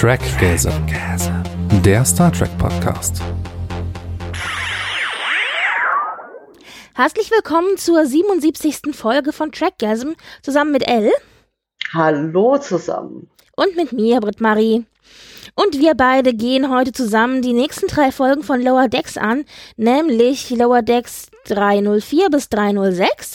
Trackgaze, der Star Trek Podcast. Herzlich willkommen zur 77. Folge von Trackgasm, zusammen mit Elle. Hallo zusammen. Und mit mir, Britt-Marie. Und wir beide gehen heute zusammen die nächsten 3 Folgen von Lower Decks an, nämlich Lower Decks 304 bis 306.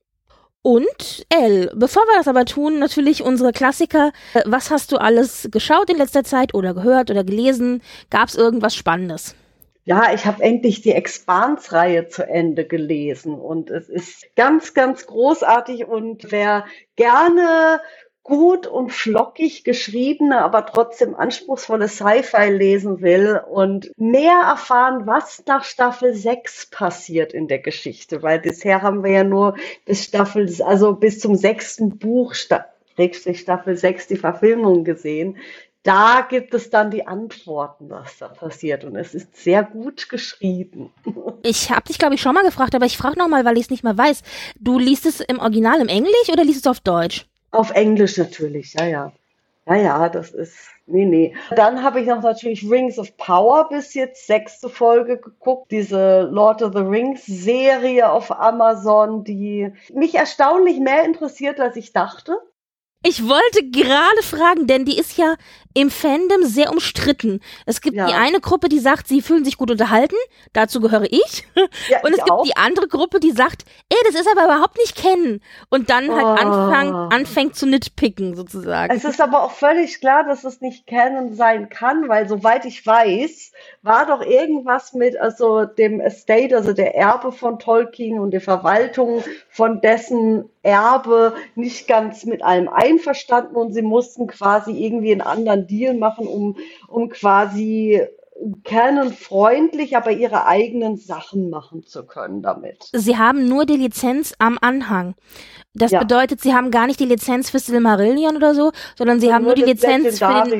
Und Elle, bevor wir das aber tun, natürlich unsere Klassiker. Was hast du alles geschaut in letzter Zeit oder gehört oder gelesen? Gab es irgendwas Spannendes? Ja, ich habe endlich die Expanse-Reihe zu Ende gelesen und es ist ganz, ganz großartig und wer gerne gut und flockig geschriebene, aber trotzdem anspruchsvolle Sci-Fi lesen will und mehr erfahren, was nach Staffel 6 passiert in der Geschichte, weil bisher haben wir ja nur bis zum 6. Buch, Staffel 6, die Verfilmung gesehen. Da gibt es dann die Antworten, was da passiert. Und es ist sehr gut geschrieben. Ich habe dich, glaube ich, schon mal gefragt, aber ich frage nochmal, weil ich es nicht mehr weiß. Du liest es im Original im Englisch oder liest es auf Deutsch? Auf Englisch natürlich, ja. Ja, das ist, nee. Dann habe ich noch natürlich Rings of Power bis jetzt 6. Folge geguckt. Diese Lord of the Rings Serie auf Amazon, die mich erstaunlich mehr interessiert, als ich dachte. Ich wollte gerade fragen, denn die ist ja im Fandom sehr umstritten. Es gibt die eine Gruppe, die sagt, sie fühlen sich gut unterhalten. Dazu gehöre ich. Ja, und es gibt auch die andere Gruppe, die sagt, das ist aber überhaupt nicht kennen. Und dann halt anfängt zu nitpicken sozusagen. Es ist aber auch völlig klar, dass es nicht kennen sein kann, weil soweit ich weiß, war doch irgendwas mit dem Estate, also der Erbe von Tolkien und der Verwaltung von dessen Erbe nicht ganz mit allem einverstanden und sie mussten quasi irgendwie einen anderen Deal machen, um quasi canonfreundlich, aber ihre eigenen Sachen machen zu können damit. Sie haben nur die Lizenz am Anhang. Das bedeutet, sie haben gar nicht die Lizenz für Silmarillion oder so, sondern sie haben nur die Lizenz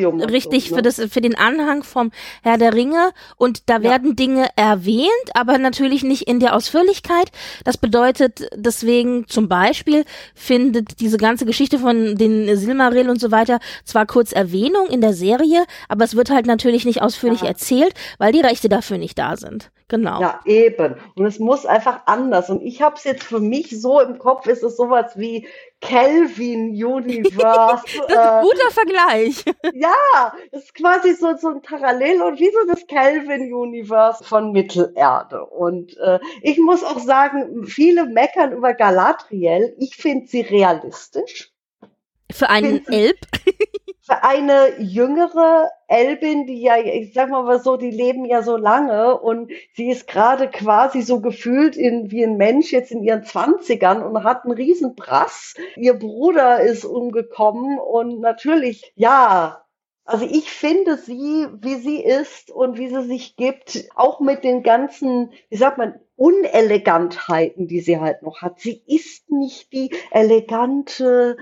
für den Anhang vom Herr der Ringe und da werden Dinge erwähnt, aber natürlich nicht in der Ausführlichkeit. Das bedeutet deswegen zum Beispiel findet diese ganze Geschichte von den Silmaril und so weiter zwar kurz Erwähnung in der Serie, aber es wird halt natürlich nicht ausführlich erzählt, weil die Rechte dafür nicht da sind. Genau. Ja, eben. Und es muss einfach anders. Und ich habe es jetzt für mich so im Kopf, ist es sowas wie Kelvin Universe. Das ist ein guter Vergleich. Ja, es ist quasi so ein Parallel und wie so das Kelvin Universe von Mittelerde. Und ich muss auch sagen, viele meckern über Galadriel. Ich finde sie realistisch. Für einen Elb? Für eine jüngere Elbin, die ja, ich sag mal so, die leben ja so lange und sie ist gerade quasi so gefühlt wie ein Mensch jetzt in ihren 20ern und hat einen riesen Brass. Ihr Bruder ist umgekommen und natürlich, also ich finde sie, wie sie ist und wie sie sich gibt, auch mit den ganzen, wie sagt man, Unelegantheiten, die sie halt noch hat. Sie ist nicht die elegante,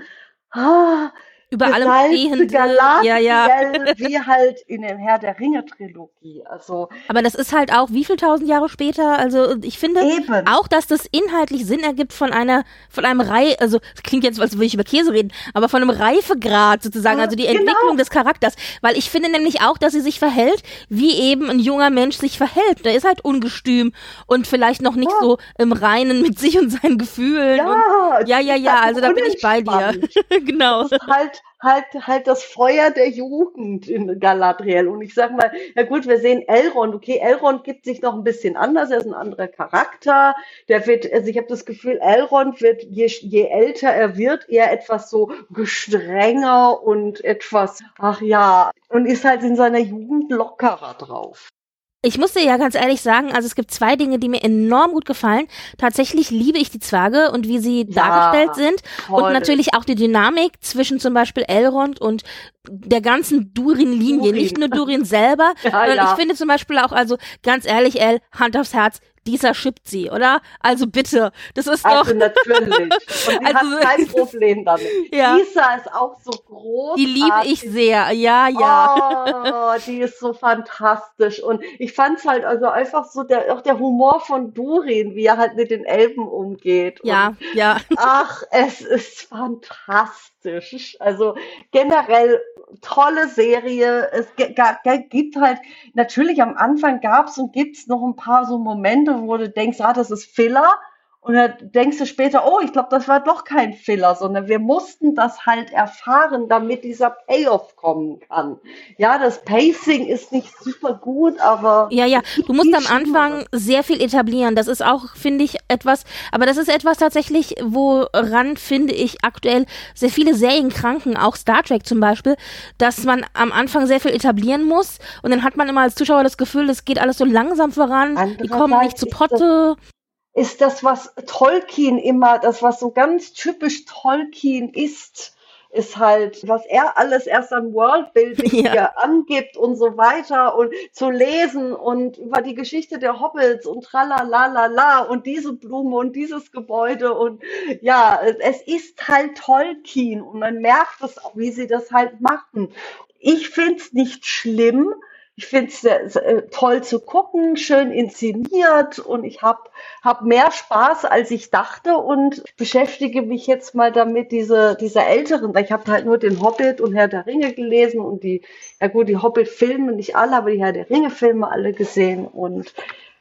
über allem stehende Galadriel, wie halt in den Herr der Ringe Trilogie. Also, aber das ist halt auch wie viel 1000 Jahre später, also ich finde auch, dass das inhaltlich Sinn ergibt von einem also das klingt jetzt, als würde ich über Käse reden, aber von einem Reifegrad sozusagen, also die Entwicklung des Charakters, weil ich finde nämlich auch, dass sie sich verhält, wie eben ein junger Mensch sich verhält. Der ist halt ungestüm und vielleicht noch nicht so im Reinen mit sich und seinen Gefühlen. Also da bin ich bei dir. Genau. Das ist halt das Feuer der Jugend in Galadriel. Und ich sag mal, ja gut, wir sehen Elrond. Okay, Elrond gibt sich noch ein bisschen anders. Er ist ein anderer Charakter. Ich habe das Gefühl, Elrond wird, je älter er wird, eher etwas so gestrenger und etwas, und ist halt in seiner Jugend lockerer drauf. Ich muss dir ja ganz ehrlich sagen, also es gibt 2 Dinge, die mir enorm gut gefallen. Tatsächlich liebe ich die Zwerge und wie sie dargestellt sind. Toll. Und natürlich auch die Dynamik zwischen zum Beispiel Elrond und der ganzen Durin-Linie, nicht nur Durin selber, sondern ich finde zum Beispiel auch, also ganz ehrlich, Hand aufs Herz, dieser schippt sie, oder? Also bitte, das ist doch... Also natürlich. Und sie hat kein Problem damit. Ja. Lisa ist auch so groß. Die liebe ich sehr, ja. Oh, die ist so fantastisch. Und ich fand's halt also einfach so, auch der Humor von Durin, wie er halt mit den Elben umgeht. Ja. Ach, es ist fantastisch. Also generell tolle Serie. Es gibt halt, natürlich am Anfang gab's und gibt's noch ein paar so Momente, wo du denkst, das ist Filler. Und dann denkst du später, ich glaube, das war doch kein Filler, sondern wir mussten das halt erfahren, damit dieser Payoff kommen kann. Ja, das Pacing ist nicht super gut, aber... Ja, du musst am Anfang sehr viel etablieren. Das ist auch, finde ich, aber das ist etwas tatsächlich, woran, finde ich, aktuell sehr viele Serien kranken, auch Star Trek zum Beispiel, dass man am Anfang sehr viel etablieren muss und dann hat man immer als Zuschauer das Gefühl, es geht alles so langsam voran, die kommen nicht zu Potte. Ist das, was Tolkien immer, das, was so ganz typisch Tolkien ist halt, was er alles erst an Worldbuilding hier angibt und so weiter und zu lesen und über die Geschichte der Hobbits und tralalala und diese Blume und dieses Gebäude und ja, es ist halt Tolkien und man merkt es auch, wie sie das halt machen. Ich find's nicht schlimm. Ich finde es toll zu gucken, schön inszeniert und ich hab mehr Spaß, als ich dachte und beschäftige mich jetzt mal damit, diese älteren, weil ich habe halt nur den Hobbit und Herr der Ringe gelesen und die Hobbit-Filme, nicht alle, aber die Herr der Ringe-Filme alle gesehen und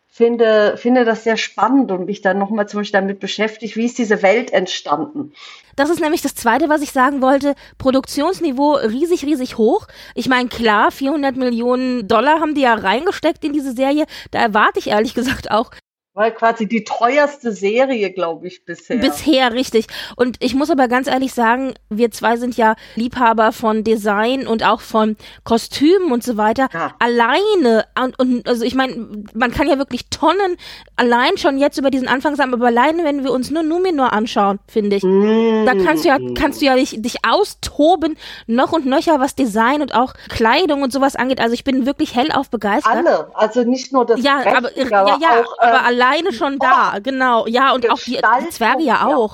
finde das sehr spannend und mich dann nochmal zum Beispiel damit beschäftigt, wie ist diese Welt entstanden. Das ist nämlich das Zweite, was ich sagen wollte. Produktionsniveau riesig, riesig hoch. Ich meine, klar, 400 Millionen Dollar haben die ja reingesteckt in diese Serie. Da erwarte ich ehrlich gesagt auch. Weil quasi die teuerste Serie, glaube ich, bisher. Bisher, richtig. Und ich muss aber ganz ehrlich sagen, wir zwei sind ja Liebhaber von Design und auch von Kostümen und so weiter. Ja. Alleine, und also ich meine, man kann ja wirklich Tonnen allein schon jetzt über diesen Anfang sagen, aber alleine, wenn wir uns nur Numenor anschauen, finde ich, da kannst du ja dich austoben, noch und nöcher, was Design und auch Kleidung und sowas angeht. Also ich bin wirklich hellauf begeistert. Alle, also nicht nur das Rechte, aber alleine schon da, genau. Ja, und auch die Zwerge ja auch.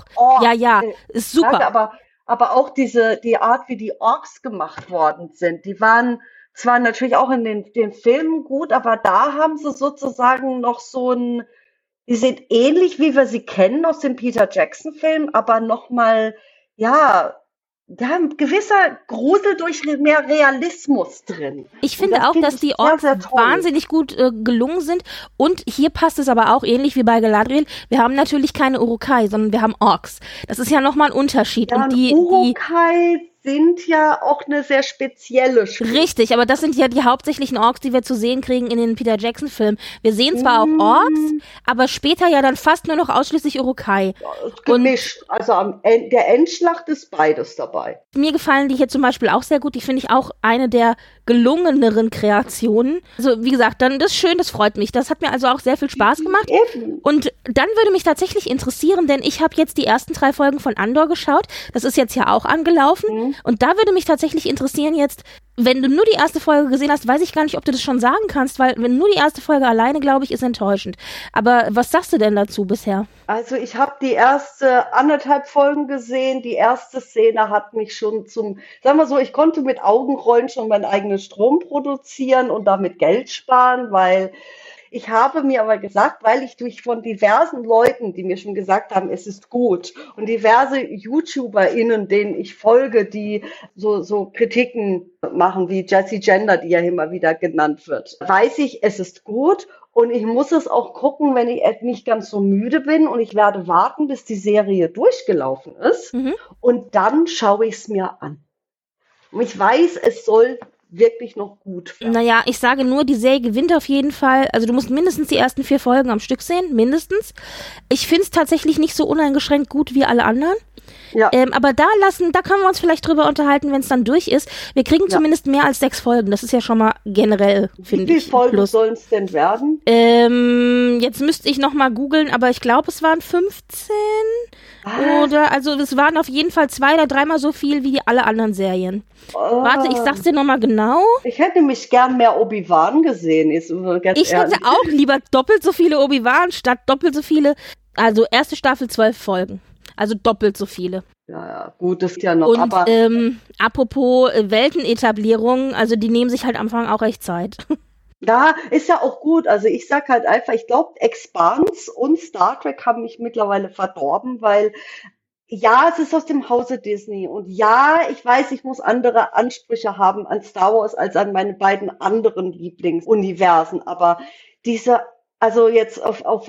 Ist super. Aber auch die Art, wie die Orks gemacht worden sind, die waren zwar natürlich auch in den Filmen gut, aber da haben sie sozusagen noch die sind ähnlich, wie wir sie kennen aus dem Peter Jackson-Film, aber nochmal, ein gewisser Grusel durch mehr Realismus drin. Ich finde auch, dass die Orks wahnsinnig gut gelungen sind. Und hier passt es aber auch ähnlich wie bei Galadriel. Wir haben natürlich keine Uruk-hai, sondern wir haben Orks. Das ist ja nochmal ein Unterschied. Ja, und Uruk-hai sind ja auch eine sehr spezielle Schrift. Richtig, aber das sind ja die hauptsächlichen Orks, die wir zu sehen kriegen in den Peter Jackson-Filmen. Wir sehen zwar auch Orks, aber später ja dann fast nur noch ausschließlich Uruk-hai. Gemischt, also der Endschlacht ist beides dabei. Mir gefallen die hier zum Beispiel auch sehr gut. Die finde ich auch eine der gelungeneren Kreationen. Also wie gesagt, dann das ist schön, das freut mich. Das hat mir also auch sehr viel Spaß gemacht. Und dann würde mich tatsächlich interessieren, denn ich habe jetzt die ersten 3 Folgen von Andor geschaut. Das ist jetzt ja auch angelaufen. Und da würde mich tatsächlich interessieren jetzt, wenn du nur die erste Folge gesehen hast, weiß ich gar nicht, ob du das schon sagen kannst, weil wenn nur die erste Folge alleine, glaube ich, ist enttäuschend. Aber was sagst du denn dazu bisher? Also ich habe die erste 1,5 Folgen gesehen. Die erste Szene hat mich schon sagen wir so, ich konnte mit Augenrollen schon meinen eigenen Strom produzieren und damit Geld sparen, weil ich habe mir aber gesagt, weil ich von diversen Leuten, die mir schon gesagt haben, es ist gut, und diverse YouTuberInnen, denen ich folge, die so Kritiken machen, wie Jessie Gender, die ja immer wieder genannt wird, weiß ich, es ist gut und ich muss es auch gucken, wenn ich nicht ganz so müde bin und ich werde warten, bis die Serie durchgelaufen ist und dann schaue ich es mir an. Und ich weiß, es soll wirklich noch gut werden. Naja, ich sage nur, die Serie gewinnt auf jeden Fall. Also du musst mindestens die ersten 4 Folgen am Stück sehen, mindestens. Ich finde es tatsächlich nicht so uneingeschränkt gut wie alle anderen. Ja. Aber da können wir uns vielleicht drüber unterhalten, wenn es dann durch ist. Wir kriegen zumindest mehr als 6 Folgen. Das ist ja schon mal generell, finde ich. Wie viele Folgen sollen es denn werden? Jetzt müsste ich noch mal googeln, aber ich glaube, es waren 15. Oder, also es waren auf jeden Fall 2 oder 3-mal so viel wie alle anderen Serien. Warte, ich sag's dir noch mal genau. Ich hätte mich gern mehr Obi-Wan gesehen. Ich hätte auch lieber doppelt so viele Obi-Wan statt doppelt so viele. Also erste Staffel 12 Folgen. Also doppelt so viele. Ja, gut, das ist ja noch. Und aber apropos Weltenetablierung, also die nehmen sich halt am Anfang auch recht Zeit. Ja, ist ja auch gut. Also ich sag halt einfach, ich glaube, Expanse und Star Trek haben mich mittlerweile verdorben, weil Ja, es ist aus dem Hause Disney. Und ja, ich weiß, ich muss andere Ansprüche haben an Star Wars als an meine beiden anderen Lieblingsuniversen. Aber also jetzt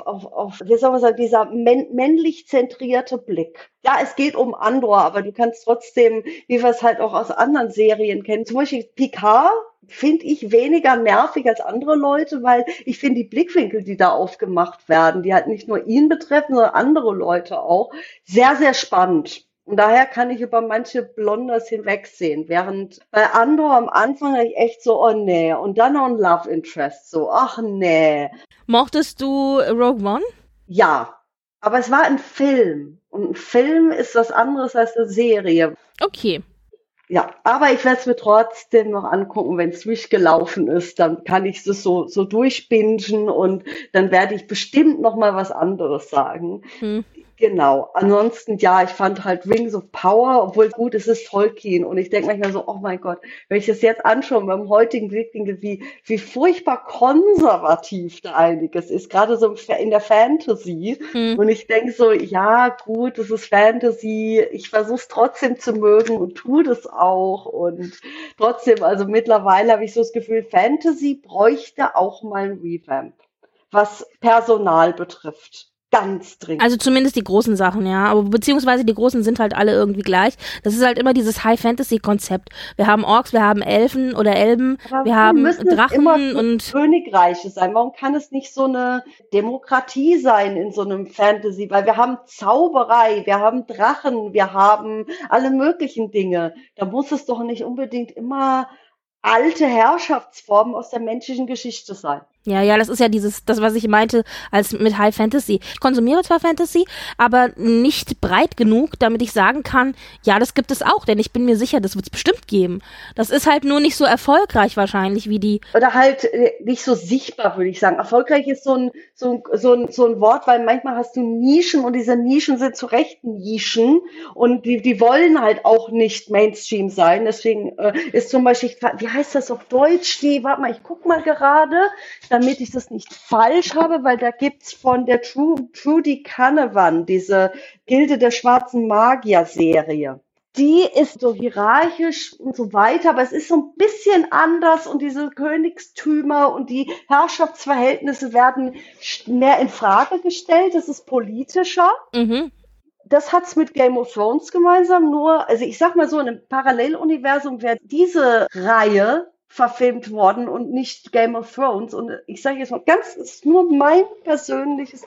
wie soll man sagen, dieser männlich zentrierte Blick. Ja, es geht um Andor, aber du kannst trotzdem, wie wir es halt auch aus anderen Serien kennen, zum Beispiel Picard, finde ich weniger nervig als andere Leute, weil ich finde die Blickwinkel, die da aufgemacht werden, die halt nicht nur ihn betreffen, sondern andere Leute auch, sehr, sehr spannend. Und daher kann ich über manche Blondes hinwegsehen. Während bei Andor am Anfang war ich echt so, oh nee. Und dann noch ein Love Interest, so, ach nee. Mochtest du Rogue One? Ja, aber es war ein Film. Und ein Film ist was anderes als eine Serie. Okay. Ja, aber ich werde es mir trotzdem noch angucken, wenn es durchgelaufen ist. Dann kann ich es so durchbingen und dann werde ich bestimmt noch mal was anderes sagen. Genau. Ansonsten, ja, ich fand halt Rings of Power, obwohl gut, es ist Tolkien. Und ich denke manchmal so, oh mein Gott, wenn ich das jetzt anschaue, beim heutigen Blickwinkel, wie furchtbar konservativ da einiges ist, gerade so in der Fantasy. Und ich denke so, ja, gut, es ist Fantasy. Ich versuche es trotzdem zu mögen und tue das auch. Und trotzdem, also mittlerweile habe ich so das Gefühl, Fantasy bräuchte auch mal ein Revamp, was Personal betrifft. Ganz dringend. Also zumindest die großen Sachen, ja. Aber beziehungsweise die großen sind halt alle irgendwie gleich. Das ist halt immer dieses High-Fantasy-Konzept. Wir haben Orks, wir haben Elfen oder Elben, aber wir haben Drachen und Königreiche sein. Warum kann es nicht so eine Demokratie sein in so einem Fantasy? Weil wir haben Zauberei, wir haben Drachen, wir haben alle möglichen Dinge. Da muss es doch nicht unbedingt immer alte Herrschaftsformen aus der menschlichen Geschichte sein. Ja, das ist ja das, was ich meinte, als mit High Fantasy. Ich konsumiere zwar Fantasy, aber nicht breit genug, damit ich sagen kann, ja, das gibt es auch, denn ich bin mir sicher, das wird es bestimmt geben. Das ist halt nur nicht so erfolgreich wahrscheinlich wie die. Oder halt nicht so sichtbar, würde ich sagen. Erfolgreich ist so ein Wort, weil manchmal hast du Nischen und diese Nischen sind zu Recht Nischen und die wollen halt auch nicht Mainstream sein. Deswegen ist zum Beispiel, wie heißt das auf Deutsch? Warte mal, ich guck mal gerade, damit ich das nicht falsch habe, weil da gibt's von der Trudy Canavan diese Gilde der schwarzen Magier-Serie. Die ist so hierarchisch und so weiter, aber es ist so ein bisschen anders und diese Königstümer und die Herrschaftsverhältnisse werden mehr in Frage gestellt. Das ist politischer. Das hat's mit Game of Thrones gemeinsam, nur, also ich sag mal so, in einem Paralleluniversum wäre diese Reihe verfilmt worden und nicht Game of Thrones. Und ich sage jetzt mal es ist nur meine persönliche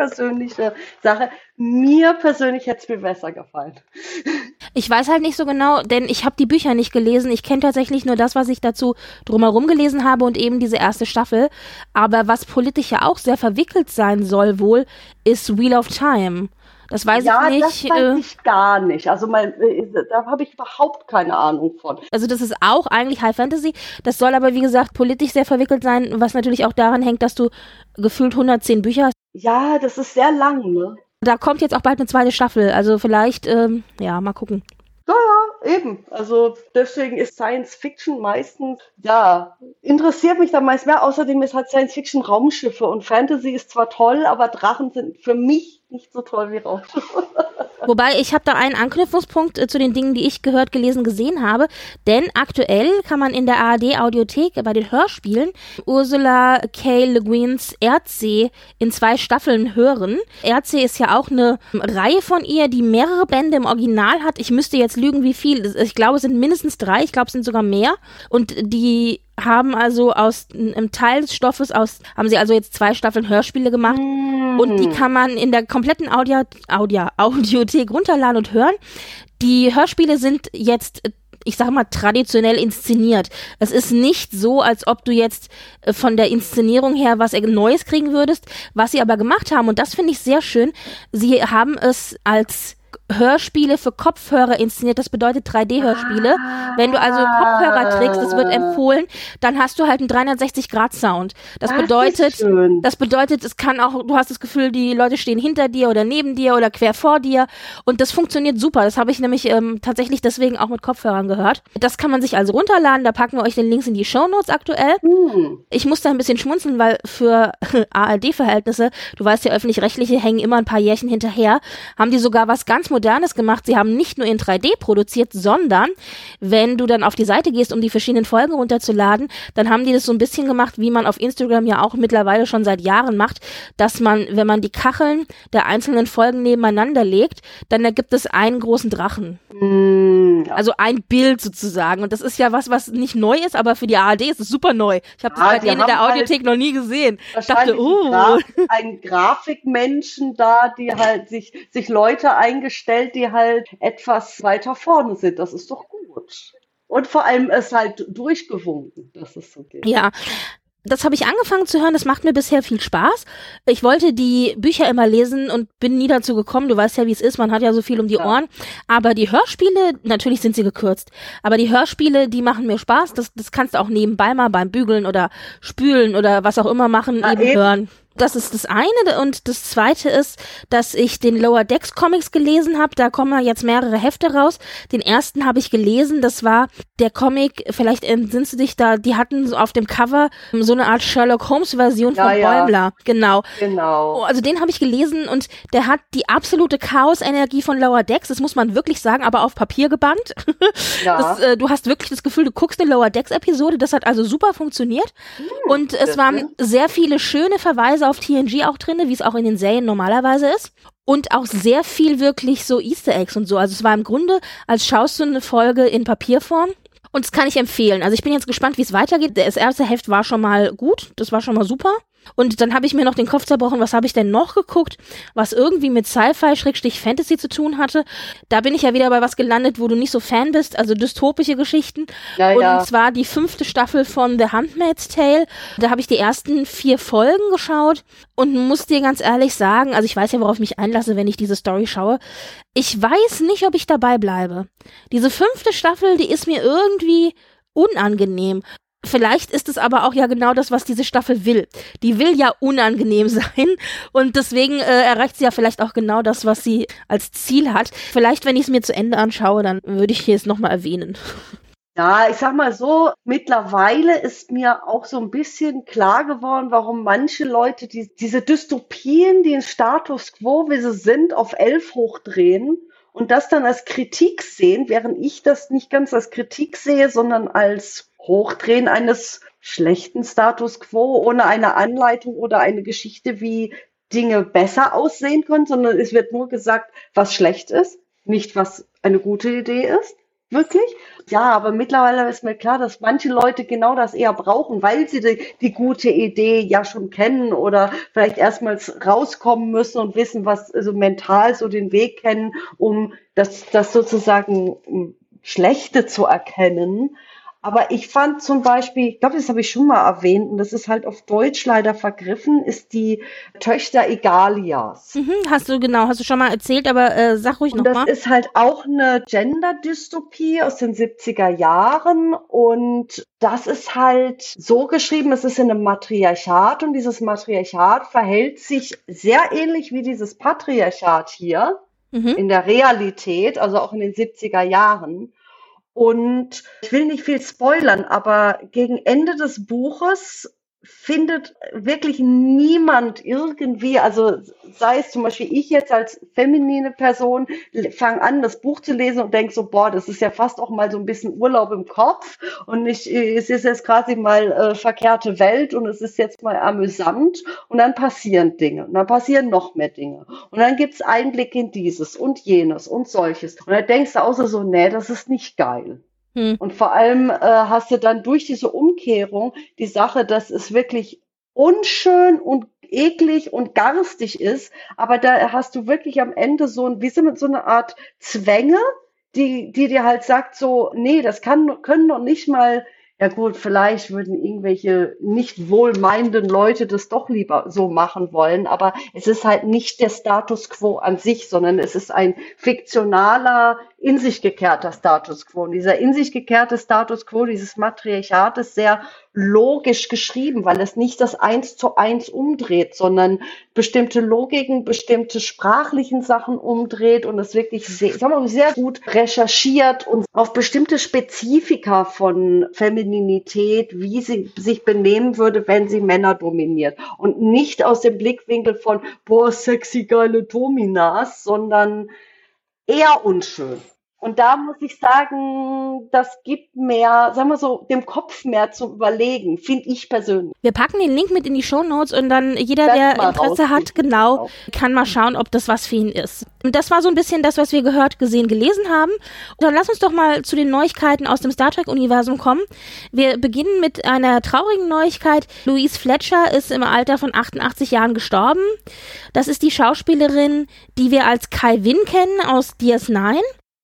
Sache. Mir persönlich hätte es mir besser gefallen. Ich weiß halt nicht so genau, denn ich habe die Bücher nicht gelesen. Ich kenne tatsächlich nur das, was ich dazu drumherum gelesen habe und eben diese erste Staffel. Aber was politisch ja auch sehr verwickelt sein soll wohl, ist Wheel of Time. Das weiß ich nicht. Ja, das weiß ich gar nicht. Also da habe ich überhaupt keine Ahnung von. Also das ist auch eigentlich High Fantasy. Das soll aber, wie gesagt, politisch sehr verwickelt sein, was natürlich auch daran hängt, dass du gefühlt 110 Bücher hast. Ja, das ist sehr lang, ne? Da kommt jetzt auch bald eine zweite Staffel. Also vielleicht, mal gucken. Ja, eben. Also deswegen ist Science Fiction meistens, interessiert mich da meist mehr. Außerdem ist halt Science Fiction Raumschiffe und Fantasy ist zwar toll, aber Drachen sind für mich nicht so toll wie Raumschiffe. Wobei, ich habe da einen Anknüpfungspunkt zu den Dingen, die ich gehört, gelesen, gesehen habe. Denn aktuell kann man in der ARD-Audiothek bei den Hörspielen Ursula K. Le Guins Erdsee in 2 Staffeln hören. Erdsee ist ja auch eine Reihe von ihr, die mehrere Bände im Original hat. Ich müsste jetzt lügen, wie viel. Ich glaube, es sind mindestens 3. Ich glaube, es sind sogar mehr. Und die haben also aus einem Teil des Stoffes haben sie also jetzt 2 Staffeln Hörspiele gemacht und die kann man in der kompletten Audiothek runterladen und hören. Die Hörspiele sind jetzt, ich sag mal, traditionell inszeniert. Es ist nicht so, als ob du jetzt von der Inszenierung her was Neues kriegen würdest. Was sie aber gemacht haben, und das finde ich sehr schön, sie haben es als Hörspiele für Kopfhörer inszeniert, das bedeutet 3D-Hörspiele. Wenn du also Kopfhörer trägst, das wird empfohlen, dann hast du halt einen 360-Grad-Sound. Das bedeutet, es kann auch, du hast das Gefühl, die Leute stehen hinter dir oder neben dir oder quer vor dir und das funktioniert super. Das habe ich nämlich tatsächlich deswegen auch mit Kopfhörern gehört. Das kann man sich also runterladen, da packen wir euch den Links in die Shownotes aktuell. Ich muss da ein bisschen schmunzeln, weil für ARD-Verhältnisse, du weißt ja, öffentlich-rechtliche hängen immer ein paar Jährchen hinterher, haben die sogar was ganz ganz Modernes gemacht. Sie haben nicht nur in 3D produziert, sondern wenn du dann auf die Seite gehst, um die verschiedenen Folgen runterzuladen, dann haben die das so ein bisschen gemacht, wie man auf Instagram ja auch mittlerweile schon seit Jahren macht, dass man, wenn man die Kacheln der einzelnen Folgen nebeneinander legt, dann ergibt es einen großen Drachen. Also ein Bild sozusagen. Und das ist ja was nicht neu ist, aber für die ARD ist es super neu. Ich habe das bei denen in der Audiothek noch nie gesehen. Ich dachte, ein Grafikmenschen da, die halt sich Leute eingestellt, die halt etwas weiter vorne sind. Das ist doch gut. Und vor allem ist halt durchgewunken, dass es so geht. Ja. Das habe ich angefangen zu hören, das macht mir bisher viel Spaß. Ich wollte die Bücher immer lesen und bin nie dazu gekommen. Du weißt ja, wie es ist, man hat ja so viel um die Ohren. Aber die Hörspiele, natürlich sind sie gekürzt, aber die Hörspiele, die machen mir Spaß. Das kannst du auch nebenbei mal beim Bügeln oder Spülen oder was auch immer machen, eben hören. Das ist das eine. Und das zweite ist, dass ich den Lower Decks Comics gelesen habe. Da kommen ja jetzt mehrere Hefte raus. Den ersten habe ich gelesen. Das war der Comic, vielleicht entsinnst du dich da, die hatten so auf dem Cover so eine Art Sherlock Holmes Version von Bäumler. Genau. Also den habe ich gelesen und der hat die absolute Chaos-Energie von Lower Decks. Das muss man wirklich sagen, aber auf Papier gebannt. Ja. Du hast wirklich das Gefühl, du guckst eine Lower Decks Episode. Das hat also super funktioniert. Und es waren sehr viele schöne Verweise auf TNG auch drin, wie es auch in den Serien normalerweise ist. Und auch sehr viel wirklich so Easter Eggs und so. Also es war im Grunde, als schaust du eine Folge in Papierform. Und das kann ich empfehlen. Also ich bin jetzt gespannt, wie es weitergeht. Das erste Heft war schon mal gut. Das war schon mal super. Und dann habe ich mir noch den Kopf zerbrochen, was habe ich denn noch geguckt, was irgendwie mit Sci-Fi/Fantasy zu tun hatte. Da bin ich ja wieder bei was gelandet, wo du nicht so Fan bist, also dystopische Geschichten. Und zwar die 5. Staffel von The Handmaid's Tale. Da habe ich die ersten 4 Folgen geschaut und muss dir ganz ehrlich sagen, also ich weiß ja, worauf ich mich einlasse, wenn ich diese Story schaue. Ich weiß nicht, ob ich dabei bleibe. Diese 5. Staffel, die ist mir irgendwie unangenehm. Vielleicht ist es aber auch ja genau das, was diese Staffel will. Die will ja unangenehm sein und deswegen erreicht sie ja vielleicht auch genau das, was sie als Ziel hat. Vielleicht, wenn ich es mir zu Ende anschaue, dann würde ich es nochmal erwähnen. Ja, ich sag mal so, mittlerweile ist mir auch so ein bisschen klar geworden, warum manche Leute diese Dystopien, die den Status quo, wie sie sind, auf 11 hochdrehen und das dann als Kritik sehen, während ich das nicht ganz als Kritik sehe, sondern als Hochdrehen eines schlechten Status quo ohne eine Anleitung oder eine Geschichte, wie Dinge besser aussehen können, sondern es wird nur gesagt, was schlecht ist, nicht was eine gute Idee ist. Wirklich? Ja, aber mittlerweile ist mir klar, dass manche Leute genau das eher brauchen, weil sie die gute Idee ja schon kennen oder vielleicht erstmals rauskommen müssen und wissen, was also mental so den Weg kennen, um das sozusagen Schlechte zu erkennen. Aber ich fand zum Beispiel, ich glaube, das habe ich schon mal erwähnt, und das ist halt auf Deutsch leider vergriffen, ist die Töchter Egalias. Hast du schon mal erzählt, aber sag ruhig nochmal. Das ist halt auch eine Gender-Dystopie aus den 70er Jahren und das ist halt so geschrieben, es ist in einem Matriarchat und dieses Matriarchat verhält sich sehr ähnlich wie dieses Patriarchat hier in der Realität, also auch in den 70er Jahren. Und ich will nicht viel spoilern, aber gegen Ende des Buches findet wirklich niemand irgendwie, also sei es zum Beispiel ich jetzt als feminine Person, fange an, das Buch zu lesen und denke so, boah, das ist ja fast auch mal so ein bisschen Urlaub im Kopf und es ist jetzt quasi mal verkehrte Welt und es ist jetzt mal amüsant und dann passieren Dinge und dann passieren noch mehr Dinge und dann gibt's Einblick in dieses und jenes und solches und dann denkst du auch so, nee, das ist nicht geil. Und vor allem hast du dann durch diese Umkehrung die Sache, dass es wirklich unschön und eklig und garstig ist, aber da hast du wirklich am Ende so eine Art Zwänge, die dir halt sagt so, nee, das können doch nicht mal, ja gut, vielleicht würden irgendwelche nicht wohlmeinenden Leute das doch lieber so machen wollen, aber es ist halt nicht der Status quo an sich, sondern es ist ein fiktionaler, in sich gekehrter Status quo. Und dieser in sich gekehrte Status quo, dieses Matriarchat ist sehr logisch geschrieben, weil es nicht das 1:1 umdreht, sondern bestimmte Logiken, bestimmte sprachlichen Sachen umdreht und es wirklich sehr gut recherchiert und auf bestimmte Spezifika von Femininität, wie sie sich benehmen würde, wenn sie Männer dominiert. Und nicht aus dem Blickwinkel von, boah, sexy, geile Dominas, sondern eher unschön. Und da muss ich sagen, das gibt mehr, sagen wir so, dem Kopf mehr zum Überlegen, finde ich persönlich. Wir packen den Link mit in die Shownotes und dann jeder, der Interesse hat, genau, kann mal schauen, ob das was für ihn ist. Und das war so ein bisschen das, was wir gehört, gesehen, gelesen haben. Und dann lass uns doch mal zu den Neuigkeiten aus dem Star Trek-Universum kommen. Wir beginnen mit einer traurigen Neuigkeit. Louise Fletcher ist im Alter von 88 Jahren gestorben. Das ist die Schauspielerin, die wir als Kai Winn kennen aus DS9.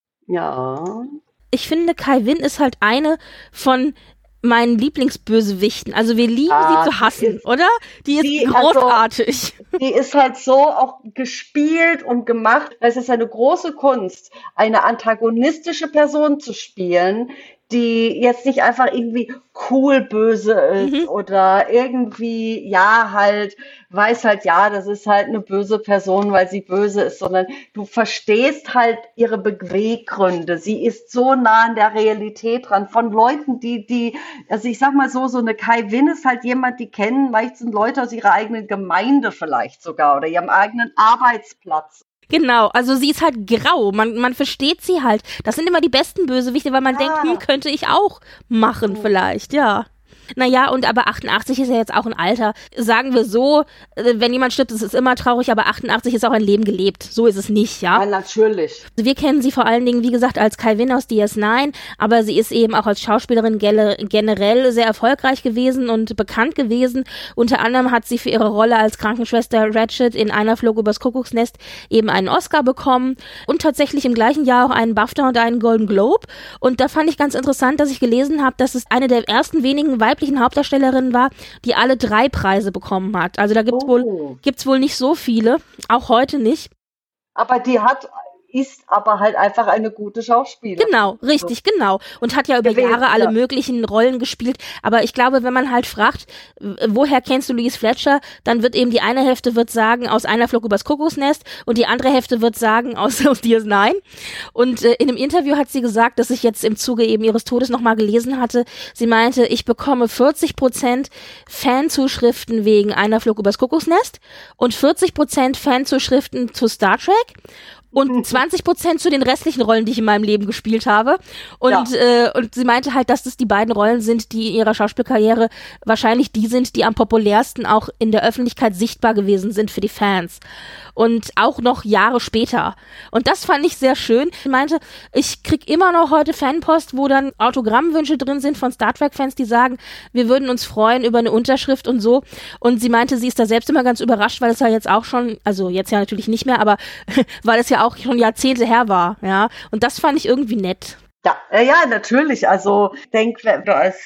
Ja. Ich finde, Kai Winn ist halt eine von meinen Lieblingsbösewichten. Also wir lieben sie zu hassen, oder? Die ist großartig. Also, die ist halt so auch gespielt und gemacht. Es ist eine große Kunst, eine antagonistische Person zu spielen, die jetzt nicht einfach irgendwie cool böse ist oder irgendwie, weiß halt, das ist halt eine böse Person, weil sie böse ist, sondern du verstehst halt ihre Beweggründe. Sie ist so nah an der Realität dran von Leuten, also ich sag mal so eine Kai Winn ist halt jemand, die kennen meistens Leute aus ihrer eigenen Gemeinde vielleicht sogar oder ihrem eigenen Arbeitsplatz. Genau, also sie ist halt grau, man versteht sie halt. Das sind immer die besten Bösewichte, weil man denkt, könnte ich auch machen vielleicht, ja. Naja, und aber 88 ist ja jetzt auch ein Alter. Sagen wir so, wenn jemand stirbt, ist es immer traurig, aber 88 ist auch ein Leben gelebt. So ist es nicht, ja? Ja, natürlich. Wir kennen sie vor allen Dingen, wie gesagt, als Kai Winn aus DS9, aber sie ist eben auch als Schauspielerin generell sehr erfolgreich gewesen und bekannt gewesen. Unter anderem hat sie für ihre Rolle als Krankenschwester Ratched in Einer flog übers Kuckucksnest eben einen Oscar bekommen und tatsächlich im gleichen Jahr auch einen BAFTA und einen Golden Globe. Und da fand ich ganz interessant, dass ich gelesen habe, dass es eine der ersten wenigen weiblichen Hauptdarstellerinnen war, die alle 3 Preise bekommen hat. Also da gibt's wohl nicht so viele, auch heute nicht. Aber ist aber halt einfach eine gute Schauspielerin. Genau, richtig, genau. Und hat ja über Jahre alle möglichen Rollen gespielt. Aber ich glaube, wenn man halt fragt, woher kennst du Louise Fletcher, dann wird eben die eine Hälfte wird sagen, aus Einer flog übers Kuckucksnest und die andere Hälfte wird sagen, aus DS9. Und in einem Interview hat sie gesagt, dass ich jetzt im Zuge eben ihres Todes nochmal gelesen hatte, sie meinte, ich bekomme 40% Fanzuschriften wegen Einer flog übers Kuckucksnest und 40% Fanzuschriften zu Star Trek und 20% zu den restlichen Rollen, die ich in meinem Leben gespielt habe. Und sie meinte halt, dass das die beiden Rollen sind, die in ihrer Schauspielkarriere wahrscheinlich die sind, die am populärsten auch in der Öffentlichkeit sichtbar gewesen sind für die Fans. Und auch noch Jahre später. Und das fand ich sehr schön. Sie meinte, ich krieg immer noch heute Fanpost, wo dann Autogrammwünsche drin sind von Star Trek-Fans, die sagen, wir würden uns freuen über eine Unterschrift und so. Und sie meinte, sie ist da selbst immer ganz überrascht, weil es ja jetzt auch schon, also jetzt ja natürlich nicht mehr, aber weil es ja auch schon Jahrzehnte her war, ja. Und das fand ich irgendwie nett. Ja, natürlich. Also denk, wenn du als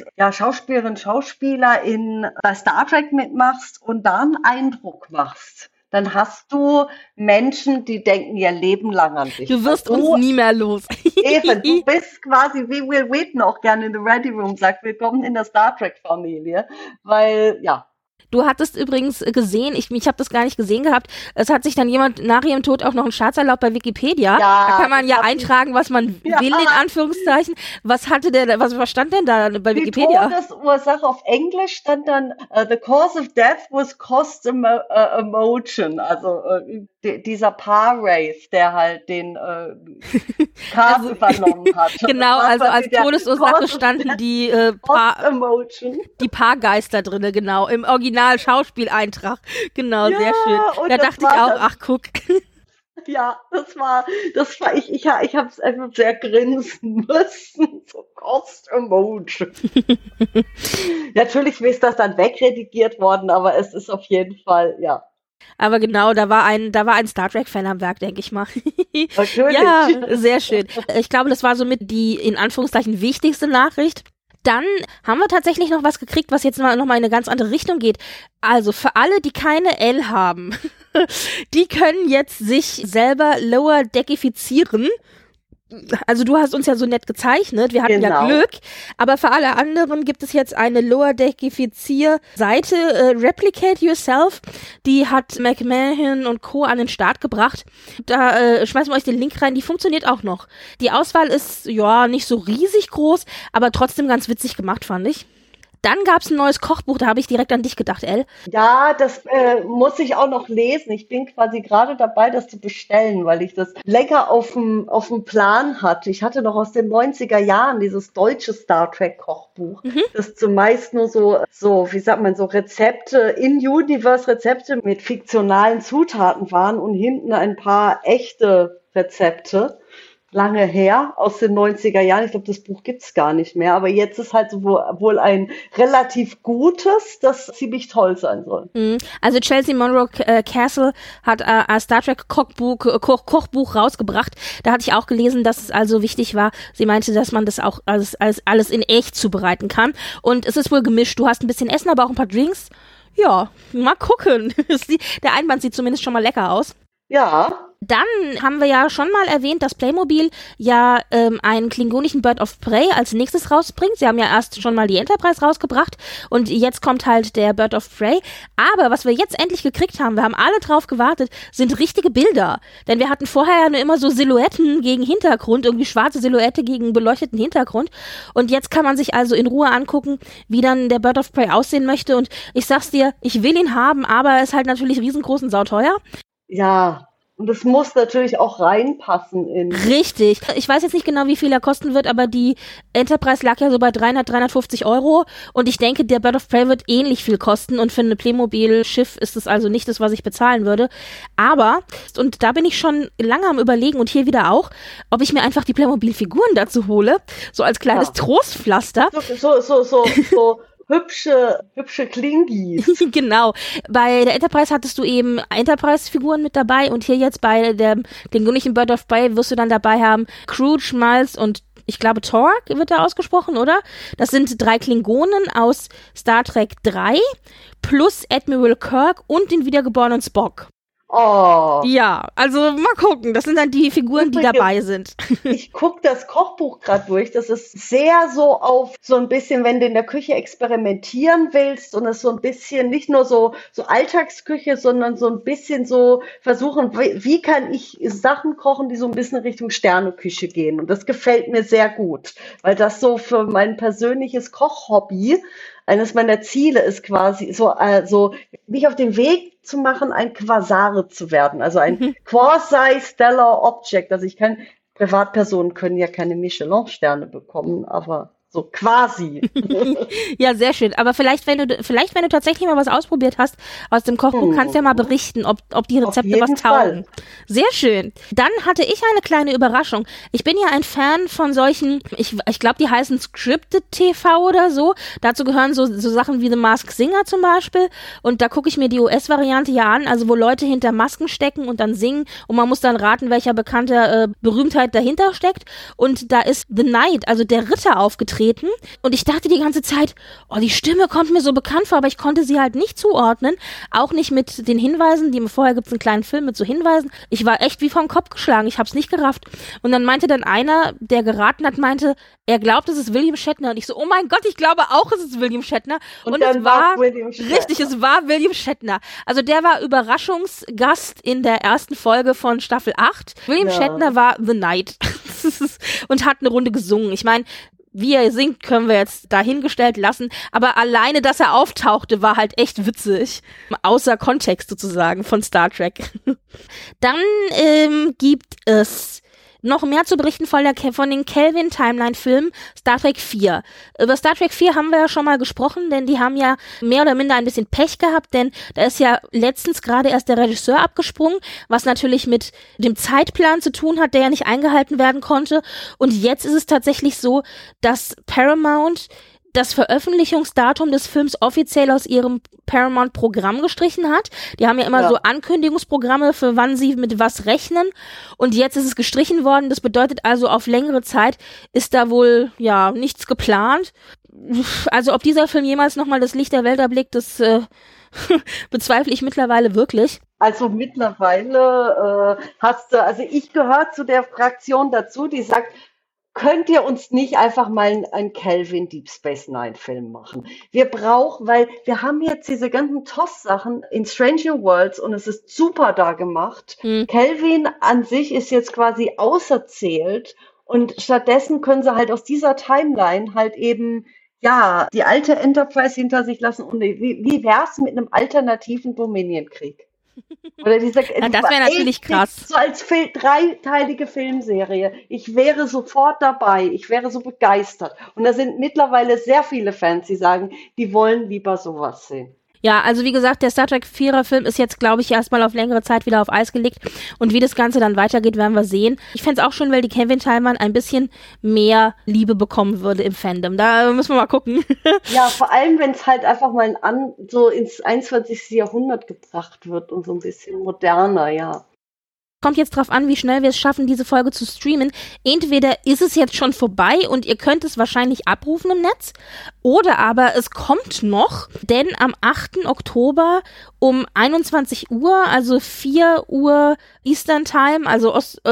Schauspieler bei Star Trek mitmachst und da einen Eindruck machst, dann hast du Menschen, die denken ihr Leben lang an dich. Du wirst uns nie mehr los. Eben, du bist quasi, wie Will Wheaton auch gerne in The Ready Room sagt, willkommen in der Star Trek-Familie, weil, Du hattest übrigens gesehen, ich habe das gar nicht gesehen gehabt, es hat sich dann jemand nach ihrem Tod auch noch einen Schatz erlaubt bei Wikipedia. Ja, da kann man ja eintragen, was man will, in Anführungszeichen. Was stand denn da bei Wikipedia? Die Todesursache auf Englisch stand dann, the cause of death was cost emotion. Also dieser Paar-Race, der halt den Cast übernommen hat. Genau, also als Todesursache standen die Paargeister drinne, genau, im Original-Schauspieleintrag. Genau, sehr schön. Da dachte ich auch, ach guck. Ja, das war ich habe es einfach sehr grinsen müssen. So Cost Emotion. Natürlich ist das dann wegredigiert worden, aber es ist auf jeden Fall, ja. Aber genau, da war ein Star Trek-Fan am Werk, denke ich mal. Natürlich. Ja, sehr schön. Ich glaube, das war somit die, in Anführungszeichen, wichtigste Nachricht. Dann haben wir tatsächlich noch was gekriegt, was jetzt noch mal in eine ganz andere Richtung geht. Also für alle, die keine L haben, die können jetzt sich selber lower deckifizieren. Also du hast uns ja so nett gezeichnet, wir hatten ja Glück, aber für alle anderen gibt es jetzt eine Lower Deckifizier-Seite, Replicate Yourself, die hat McMahon und Co. an den Start gebracht. Da schmeißen wir euch den Link rein, die funktioniert auch noch. Die Auswahl ist ja nicht so riesig groß, aber trotzdem ganz witzig gemacht, fand ich. Dann gab es ein neues Kochbuch, da habe ich direkt an dich gedacht, Elle. Ja, das muss ich auch noch lesen. Ich bin quasi gerade dabei, das zu bestellen, weil ich das länger auf dem Plan hatte. Ich hatte noch aus den 90er Jahren dieses deutsche Star Trek Kochbuch, das zumeist nur so, wie sagt man, so Rezepte, In-Universe-Rezepte mit fiktionalen Zutaten waren und hinten ein paar echte Rezepte. Lange her, aus den 90er Jahren. Ich glaube, das Buch gibt's gar nicht mehr. Aber jetzt ist halt so wohl ein relativ gutes, das ziemlich toll sein soll. Also Chelsea Monroe Castle hat ein Star Trek Kochbuch rausgebracht. Da hatte ich auch gelesen, dass es also wichtig war. Sie meinte, dass man das auch alles in echt zubereiten kann. Und es ist wohl gemischt. Du hast ein bisschen Essen, aber auch ein paar Drinks. Ja, mal gucken. Der Einband sieht zumindest schon mal lecker aus. Ja. Dann haben wir ja schon mal erwähnt, dass Playmobil ja einen klingonischen Bird of Prey als nächstes rausbringt. Sie haben ja erst schon mal die Enterprise rausgebracht und jetzt kommt halt der Bird of Prey. Aber was wir jetzt endlich gekriegt haben, wir haben alle drauf gewartet, sind richtige Bilder. Denn wir hatten vorher ja nur immer so Silhouetten gegen Hintergrund, irgendwie schwarze Silhouette gegen beleuchteten Hintergrund. Und jetzt kann man sich also in Ruhe angucken, wie dann der Bird of Prey aussehen möchte. Und ich sag's dir, ich will ihn haben, aber er ist halt natürlich riesengroß und sauteuer. Ja. Und es muss natürlich auch reinpassen in. Richtig. Ich weiß jetzt nicht genau, wie viel er kosten wird, aber die Enterprise lag ja so bei 350 €. Und ich denke, der Bird of Prey wird ähnlich viel kosten. Und für ein Playmobil-Schiff ist es also nicht das, was ich bezahlen würde. Aber, und da bin ich schon lange am Überlegen und hier wieder auch, ob ich mir einfach die Playmobil-Figuren dazu hole. So als kleines Trostpflaster. So. Hübsche Klingis. Genau. Bei der Enterprise hattest du eben Enterprise-Figuren mit dabei und hier jetzt bei der klingonischen Bird of Prey wirst du dann dabei haben Kruge, Miles und ich glaube Torg wird da ausgesprochen, oder? Das sind 3 Klingonen aus Star Trek 3 plus Admiral Kirk und den wiedergeborenen Spock. Oh. Ja, also mal gucken. Das sind dann die Figuren, die dabei sind. Ich gucke das Kochbuch gerade durch. Das ist sehr so auf so ein bisschen, wenn du in der Küche experimentieren willst und es so ein bisschen nicht nur so Alltagsküche, sondern so ein bisschen so versuchen, wie kann ich Sachen kochen, die so ein bisschen Richtung Sterneküche gehen. Und das gefällt mir sehr gut, weil das so für mein persönliches Kochhobby eines meiner Ziele ist quasi so mich auf den Weg zu machen, ein Quasare zu werden, also ein Quasi-Stellar Object. Also Privatpersonen können ja keine Michelin-Sterne bekommen, aber so quasi. Ja, sehr schön. Aber vielleicht, wenn du tatsächlich mal was ausprobiert hast aus dem Kochbuch, kannst du ja mal berichten, ob die Rezepte was taugen. Sehr schön. Dann hatte ich eine kleine Überraschung. Ich bin ja ein Fan von solchen, ich glaube, die heißen Scripted TV oder so. Dazu gehören so Sachen wie The Masked Singer zum Beispiel. Und da gucke ich mir die US-Variante ja an, also wo Leute hinter Masken stecken und dann singen und man muss dann raten, welcher bekannte Berühmtheit dahinter steckt. Und da ist The Knight, also der Ritter, aufgetreten. Und ich dachte die ganze Zeit, die Stimme kommt mir so bekannt vor, aber ich konnte sie halt nicht zuordnen. Auch nicht mit den Hinweisen, vorher gibt es einen kleinen Film mit so Hinweisen. Ich war echt wie vom Kopf geschlagen, ich hab's nicht gerafft. Und dann meinte dann einer, der geraten hat, er glaubt, es ist William Shatner. Und ich so, oh mein Gott, ich glaube auch, es ist William Shatner. Und es war William Shatner. Richtig, es war William Shatner. Also der war Überraschungsgast in der ersten Folge von Staffel 8. William Shatner war The Knight und hat eine Runde gesungen. Ich meine, wie er singt, können wir jetzt dahingestellt lassen. Aber alleine, dass er auftauchte, war halt echt witzig. Außer Kontext sozusagen von Star Trek. Dann gibt es noch mehr zu berichten von den Kelvin-Timeline-Filmen Star Trek 4. Über Star Trek 4 haben wir ja schon mal gesprochen, denn die haben ja mehr oder minder ein bisschen Pech gehabt, denn da ist ja letztens gerade erst der Regisseur abgesprungen, was natürlich mit dem Zeitplan zu tun hat, der ja nicht eingehalten werden konnte. Und jetzt ist es tatsächlich so, dass Paramount das Veröffentlichungsdatum des Films offiziell aus ihrem Paramount-Programm gestrichen hat. Die haben ja immer so Ankündigungsprogramme, für wann sie mit was rechnen. Und jetzt ist es gestrichen worden. Das bedeutet also, auf längere Zeit ist da wohl nichts geplant. Also ob dieser Film jemals nochmal das Licht der Welt erblickt, das bezweifle ich mittlerweile wirklich. Also mittlerweile also ich gehöre zu der Fraktion dazu, die sagt, könnt ihr uns nicht einfach mal einen Kelvin Deep Space Nine Film machen? Weil wir haben jetzt diese ganzen TOS-Sachen in Strange New Worlds und es ist super da gemacht. Kelvin an sich ist jetzt quasi auserzählt und stattdessen können sie halt aus dieser Timeline halt eben Ja, die alte Enterprise hinter sich lassen und wie wär's mit einem alternativen Dominion-Krieg? Oder das wäre natürlich krass. So als dreiteilige Filmserie. Ich wäre sofort dabei. Ich wäre so begeistert. Und da sind mittlerweile sehr viele Fans, die sagen, die wollen lieber sowas sehen. Ja, also wie gesagt, der Star Trek 4er Film ist jetzt, glaube ich, erstmal auf längere Zeit wieder auf Eis gelegt. Und wie das Ganze dann weitergeht, werden wir sehen. Ich fände es auch schön, weil die Kevin Tillman ein bisschen mehr Liebe bekommen würde im Fandom. Da müssen wir mal gucken. Ja, vor allem, wenn es halt einfach mal so ins 21. Jahrhundert gebracht wird und so ein bisschen moderner, ja. Kommt jetzt drauf an, wie schnell wir es schaffen, diese Folge zu streamen. Entweder ist es jetzt schon vorbei und ihr könnt es wahrscheinlich abrufen im Netz, oder aber es kommt noch, denn am 8. Oktober um 21 Uhr, also 4 Uhr Eastern Time, also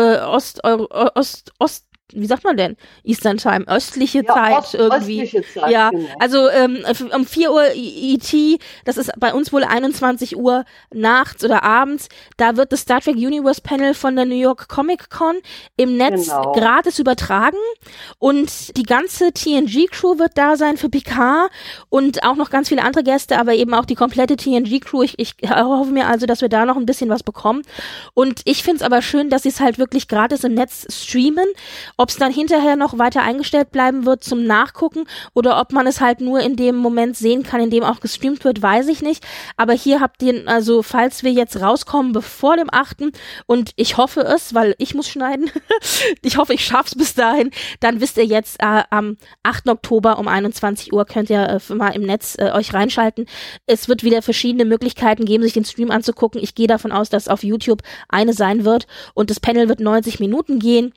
wie sagt man denn? Eastern Time, östliche Zeit irgendwie. Östliche Zeit, ja, genau. Also um 4 Uhr ET, das ist bei uns wohl 21 Uhr nachts oder abends, da wird das Star Trek Universe Panel von der New York Comic Con im Netz gratis übertragen und die ganze TNG-Crew wird da sein für Picard und auch noch ganz viele andere Gäste, aber eben auch die komplette TNG-Crew. Ich hoffe mir also, dass wir da noch ein bisschen was bekommen und ich finde es aber schön, dass sie es halt wirklich gratis im Netz streamen. Ob es dann hinterher noch weiter eingestellt bleiben wird zum Nachgucken oder ob man es halt nur in dem Moment sehen kann, in dem auch gestreamt wird, weiß ich nicht. Aber hier habt ihr, also falls wir jetzt rauskommen bevor dem 8. und ich hoffe es, weil ich muss schneiden, ich hoffe, ich schaff's bis dahin, dann wisst ihr jetzt, am 8. Oktober um 21 Uhr könnt ihr mal im Netz euch reinschalten. Es wird wieder verschiedene Möglichkeiten geben, sich den Stream anzugucken. Ich gehe davon aus, dass auf YouTube eine sein wird und das Panel wird 90 Minuten gehen.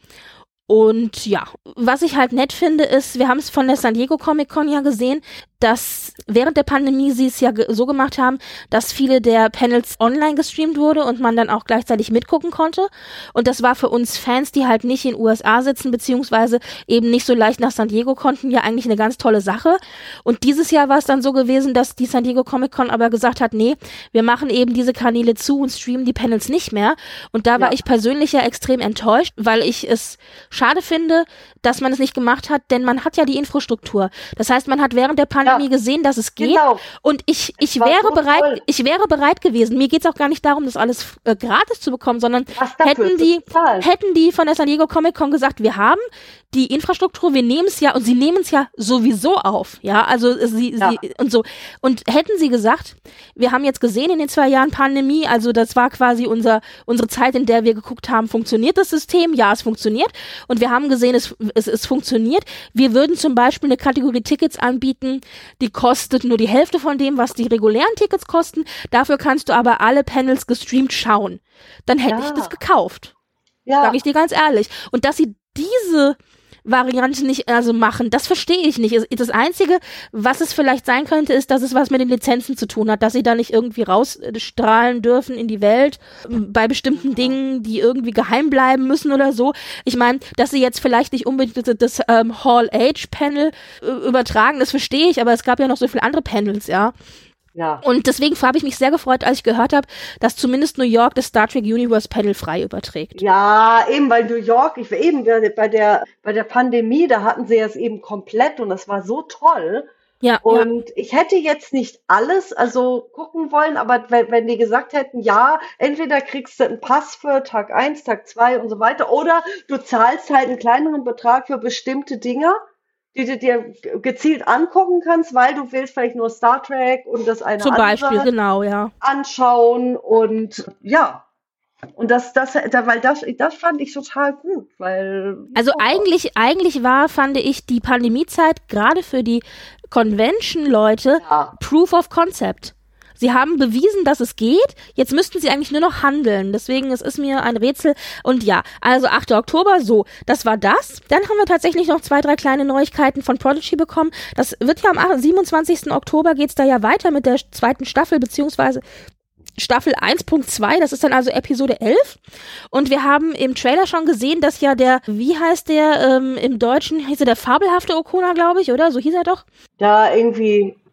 Und ja, was ich halt nett finde, ist, wir haben es von der San Diego Comic Con ja gesehen, dass während der Pandemie sie es ja so gemacht haben, dass viele der Panels online gestreamt wurde und man dann auch gleichzeitig mitgucken konnte. Und das war für uns Fans, die halt nicht in den USA sitzen, beziehungsweise eben nicht so leicht nach San Diego konnten, ja eigentlich eine ganz tolle Sache. Und dieses Jahr war es dann so gewesen, dass die San Diego Comic Con aber gesagt hat, nee, wir machen eben diese Kanäle zu und streamen die Panels nicht mehr. Und da war ich persönlich ja extrem enttäuscht, weil ich es schade finde, dass man es nicht gemacht hat, denn man hat ja die Infrastruktur. Das heißt, man hat während der Pandemie gesehen, dass es geht. Genau. Und ich wäre bereit gewesen. Mir geht's auch gar nicht darum, das alles gratis zu bekommen, sondern hätten die von der San Diego Comic Con gesagt, wir haben die Infrastruktur, wir nehmen es ja und sie nehmen es ja sowieso auf, ja, also sie und so. Und hätten sie gesagt, wir haben jetzt gesehen in den 2 Jahren Pandemie, also das war quasi unsere Zeit, in der wir geguckt haben, funktioniert das System? Ja, es funktioniert. Und wir haben gesehen, es funktioniert. Wir würden zum Beispiel eine Kategorie Tickets anbieten, die kostet nur die Hälfte von dem, was die regulären Tickets kosten. Dafür kannst du aber alle Panels gestreamt schauen. Dann hätte ich das gekauft. Ja. Sag ich dir ganz ehrlich. Und dass sie diese Variante nicht machen, das verstehe ich nicht. Das Einzige, was es vielleicht sein könnte, ist, dass es was mit den Lizenzen zu tun hat, dass sie da nicht irgendwie rausstrahlen dürfen in die Welt bei bestimmten Dingen, die irgendwie geheim bleiben müssen oder so. Ich meine, dass sie jetzt vielleicht nicht unbedingt das Hall-H-Panel übertragen, das verstehe ich, aber es gab ja noch so viele andere Panels, ja. Ja. Und deswegen habe ich mich sehr gefreut, als ich gehört habe, dass zumindest New York das Star Trek Universe Panel frei überträgt. Ja, eben bei New York, bei der Pandemie, da hatten sie es eben komplett und das war so toll. Ja. Und ich hätte jetzt nicht alles, gucken wollen, aber wenn die gesagt hätten, ja, entweder kriegst du einen Pass für Tag 1, Tag 2 und so weiter, oder du zahlst halt einen kleineren Betrag für bestimmte Dinge, die du dir gezielt angucken kannst, weil du willst vielleicht nur Star Trek und das eine zum Beispiel, genau, ja, anschauen und ja. Und das fand ich total gut, weil eigentlich fand ich die Pandemiezeit gerade für die Convention-Leute Proof of Concept. Sie haben bewiesen, dass es geht. Jetzt müssten sie eigentlich nur noch handeln. Deswegen, es ist mir ein Rätsel. Und ja, also 8. Oktober, so, das war das. Dann haben wir tatsächlich noch 2, 3 kleine Neuigkeiten von Prodigy bekommen. Das wird ja am 27. Oktober geht's da ja weiter mit der 2. Staffel, beziehungsweise Staffel 1.2, das ist dann also Episode 11. Und wir haben im Trailer schon gesehen, dass ja wie heißt der, im Deutschen hieß er der fabelhafte Okona, glaube ich, oder? So hieß er doch. Da irgendwie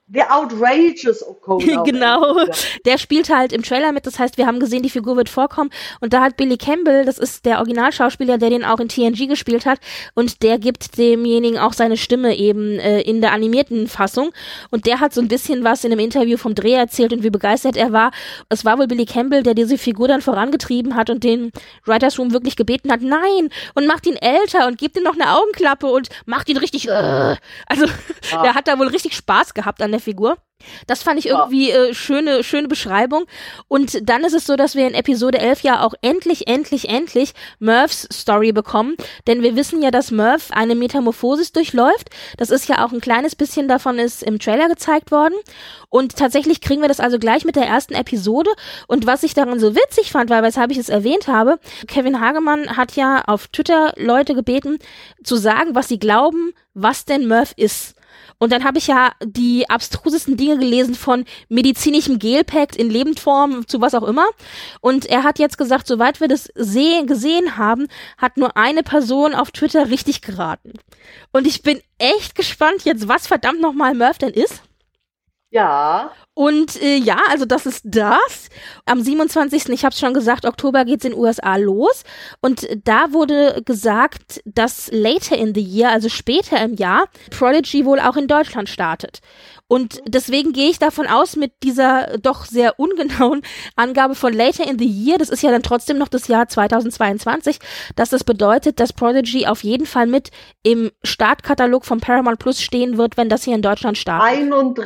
The Outrageous O'Connor. Genau, der spielt halt im Trailer mit, das heißt, wir haben gesehen, die Figur wird vorkommen und da hat Billy Campbell, das ist der Originalschauspieler, der den auch in TNG gespielt hat und der gibt demjenigen auch seine Stimme eben in der animierten Fassung und der hat so ein bisschen was in einem Interview vom Dreh erzählt und wie begeistert er war. Es war wohl Billy Campbell, der diese Figur dann vorangetrieben hat und den Writers Room wirklich gebeten hat, nein, und macht ihn älter und gibt ihm noch eine Augenklappe und macht ihn richtig, also der hat da wohl richtig Spaß gehabt an der Figur. Das fand ich irgendwie schöne Beschreibung. Und dann ist es so, dass wir in Episode 11 ja auch endlich Murphs Story bekommen. Denn wir wissen ja, dass Murph eine Metamorphosis durchläuft. Das ist ja auch ein kleines bisschen davon ist im Trailer gezeigt worden. Und tatsächlich kriegen wir das also gleich mit der ersten Episode. Und was ich daran so witzig fand, war, weshalb ich es erwähnt habe, Kevin Hagemann hat ja auf Twitter Leute gebeten, zu sagen, was sie glauben, was denn Murph ist. Und dann habe ich ja die abstrusesten Dinge gelesen von medizinischem Gelpack in Lebendform zu was auch immer. Und er hat jetzt gesagt, soweit wir das gesehen haben, hat nur eine Person auf Twitter richtig geraten. Und ich bin echt gespannt jetzt, was verdammt nochmal Murph denn ist. Ja. Und ja, also das ist das. Am 27., ich habe es schon gesagt, Oktober geht's in den USA los. Und da wurde gesagt, dass later in the year, also später im Jahr, Prodigy wohl auch in Deutschland startet. Und deswegen gehe ich davon aus, mit dieser doch sehr ungenauen Angabe von later in the year, das ist ja dann trotzdem noch das Jahr 2022, dass das bedeutet, dass Prodigy auf jeden Fall mit im Startkatalog von Paramount Plus stehen wird, wenn das hier in Deutschland startet.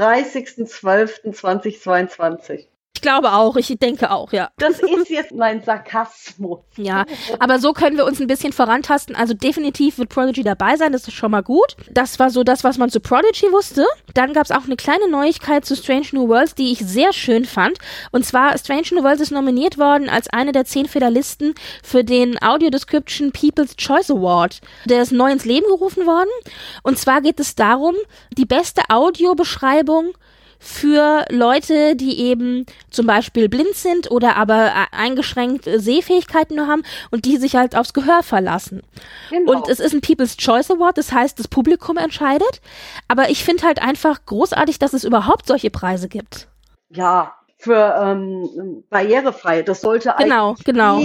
31.12.2022. Ich glaube auch, ich denke auch, ja. Das ist jetzt mein Sarkasmus. Ja, aber so können wir uns ein bisschen vorantasten. Also definitiv wird Prodigy dabei sein, das ist schon mal gut. Das war so das, was man zu Prodigy wusste. Dann gab es auch eine kleine Neuigkeit zu Strange New Worlds, die ich sehr schön fand. Und zwar, Strange New Worlds ist nominiert worden als eine der 10 Finalisten für den Audio Description People's Choice Award. Der ist neu ins Leben gerufen worden. Und zwar geht es darum, die beste Audiobeschreibung für Leute, die eben zum Beispiel blind sind oder aber eingeschränkt Sehfähigkeiten nur haben und die sich halt aufs Gehör verlassen. Genau. Und es ist ein People's Choice Award, das heißt, das Publikum entscheidet. Aber ich finde halt einfach großartig, dass es überhaupt solche Preise gibt. Ja, für barrierefrei. Das sollte eigentlich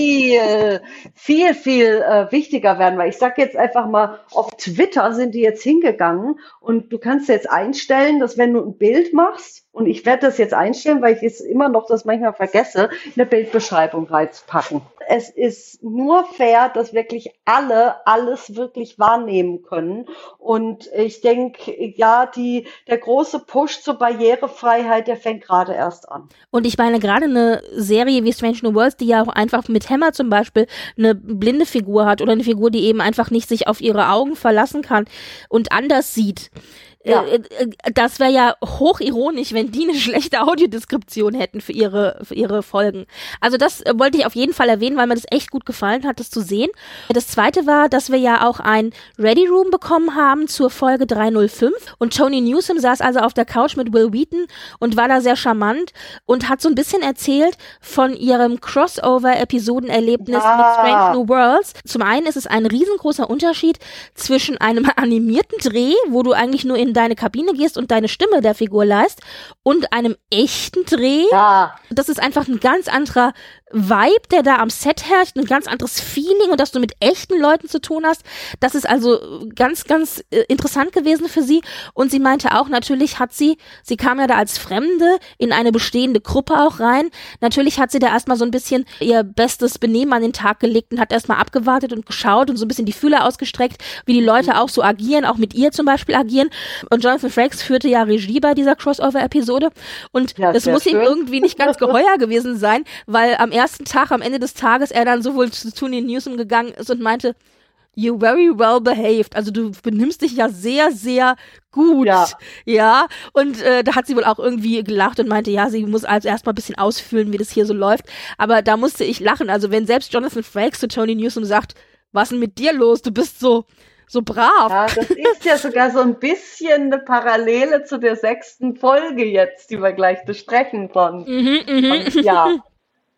viel wichtiger werden, weil ich sage jetzt einfach mal, auf Twitter sind die jetzt hingegangen und du kannst jetzt einstellen, dass wenn du ein Bild machst, und ich werde das jetzt einstellen, weil ich es immer noch das manchmal vergesse, eine Bildbeschreibung reinzupacken. Es ist nur fair, dass wirklich alle alles wirklich wahrnehmen können. Und ich denke, ja, der große Push zur Barrierefreiheit, der fängt gerade erst an. Und ich meine, gerade eine Serie wie Strange New Worlds, die ja auch einfach mit Hammer zum Beispiel eine blinde Figur hat oder eine Figur, die eben einfach nicht sich auf ihre Augen verlassen kann und anders sieht. Ja. Das wäre ja hochironisch, wenn die eine schlechte Audiodeskription hätten für ihre Folgen. Also das wollte ich auf jeden Fall erwähnen, weil mir das echt gut gefallen hat, das zu sehen. Das zweite war, dass wir ja auch ein Ready Room bekommen haben zur Folge 305 und Tony Newsom saß also auf der Couch mit Will Wheaton und war da sehr charmant und hat so ein bisschen erzählt von ihrem Crossover-Episodenerlebnis mit Strange New Worlds. Zum einen ist es ein riesengroßer Unterschied zwischen einem animierten Dreh, wo du eigentlich nur in deine Kabine gehst und deine Stimme der Figur leist und einem echten Dreh. Ja. Das ist einfach ein ganz anderer Vibe, der da am Set herrscht, ein ganz anderes Feeling und dass du mit echten Leuten zu tun hast. Das ist also ganz interessant gewesen für sie und sie meinte auch, natürlich hat sie kam ja da als Fremde in eine bestehende Gruppe auch rein. Natürlich hat sie da erstmal so ein bisschen ihr bestes Benehmen an den Tag gelegt und hat erstmal abgewartet und geschaut und so ein bisschen die Fühler ausgestreckt, wie die Leute auch so agieren, auch mit ihr zum Beispiel agieren. Und Jonathan Frakes führte ja Regie bei dieser Crossover-Episode und das muss ihm irgendwie nicht ganz geheuer gewesen sein, weil am ersten Tag, am Ende des Tages, er dann sowohl zu Tony Newsom gegangen ist und meinte, you're very well behaved. Also du benimmst dich ja sehr, sehr gut. Ja. Und da hat sie wohl auch irgendwie gelacht und meinte, ja, sie muss also erstmal ein bisschen ausfüllen, wie das hier so läuft. Aber da musste ich lachen. Also wenn selbst Jonathan Frakes zu Tony Newsom sagt, was ist denn mit dir los? Du bist so brav. Ja, das ist ja sogar so ein bisschen eine Parallele zu der 6. Folge jetzt, die wir gleich besprechen konnten. Ja.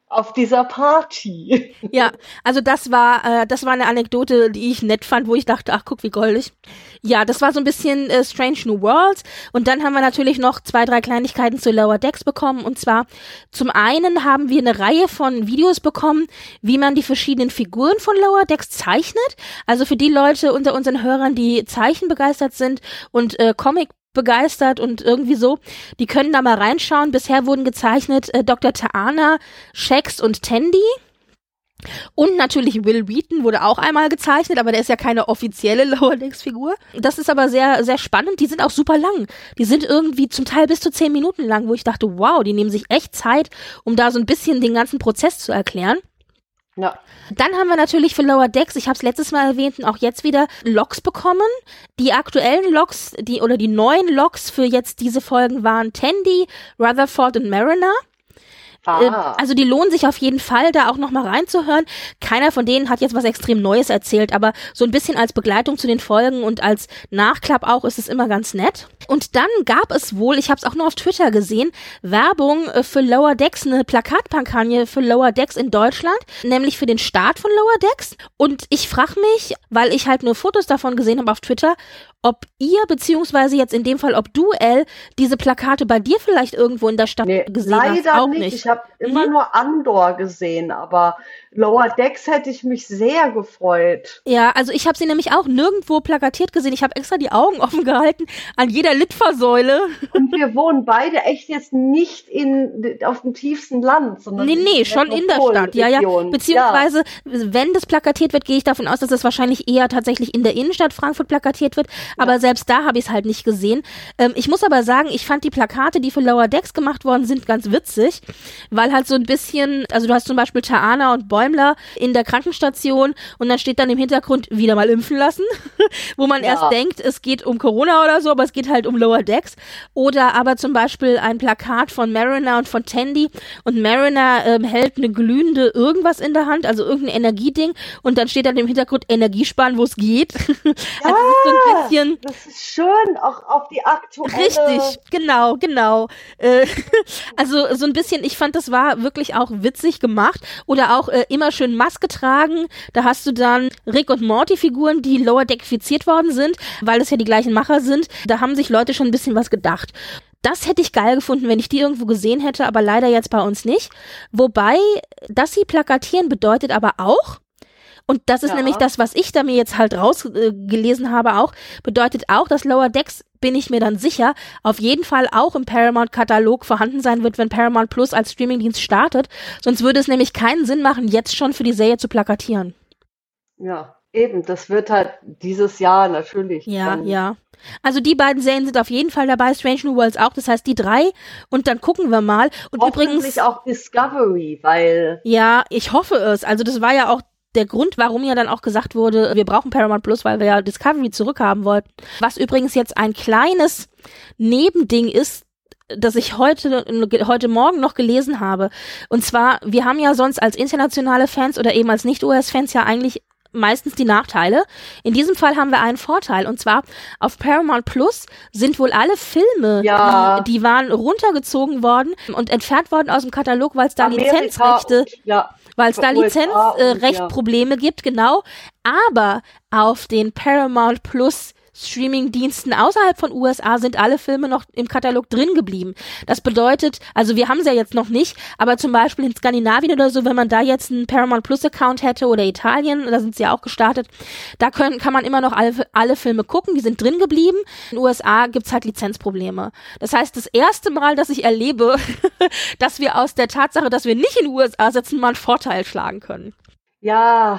auf dieser Party. Ja, also das war eine Anekdote, die ich nett fand, wo ich dachte, ach guck, wie goldig. Ja, das war so ein bisschen Strange New Worlds. Und dann haben wir natürlich noch 2, 3 Kleinigkeiten zu Lower Decks bekommen. Und zwar zum einen haben wir eine Reihe von Videos bekommen, wie man die verschiedenen Figuren von Lower Decks zeichnet. Also für die Leute unter unseren Hörern, die zeichenbegeistert sind und Comic begeistert und irgendwie so, die können da mal reinschauen. Bisher wurden gezeichnet Dr. T'Ana, Shax und Tandy. Und natürlich Will Wheaton wurde auch einmal gezeichnet, aber der ist ja keine offizielle Lower Decks Figur. Das ist aber sehr, sehr spannend. Die sind auch super lang. Die sind irgendwie zum Teil bis zu 10 Minuten lang, wo ich dachte, wow, die nehmen sich echt Zeit, um da so ein bisschen den ganzen Prozess zu erklären. Ja. Dann haben wir natürlich für Lower Decks, ich habe es letztes Mal erwähnt und auch jetzt wieder, Logs bekommen. Die aktuellen Logs, die neuen Logs für jetzt diese Folgen waren Tandy, Rutherford und Mariner. Also die lohnen sich auf jeden Fall, da auch nochmal reinzuhören. Keiner von denen hat jetzt was extrem Neues erzählt, aber so ein bisschen als Begleitung zu den Folgen und als Nachklapp auch ist es immer ganz nett. Und dann gab es wohl, ich habe es auch nur auf Twitter gesehen, Werbung für Lower Decks, eine Plakatkampagne für Lower Decks in Deutschland, nämlich für den Start von Lower Decks. Und ich frage mich, weil ich halt nur Fotos davon gesehen habe auf Twitter, ob ihr, beziehungsweise jetzt in dem Fall, ob du, Elle, diese Plakate bei dir vielleicht irgendwo in der Stadt gesehen hast. Leider auch nicht. Ich habe immer nur Andor gesehen, aber Lower Decks hätte ich mich sehr gefreut. Ja, also ich habe sie nämlich auch nirgendwo plakatiert gesehen. Ich habe extra die Augen offen gehalten an jeder Litfaßsäule. Und wir wohnen beide echt jetzt nicht auf dem tiefsten Land, sondern Nee, schon in der Stadt. Ja. Beziehungsweise, wenn das plakatiert wird, gehe ich davon aus, dass es wahrscheinlich eher tatsächlich in der Innenstadt Frankfurt plakatiert wird. Aber selbst da habe ich es halt nicht gesehen. Ich muss aber sagen, ich fand die Plakate, die für Lower Decks gemacht worden sind, ganz witzig, weil halt so ein bisschen, also du hast zum Beispiel T'Ana und Bäumler in der Krankenstation und dann steht dann im Hintergrund wieder mal impfen lassen, wo man erst denkt, es geht um Corona oder so, aber es geht halt um Lower Decks. Oder aber zum Beispiel ein Plakat von Mariner und von Tandy und Mariner hält eine glühende irgendwas in der Hand, also irgendein Energieding und dann steht dann im Hintergrund Energiesparen, wo es geht. Also das ist so ein bisschen, das ist schön, auch auf die aktuelle... Richtig, genau. Also so ein bisschen, ich fand, das war wirklich auch witzig gemacht. Oder auch immer schön Maske tragen. Da hast du dann Rick und Morty-Figuren, die Lower Deckifiziert worden sind, weil es ja die gleichen Macher sind. Da haben sich Leute schon ein bisschen was gedacht. Das hätte ich geil gefunden, wenn ich die irgendwo gesehen hätte, aber leider jetzt bei uns nicht. Wobei, dass sie plakatieren bedeutet aber auch, und das ist nämlich das, was ich da mir jetzt halt rausgelesen habe auch, bedeutet auch, dass Lower Decks, bin ich mir dann sicher, auf jeden Fall auch im Paramount-Katalog vorhanden sein wird, wenn Paramount Plus als Streamingdienst startet. Sonst würde es nämlich keinen Sinn machen, jetzt schon für die Serie zu plakatieren. Ja, eben, das wird halt dieses Jahr natürlich. Ja. Also die beiden Serien sind auf jeden Fall dabei, Strange New Worlds auch, das heißt die 3 und dann gucken wir mal. Und übrigens auch Discovery, weil... Ja, ich hoffe es. Also das war ja auch der Grund, warum ja dann auch gesagt wurde, wir brauchen Paramount Plus, weil wir ja Discovery zurückhaben wollten. Was übrigens jetzt ein kleines Nebending ist, das ich heute Morgen noch gelesen habe. Und zwar, wir haben ja sonst als internationale Fans oder eben als Nicht-US-Fans ja eigentlich meistens die Nachteile. In diesem Fall haben wir einen Vorteil. Und zwar, auf Paramount Plus sind wohl alle Filme, die waren runtergezogen worden und entfernt worden aus dem Katalog, weil es da Lizenzrechte... Weil es da Lizenzrechtprobleme gibt, genau. Aber auf den Paramount Plus Streaming-Diensten außerhalb von USA sind alle Filme noch im Katalog drin geblieben. Das bedeutet, also wir haben es ja jetzt noch nicht, aber zum Beispiel in Skandinavien oder so, wenn man da jetzt einen Paramount Plus-Account hätte oder Italien, da sind sie ja auch gestartet, da kann man immer noch alle Filme gucken, die sind drin geblieben. In den USA gibt's halt Lizenzprobleme. Das heißt, das erste Mal, dass ich erlebe, dass wir aus der Tatsache, dass wir nicht in den USA sitzen, mal einen Vorteil schlagen können. Ja,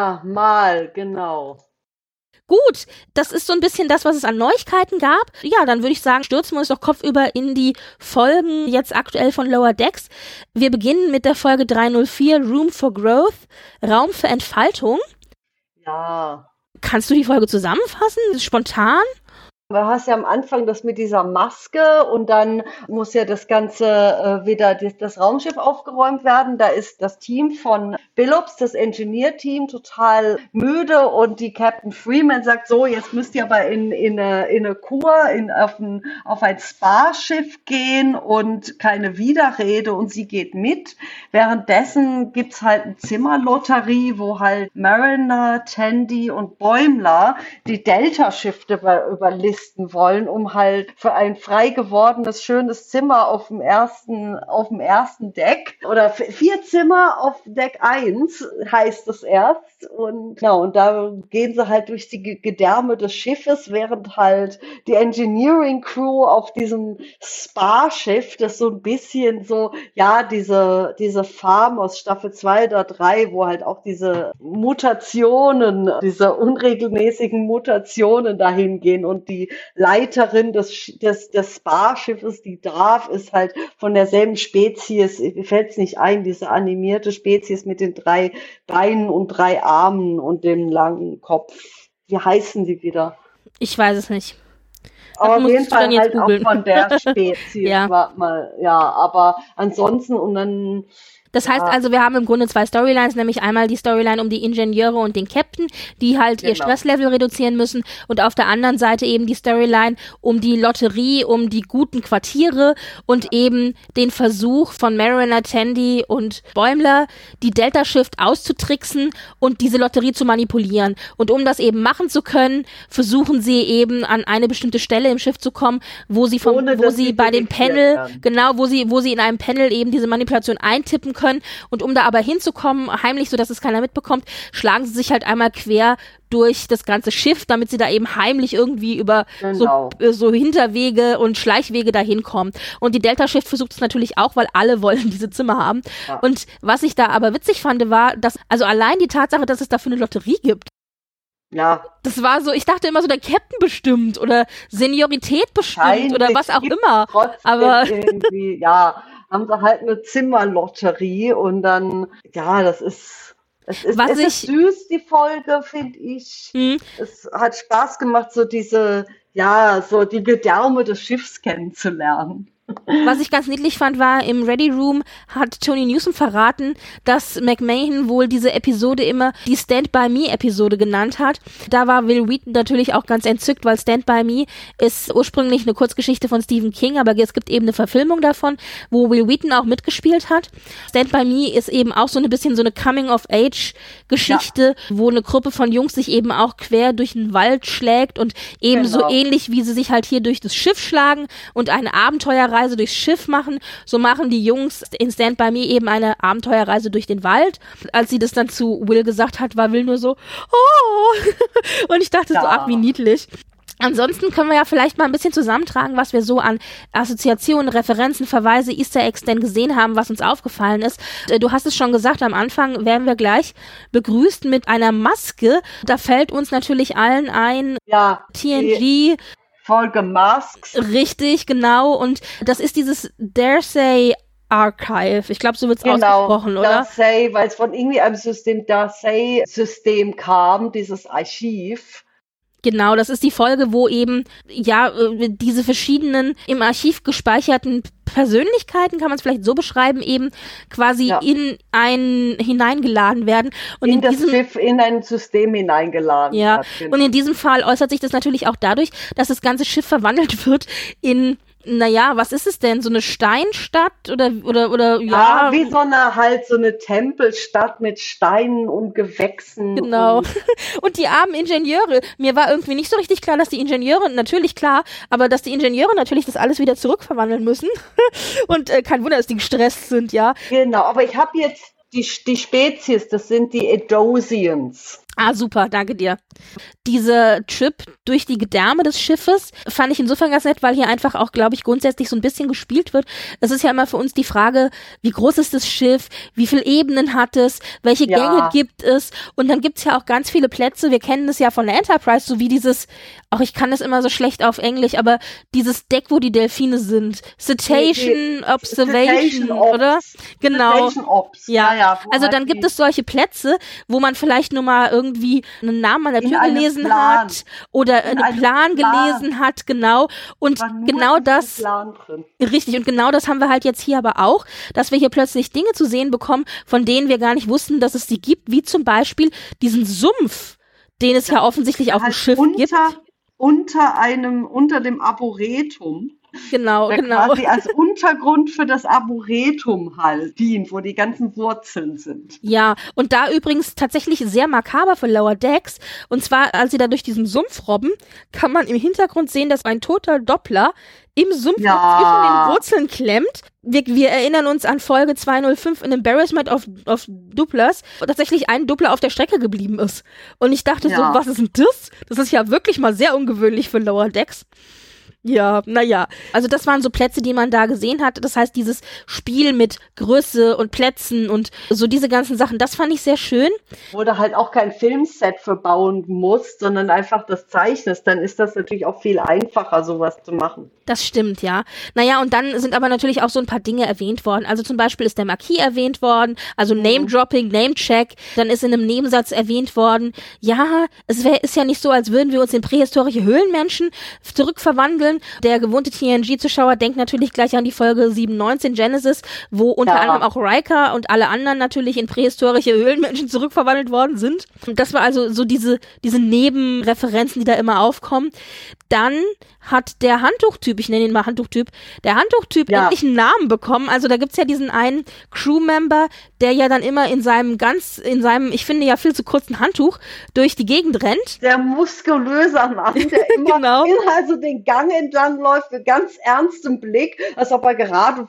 mal, genau. Gut, das ist so ein bisschen das, was es an Neuigkeiten gab. Ja, dann würde ich sagen, stürzen wir uns doch kopfüber in die Folgen jetzt aktuell von Lower Decks. Wir beginnen mit der Folge 304, Room for Growth, Raum für Entfaltung. Ja. Kannst du die Folge zusammenfassen? Spontan? Du hast ja am Anfang das mit dieser Maske und dann muss ja das Ganze wieder, das Raumschiff aufgeräumt werden. Da ist das Team von Billups, das Engineer-Team, total müde und die Captain Freeman sagt so, jetzt müsst ihr aber in eine Kur, auf ein Spa-Schiff gehen und keine Widerrede und sie geht mit. Währenddessen gibt's halt eine Zimmerlotterie, wo halt Mariner, Tandy und Bäumler die Delta-Schifte überlisten wollen, um halt für ein frei gewordenes, schönes Zimmer auf dem ersten Deck oder 4 Zimmer auf Deck 1 heißt es erst und da gehen sie halt durch die Gedärme des Schiffes, während halt die Engineering Crew auf diesem Spa-Schiff, das so ein bisschen so, ja, diese Farm aus Staffel 2 oder 3, wo halt auch diese unregelmäßigen Mutationen dahin gehen und die Leiterin des Spa-Schiffes, die Darf, ist halt von derselben Spezies, mir fällt es nicht ein, diese animierte Spezies mit den 3 Beinen und 3 Armen und dem langen Kopf. Wie heißen die wieder? Ich weiß es nicht. Aber auf jeden Fall halt googlen. Auch von der Spezies. Ja. Aber ansonsten und dann... Das heißt also, wir haben im Grunde 2 Storylines, nämlich einmal die Storyline um die Ingenieure und den Captain, die halt ihr Stresslevel reduzieren müssen und auf der anderen Seite eben die Storyline um die Lotterie, um die guten Quartiere und eben den Versuch von Mariner, Tandy und Bäumler, die Delta-Shift auszutricksen und diese Lotterie zu manipulieren. Und um das eben machen zu können, versuchen sie eben an eine bestimmte Stelle im Schiff zu kommen, wo sie bei dem Panel, wo sie in einem Panel eben diese Manipulation eintippen können. Und um da aber hinzukommen, heimlich, so dass es keiner mitbekommt, schlagen sie sich halt einmal quer durch das ganze Schiff, damit sie da eben heimlich irgendwie über so Hinterwege und Schleichwege dahin kommen. Und die Delta-Shift versucht es natürlich auch, weil alle wollen diese Zimmer haben. Ja. Und was ich da aber witzig fand, war, dass, also allein die Tatsache, dass es dafür eine Lotterie gibt. Ja. Das war so, ich dachte immer so, der Captain bestimmt oder Seniorität bestimmt oder was auch immer. Aber irgendwie, haben sie halt eine Zimmerlotterie und dann, das ist süß, die Folge, finde ich. Es hat Spaß gemacht, so die Gedärme des Schiffs kennenzulernen. Was ich ganz niedlich fand, war, im Ready Room hat Tony Newsom verraten, dass McMahon wohl diese Episode immer die Stand By Me Episode genannt hat. Da war Will Wheaton natürlich auch ganz entzückt, weil Stand By Me ist ursprünglich eine Kurzgeschichte von Stephen King, aber es gibt eben eine Verfilmung davon, wo Will Wheaton auch mitgespielt hat. Stand By Me ist eben auch so ein bisschen so eine Coming-of-Age-Geschichte, wo eine Gruppe von Jungs sich eben auch quer durch den Wald schlägt und eben so ähnlich, wie sie sich halt hier durch das Schiff schlagen und eine Abenteuerreise durchs Schiff machen, so machen die Jungs in Stand By Me eben eine Abenteuerreise durch den Wald. Als sie das dann zu Will gesagt hat, war Will nur so, oh! Und ich dachte so, ach, wie niedlich. Ansonsten können wir ja vielleicht mal ein bisschen zusammentragen, was wir so an Assoziationen, Referenzen, Verweise, Easter Eggs denn gesehen haben, was uns aufgefallen ist. Du hast es schon gesagt, am Anfang werden wir gleich begrüßt mit einer Maske. Da fällt uns natürlich allen ein, TNG, Folge Masks. Richtig, genau. Und das ist dieses Darcy Archive. Ich glaube, so wird es ausgesprochen, oder? Darcy, weil es von irgendwie einem Darcy-System kam, dieses Archiv. Genau, das ist die Folge, wo eben, diese verschiedenen im Archiv gespeicherten Persönlichkeiten, kann man es vielleicht so beschreiben, eben quasi in einen hineingeladen werden. Und in das Schiff, in ein System hineingeladen werden. Und in diesem Fall äußert sich das natürlich auch dadurch, dass das ganze Schiff verwandelt wird in, was ist es denn? So eine Steinstadt oder wie so eine Tempelstadt mit Steinen und Gewächsen. Genau. Und die armen Ingenieure. Mir war irgendwie nicht so richtig klar, dass die Ingenieure, natürlich klar, aber dass die Ingenieure natürlich das alles wieder zurückverwandeln müssen. Und kein Wunder, dass die gestresst sind, ja. Genau, aber ich habe jetzt die Spezies, das sind die Edosians. Ah, super, danke dir. Dieser Trip durch die Gedärme des Schiffes fand ich insofern ganz nett, weil hier einfach auch, glaube ich, grundsätzlich so ein bisschen gespielt wird. Es ist ja immer für uns die Frage, wie groß ist das Schiff, wie viele Ebenen hat es, welche Gänge gibt es, und dann gibt's ja auch ganz viele Plätze, wir kennen das ja von der Enterprise, so wie dieses, ich kann das immer so schlecht auf Englisch, aber dieses Deck, wo die Delfine sind, Cetacean Observation, oder? Genau. Ja. Also dann gibt es solche Plätze, wo man vielleicht nur mal irgendwie einen Namen an der Tür gelesen hat oder einen Plan gelesen hat, genau. Und genau das, richtig, und genau das haben wir halt jetzt hier aber auch, dass wir hier plötzlich Dinge zu sehen bekommen, von denen wir gar nicht wussten, dass es die gibt, wie zum Beispiel diesen Sumpf, den es ja offensichtlich auf dem Schiff gibt. Unter dem Arboretum. Genau. Quasi als Untergrund für das Arboretum halt dient, wo die ganzen Wurzeln sind. Ja, und da übrigens tatsächlich sehr makaber für Lower Decks. Und zwar, als sie da durch diesen Sumpf robben, kann man im Hintergrund sehen, dass ein toter Doppler im Sumpf zwischen den Wurzeln klemmt. Wir erinnern uns an Folge 205 in Embarrassment of Dupplers, wo tatsächlich ein Doppler auf der Strecke geblieben ist. Und ich dachte so, was ist denn das? Das ist ja wirklich mal sehr ungewöhnlich für Lower Decks. Ja, naja. Also das waren so Plätze, die man da gesehen hat. Das heißt, dieses Spiel mit Größe und Plätzen und so diese ganzen Sachen, das fand ich sehr schön. Wo du halt auch kein Filmset für bauen musst, sondern einfach das zeichnest, dann ist das natürlich auch viel einfacher, sowas zu machen. Das stimmt, ja. Naja, und dann sind aber natürlich auch so ein paar Dinge erwähnt worden. Also zum Beispiel ist der Marquis erwähnt worden, also Name-Dropping, Name-Check. Dann ist in einem Nebensatz erwähnt worden, ja, ist ja nicht so, als würden wir uns in prähistorische Höhlenmenschen zurückverwandeln. Der gewohnte TNG-Zuschauer denkt natürlich gleich an die Folge 719 Genesis, wo unter anderem auch Riker und alle anderen natürlich in prähistorische Höhlenmenschen zurückverwandelt worden sind. Und das war also so diese Nebenreferenzen, die da immer aufkommen. Dann hat der Handtuchtyp, ich nenne ihn mal Handtuchtyp, endlich einen Namen bekommen. Also da gibt's ja diesen einen Crewmember, der ja dann immer in seinem, ich finde ja viel zu kurzen Handtuch durch die Gegend rennt. Der muskulöse Mann, der immer also den Gang entlang läuft mit ganz ernstem Blick, als ob er gerade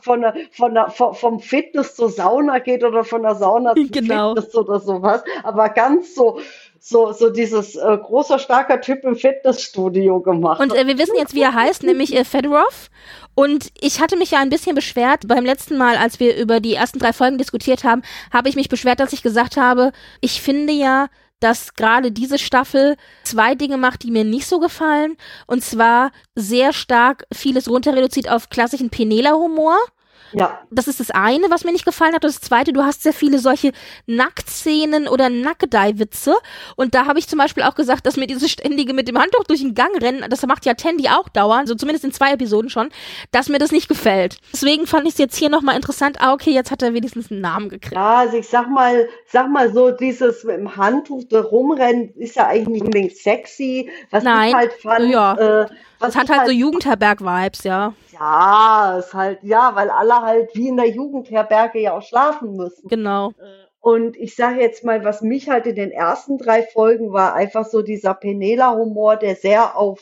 vom Fitness zur Sauna geht oder von der Sauna zum Fitness oder sowas. Aber ganz so dieses großer, starker Typ im Fitnessstudio gemacht. Und wir wissen jetzt, wie er heißt, nämlich Fedorov. Und ich hatte mich ja ein bisschen beschwert, beim letzten Mal, als wir über die ersten 3 Folgen diskutiert haben, habe ich mich beschwert, dass ich gesagt habe, ich finde ja, dass gerade diese Staffel 2 Dinge macht, die mir nicht so gefallen. Und zwar sehr stark vieles runterreduziert auf klassischen Penela-Humor. Ja. Das ist das eine, was mir nicht gefallen hat. Und das zweite, du hast sehr viele solche Nacktszenen oder Nackedei-Witze. Und da habe ich zum Beispiel auch gesagt, dass mir dieses ständige mit dem Handtuch durch den Gang rennen, das macht ja Tandy auch dauernd, so zumindest in 2 Episoden schon, dass mir das nicht gefällt. Deswegen fand ich es jetzt hier nochmal interessant. Okay, jetzt hat er wenigstens einen Namen gekriegt. Ja, also ich sag mal so, dieses mit dem Handtuch da rumrennen ist ja eigentlich nicht unbedingt sexy. Was ich halt fand, das hat halt so Jugendherberg-Vibes, ja. Ja, ist halt, weil alle halt wie in der Jugendherberge ja auch schlafen müssen. Genau. Und ich sage jetzt mal, was mich halt in den ersten 3 Folgen war, einfach so dieser Penela-Humor, der sehr auf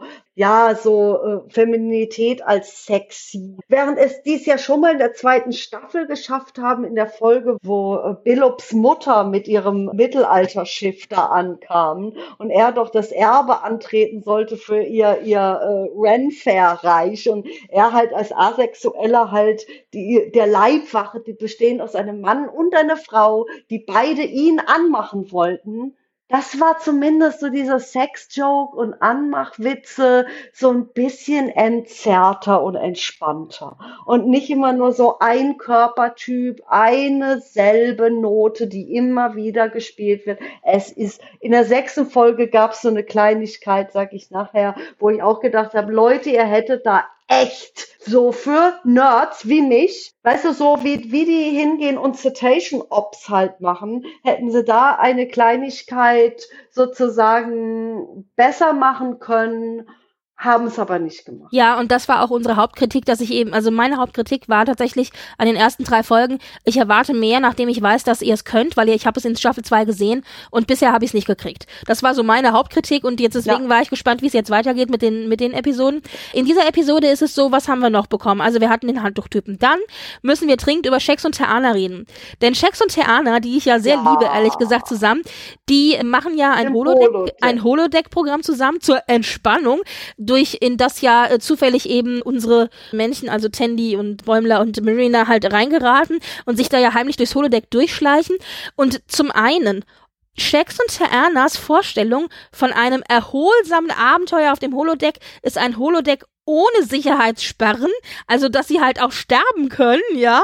Femininität als sexy. Während es dies ja schon mal in der 2. Staffel geschafft haben, in der Folge, wo Billups Mutter mit ihrem Mittelalterschiff da ankam und er doch das Erbe antreten sollte für ihr Renfair-Reich und er halt als Asexueller halt der Leibwache, die bestehen aus einem Mann und einer Frau, die beide ihn anmachen wollten. Das war zumindest so dieser Sex-Joke und Anmachwitze so ein bisschen entzerrter und entspannter. Und nicht immer nur so ein Körpertyp, eine selbe Note, die immer wieder gespielt wird. In der 6. Folge gab es so eine Kleinigkeit, sag ich nachher, wo ich auch gedacht habe, Leute, ihr hättet da echt so für Nerds wie mich, weißt du, so wie die hingehen und Citation Ops halt machen, hätten sie da eine Kleinigkeit sozusagen besser machen können, haben es aber nicht gemacht. Ja, und das war auch unsere Hauptkritik, meine Hauptkritik war tatsächlich an den ersten 3 Folgen, ich erwarte mehr, nachdem ich weiß, dass ihr es könnt, weil ich habe es in Staffel 2 gesehen und bisher habe ich es nicht gekriegt. Das war so meine Hauptkritik und jetzt deswegen war ich gespannt, wie es jetzt weitergeht mit den Episoden. In dieser Episode ist es so, was haben wir noch bekommen? Also wir hatten den Handtuchtypen. Dann müssen wir dringend über Shax und Teana reden. Denn Shax und Teana, die ich ja sehr liebe, ehrlich gesagt, zusammen, die machen ja ein Holodeck-Programm zusammen zur Entspannung, in das ja zufällig eben unsere Menschen, also Tandy und Bäumler und Marina halt reingeraten und sich da ja heimlich durchs Holodeck durchschleichen. Und zum einen Shax und Teanas Vorstellung von einem erholsamen Abenteuer auf dem Holodeck ist ein Holodeck ohne Sicherheitssperren, also dass sie halt auch sterben können, ja,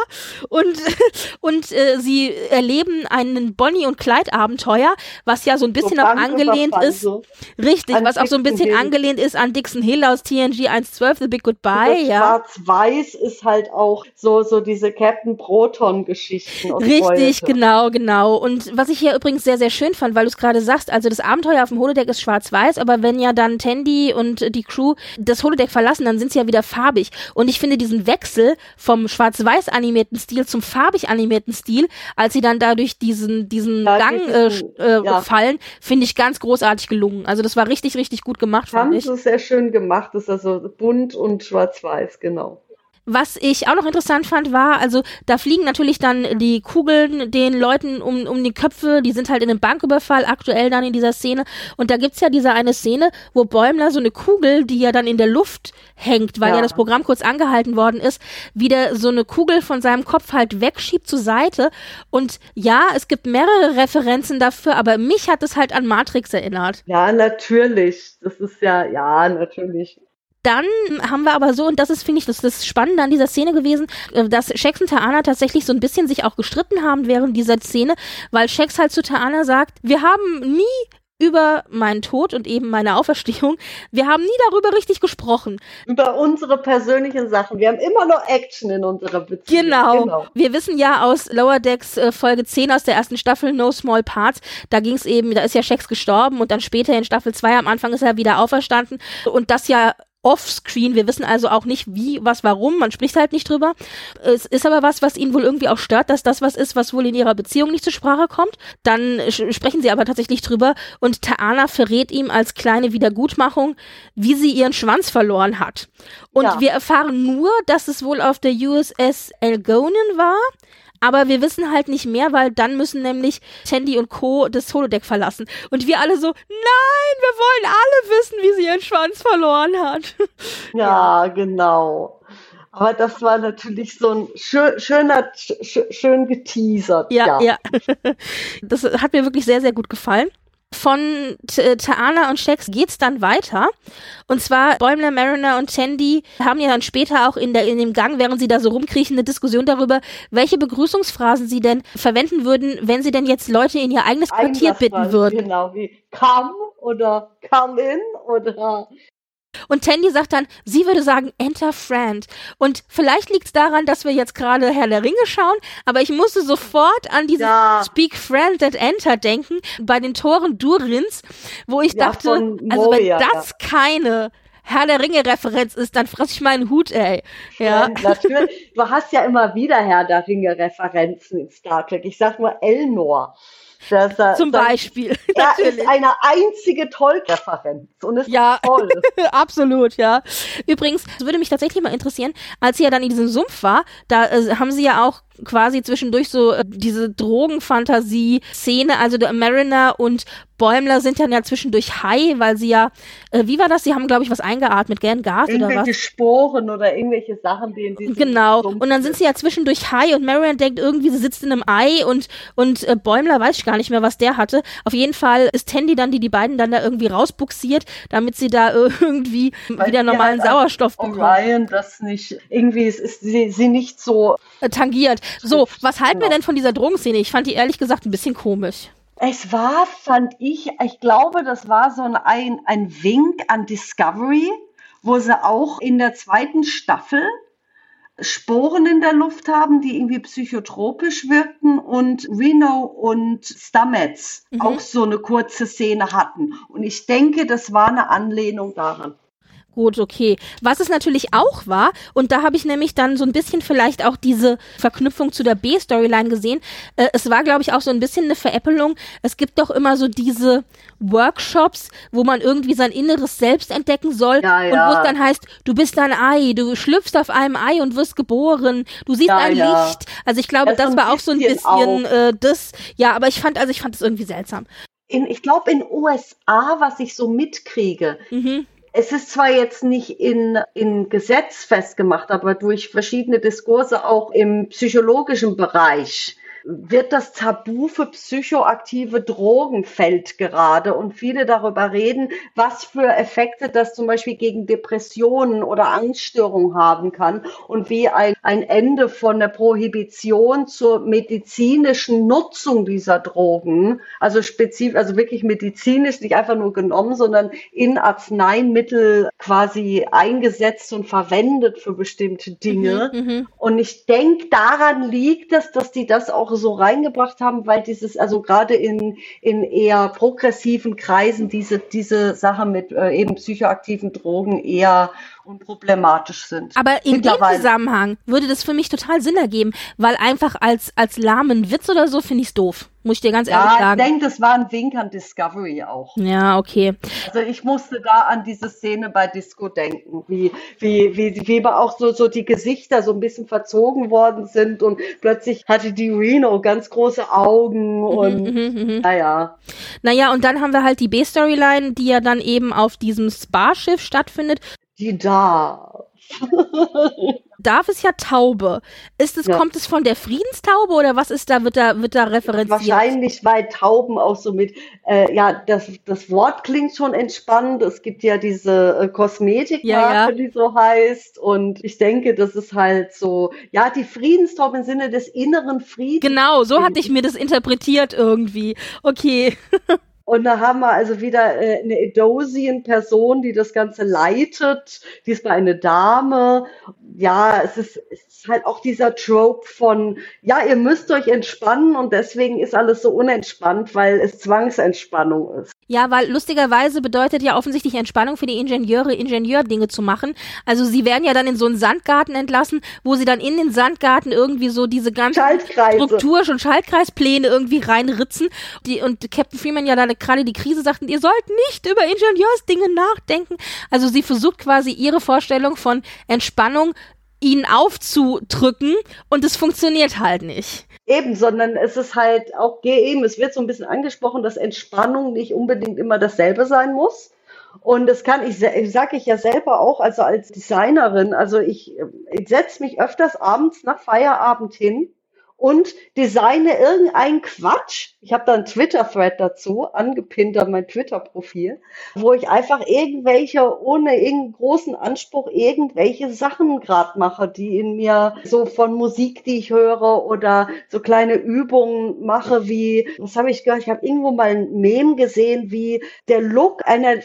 und sie erleben einen Bonnie und Clyde Abenteuer, was ja so ein bisschen auch angelehnt ist, so. Richtig, was auch so ein bisschen angelehnt ist an Dixon Hill aus TNG 112, The Big Goodbye, ja. Schwarz-Weiß ist halt auch so diese Captain Proton-Geschichten. Richtig, genau. Und was ich hier übrigens sehr, sehr schön fand, weil du es gerade sagst, also das Abenteuer auf dem Holodeck ist schwarz-weiß, aber wenn ja dann Tandy und die Crew das Holodeck verlassen, dann sind sie ja wieder farbig. Und ich finde diesen Wechsel vom schwarz-weiß animierten Stil zum farbig animierten Stil, als sie dann dadurch diesen Gang fallen, finde ich ganz großartig gelungen. Also das war richtig, richtig gut gemacht, fand ich. Haben sie sehr schön gemacht, das ist also bunt und schwarz-weiß, genau. Was ich auch noch interessant fand, war, also da fliegen natürlich dann die Kugeln den Leuten um die Köpfe, die sind halt in einem Banküberfall aktuell dann in dieser Szene und da gibt's ja diese eine Szene, wo Bäumler so eine Kugel, die ja dann in der Luft hängt, weil ja das Programm kurz angehalten worden ist, wieder so eine Kugel von seinem Kopf halt wegschiebt zur Seite und ja, es gibt mehrere Referenzen dafür, aber mich hat es halt an Matrix erinnert. Ja, natürlich, das ist ja, natürlich. Dann haben wir aber so, und das ist, finde ich, das Spannende an dieser Szene gewesen, dass Shax und Ta'ana tatsächlich so ein bisschen sich auch gestritten haben während dieser Szene, weil Shax halt zu Ta'ana sagt, wir haben nie über meinen Tod und eben meine Auferstehung, wir haben nie darüber richtig gesprochen. Über unsere persönlichen Sachen. Wir haben immer noch Action in unserer Beziehung. Genau. Wir wissen ja aus Lower Decks Folge 10 aus der ersten Staffel, No Small Parts, da ist ja Shax gestorben und dann später in Staffel 2 am Anfang ist er wieder auferstanden und das ja offscreen, wir wissen also auch nicht wie, was, warum, man spricht halt nicht drüber. Es ist aber was ihn wohl irgendwie auch stört, dass das was ist, was wohl in ihrer Beziehung nicht zur Sprache kommt. Dann sprechen sie aber tatsächlich drüber und Ta'ana verrät ihm als kleine Wiedergutmachung, wie sie ihren Schwanz verloren hat. Und wir erfahren nur, dass es wohl auf der USS Elgonin war, aber wir wissen halt nicht mehr, weil dann müssen nämlich Tandy und Co. das Holodeck verlassen. Und wir alle so, nein, wir wollen alle wissen, wie sie ihren Schwanz verloren hat. Ja, genau. Aber das war natürlich so ein schön geteasert. Ja. Das hat mir wirklich sehr, sehr gut gefallen. Von Ta'ana und Shax geht's dann weiter. Und zwar Bäumler, Mariner und Tandy haben ja dann später auch in dem Gang, während sie da so rumkriechen, eine Diskussion darüber, welche Begrüßungsphrasen sie denn verwenden würden, wenn sie denn jetzt Leute in ihr eigenes Quartier bitten würden. Genau, wie come oder come in oder... Und Tandy sagt dann, sie würde sagen, enter friend. Und vielleicht liegt es daran, dass wir jetzt gerade Herr der Ringe schauen, aber ich musste sofort an dieses Speak friend and enter denken, bei den Toren Durins, wo ich dachte, also wenn das keine Herr der Ringe-Referenz ist, dann fress ich meinen Hut, ey. Ja. Natürlich. Du hast ja immer wieder Herr der Ringe-Referenzen in Star Trek. Ich sag nur Elnor. Zum Beispiel. Er ist eine einzige Toll-Referenz und ist toll. Absolut, ja. Übrigens, es würde mich tatsächlich mal interessieren, als sie ja dann in diesem Sumpf war, da haben sie ja auch quasi zwischendurch so diese Drogenfantasie-Szene, also der Mariner und Bäumler sind dann ja zwischendurch high, weil sie ja, wie war das? Sie haben, glaube ich, was eingeatmet, gern Gas oder was? Irgendwelche Sporen oder irgendwelche Sachen, die in diesem Genau, und dann sind sie ja zwischendurch high und Mariner denkt irgendwie, sie sitzt in einem Ei und Bäumler weiß ich gar nicht mehr, was der hatte. Auf jeden Fall ist Tandy dann, die beiden dann da irgendwie rausbuxiert, damit sie da irgendwie wieder normalen Sauerstoff bekommen. Orion das nicht, irgendwie ist sie nicht so tangiert. So, was halten wir denn von dieser Drogenszene? Ich fand die ehrlich gesagt ein bisschen komisch. Es war, fand ich glaube, das war so ein Wink an Discovery, wo sie auch in der zweiten Staffel Sporen in der Luft haben, die irgendwie psychotropisch wirkten und Reno und Stamets auch so eine kurze Szene hatten. Und ich denke, das war eine Anlehnung daran. Gut, okay. Was es natürlich auch war, und da habe ich nämlich dann so ein bisschen vielleicht auch diese Verknüpfung zu der B-Storyline gesehen, es war, glaube ich, auch so ein bisschen eine Veräppelung. Es gibt doch immer so diese Workshops, wo man irgendwie sein inneres Selbst entdecken soll und wo es dann heißt, du bist ein Ei, du schlüpfst auf einem Ei und wirst geboren, du siehst ein Licht. Also ich glaube, das war auch so ein bisschen das. Ja, aber ich fand das irgendwie seltsam. Ich glaube, in USA, was ich so mitkriege, es ist zwar jetzt nicht in Gesetz festgemacht, aber durch verschiedene Diskurse auch im psychologischen Bereich wird das Tabu für psychoaktive Drogen fällt gerade und viele darüber reden, was für Effekte das zum Beispiel gegen Depressionen oder Angststörungen haben kann und wie ein Ende von der Prohibition zur medizinischen Nutzung dieser Drogen, also spezifisch, also wirklich medizinisch, nicht einfach nur genommen, sondern in Arzneimittel quasi eingesetzt und verwendet für bestimmte Dinge. Und ich denke, daran liegt es, dass die das auch so reingebracht haben, weil dieses, also gerade in eher progressiven Kreisen diese Sache mit eben psychoaktiven Drogen eher unproblematisch sind. Aber in dem Zusammenhang würde das für mich total Sinn ergeben, weil einfach als lahmen Witz oder so finde ich es doof. Muss ich dir ganz ehrlich sagen. Ja, ich denke, das war ein Wink an Discovery auch. Ja, okay. Also ich musste da an diese Szene bei Disco denken, wie aber auch so die Gesichter so ein bisschen verzogen worden sind und plötzlich hatte die Reno ganz große Augen und naja. Naja, und dann haben wir halt die B-Storyline, die ja dann eben auf diesem Spa-Schiff stattfindet. Die Darf. Darf ist ja Taube. Kommt es von der Friedenstaube oder was ist da, wird da referenziert? Wahrscheinlich, weil Tauben auch so mit, das Wort klingt schon entspannend. Es gibt ja diese Kosmetikmarke, die so heißt. Und ich denke, das ist halt so, ja, die Friedenstaube im Sinne des inneren Friedens. Genau, so hatte ich mir das interpretiert irgendwie. Okay. Und da haben wir also wieder eine Edosian-Person, die das Ganze leitet, diesmal eine Dame. Ja, es ist halt auch dieser Trope von, ja, ihr müsst euch entspannen und deswegen ist alles so unentspannt, weil es Zwangsentspannung ist. Ja, weil lustigerweise bedeutet ja offensichtlich Entspannung für die Ingenieure, Ingenieurdinge zu machen. Also sie werden ja dann in so einen Sandgarten entlassen, wo sie dann in den Sandgarten irgendwie so diese ganzen Struktur- und Schaltkreispläne irgendwie reinritzen. Und Captain Freeman ja dann gerade die Krise sagten, ihr sollt nicht über Ingenieursdinge nachdenken. Also sie versucht quasi ihre Vorstellung von Entspannung ihnen aufzudrücken und es funktioniert halt nicht. Eben, sondern es ist halt auch es wird so ein bisschen angesprochen, dass Entspannung nicht unbedingt immer dasselbe sein muss. Und das sage ich ja selber auch, also als Designerin, also ich setze mich öfters abends nach Feierabend hin und designe irgendeinen Quatsch. Ich habe da einen Twitter-Thread dazu, angepinnt an mein Twitter-Profil, wo ich einfach ohne irgendeinen großen Anspruch, irgendwelche Sachen gerade mache, die in mir so von Musik, die ich höre oder so kleine Übungen mache, was habe ich gehört? Ich habe irgendwo mal ein Meme gesehen, wie der Look einer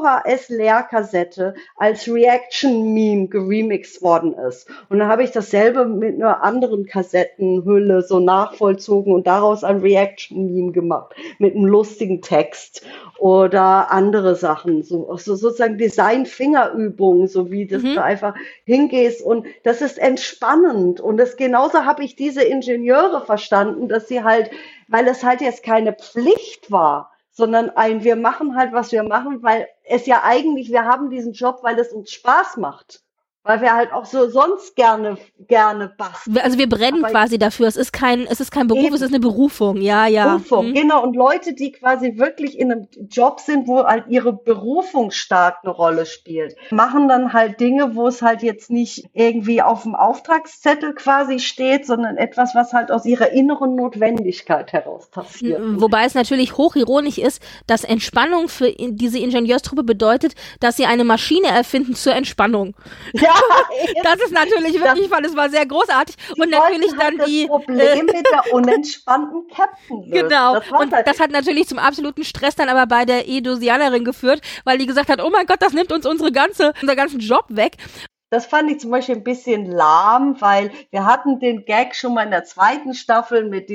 VHS-Leerkassette als Reaction-Meme geremixed worden ist. Und dann habe ich dasselbe mit einer anderen Kassettenhülle so nachvollzogen und daraus ein Reaction-Meme gemacht mit einem lustigen Text oder andere Sachen, so sozusagen Design-Fingerübungen, so wie das du einfach hingehst und das ist entspannend und genauso habe ich diese Ingenieure verstanden, dass sie halt, weil es halt jetzt keine Pflicht war, sondern wir machen halt, was wir machen, weil es ja eigentlich, wir haben diesen Job, weil es uns Spaß macht. Weil wir halt auch so sonst gerne basteln. Also wir brennen quasi dafür. Es ist kein Beruf, eben. Es ist eine Berufung. Ja. Berufung, genau. Und Leute, die quasi wirklich in einem Job sind, wo halt ihre Berufung stark eine Rolle spielt, machen dann halt Dinge, wo es halt jetzt nicht irgendwie auf dem Auftragszettel quasi steht, sondern etwas, was halt aus ihrer inneren Notwendigkeit heraus passiert. Wobei es natürlich hochironisch ist, dass Entspannung für diese Ingenieurstruppe bedeutet, dass sie eine Maschine erfinden zur Entspannung. Ja. Das ist natürlich wirklich, weil es war sehr großartig. Und natürlich dann das Problem mit der unentspannten Captain. Genau. Das hat natürlich zum absoluten Stress dann aber bei der Edosianerin geführt, weil die gesagt hat, oh mein Gott, das nimmt uns unseren ganzen Job weg. Das fand ich zum Beispiel ein bisschen lahm, weil wir hatten den Gag schon mal in der zweiten Staffel mit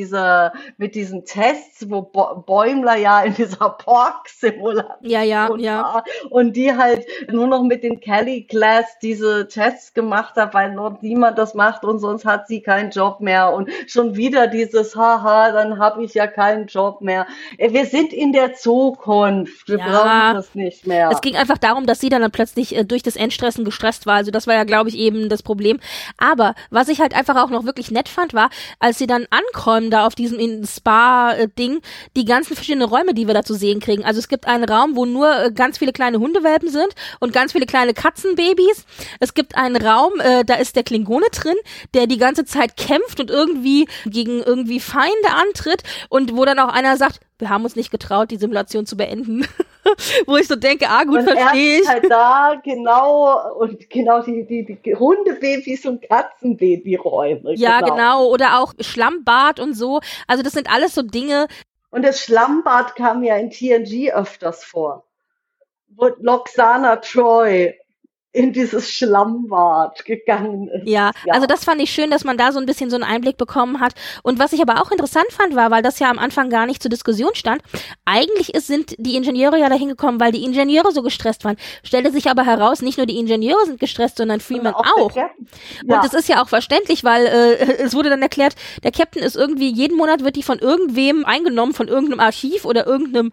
diesen Tests, wo Bäumler ja in dieser Pork-Simulation war und die halt nur noch mit den Kelly-Class diese Tests gemacht hat, weil noch niemand das macht und sonst hat sie keinen Job mehr und schon wieder dieses Haha, dann habe ich ja keinen Job mehr. Wir sind in der Zukunft, wir brauchen das nicht mehr. Es ging einfach darum, dass sie dann plötzlich durch das Endstressen gestresst war, also das war ja, glaube ich, eben das Problem. Aber was ich halt einfach auch noch wirklich nett fand, war, als sie dann ankommen da auf diesem Spa-Ding, die ganzen verschiedenen Räume, die wir da zu sehen kriegen. Also es gibt einen Raum, wo nur ganz viele kleine Hundewelpen sind und ganz viele kleine Katzenbabys. Es gibt einen Raum, da ist der Klingone drin, der die ganze Zeit kämpft und irgendwie gegen irgendwie Feinde antritt und wo dann auch einer sagt, wir haben uns nicht getraut, die Simulation zu beenden. Wo ich so denke, gut, verstehe ich. Halt da, genau, und genau die Hundebabys und Katzenbabyräume. Ja, genau, oder auch Schlammbad und so. Also das sind alles so Dinge. Und das Schlammbad kam ja in TNG öfters vor. Wo Lwaxana Troi in dieses Schlammbad gegangen ist. Ja, also das fand ich schön, dass man da so ein bisschen so einen Einblick bekommen hat. Und was ich aber auch interessant fand, war, weil das ja am Anfang gar nicht zur Diskussion stand, eigentlich sind die Ingenieure ja dahin gekommen, weil die Ingenieure so gestresst waren. Stellte sich aber heraus, nicht nur die Ingenieure sind gestresst, sondern Freeman auch. Ja. Und das ist ja auch verständlich, weil es wurde dann erklärt, der Captain ist irgendwie, jeden Monat wird die von irgendwem eingenommen, von irgendeinem Archiv oder irgendeinem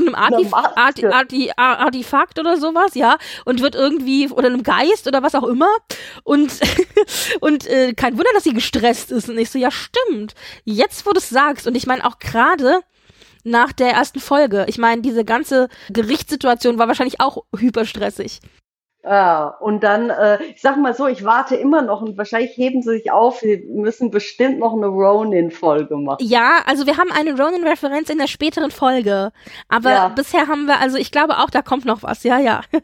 Artefakt oder sowas, ja, und wird irgendwie oder einem Geist oder was auch immer und kein Wunder, dass sie gestresst ist. Und ich so, ja stimmt, jetzt wo du es sagst und ich meine auch gerade nach der ersten Folge, ich meine, diese ganze Gerichtssituation war wahrscheinlich auch hyperstressig. Ja, und dann, ich sag mal so, ich warte immer noch und wahrscheinlich heben sie sich auf, wir müssen bestimmt noch eine Ronin-Folge machen. Ja, also wir haben eine Ronin-Referenz in der späteren Folge, aber bisher haben wir, also ich glaube auch, da kommt noch was, ja.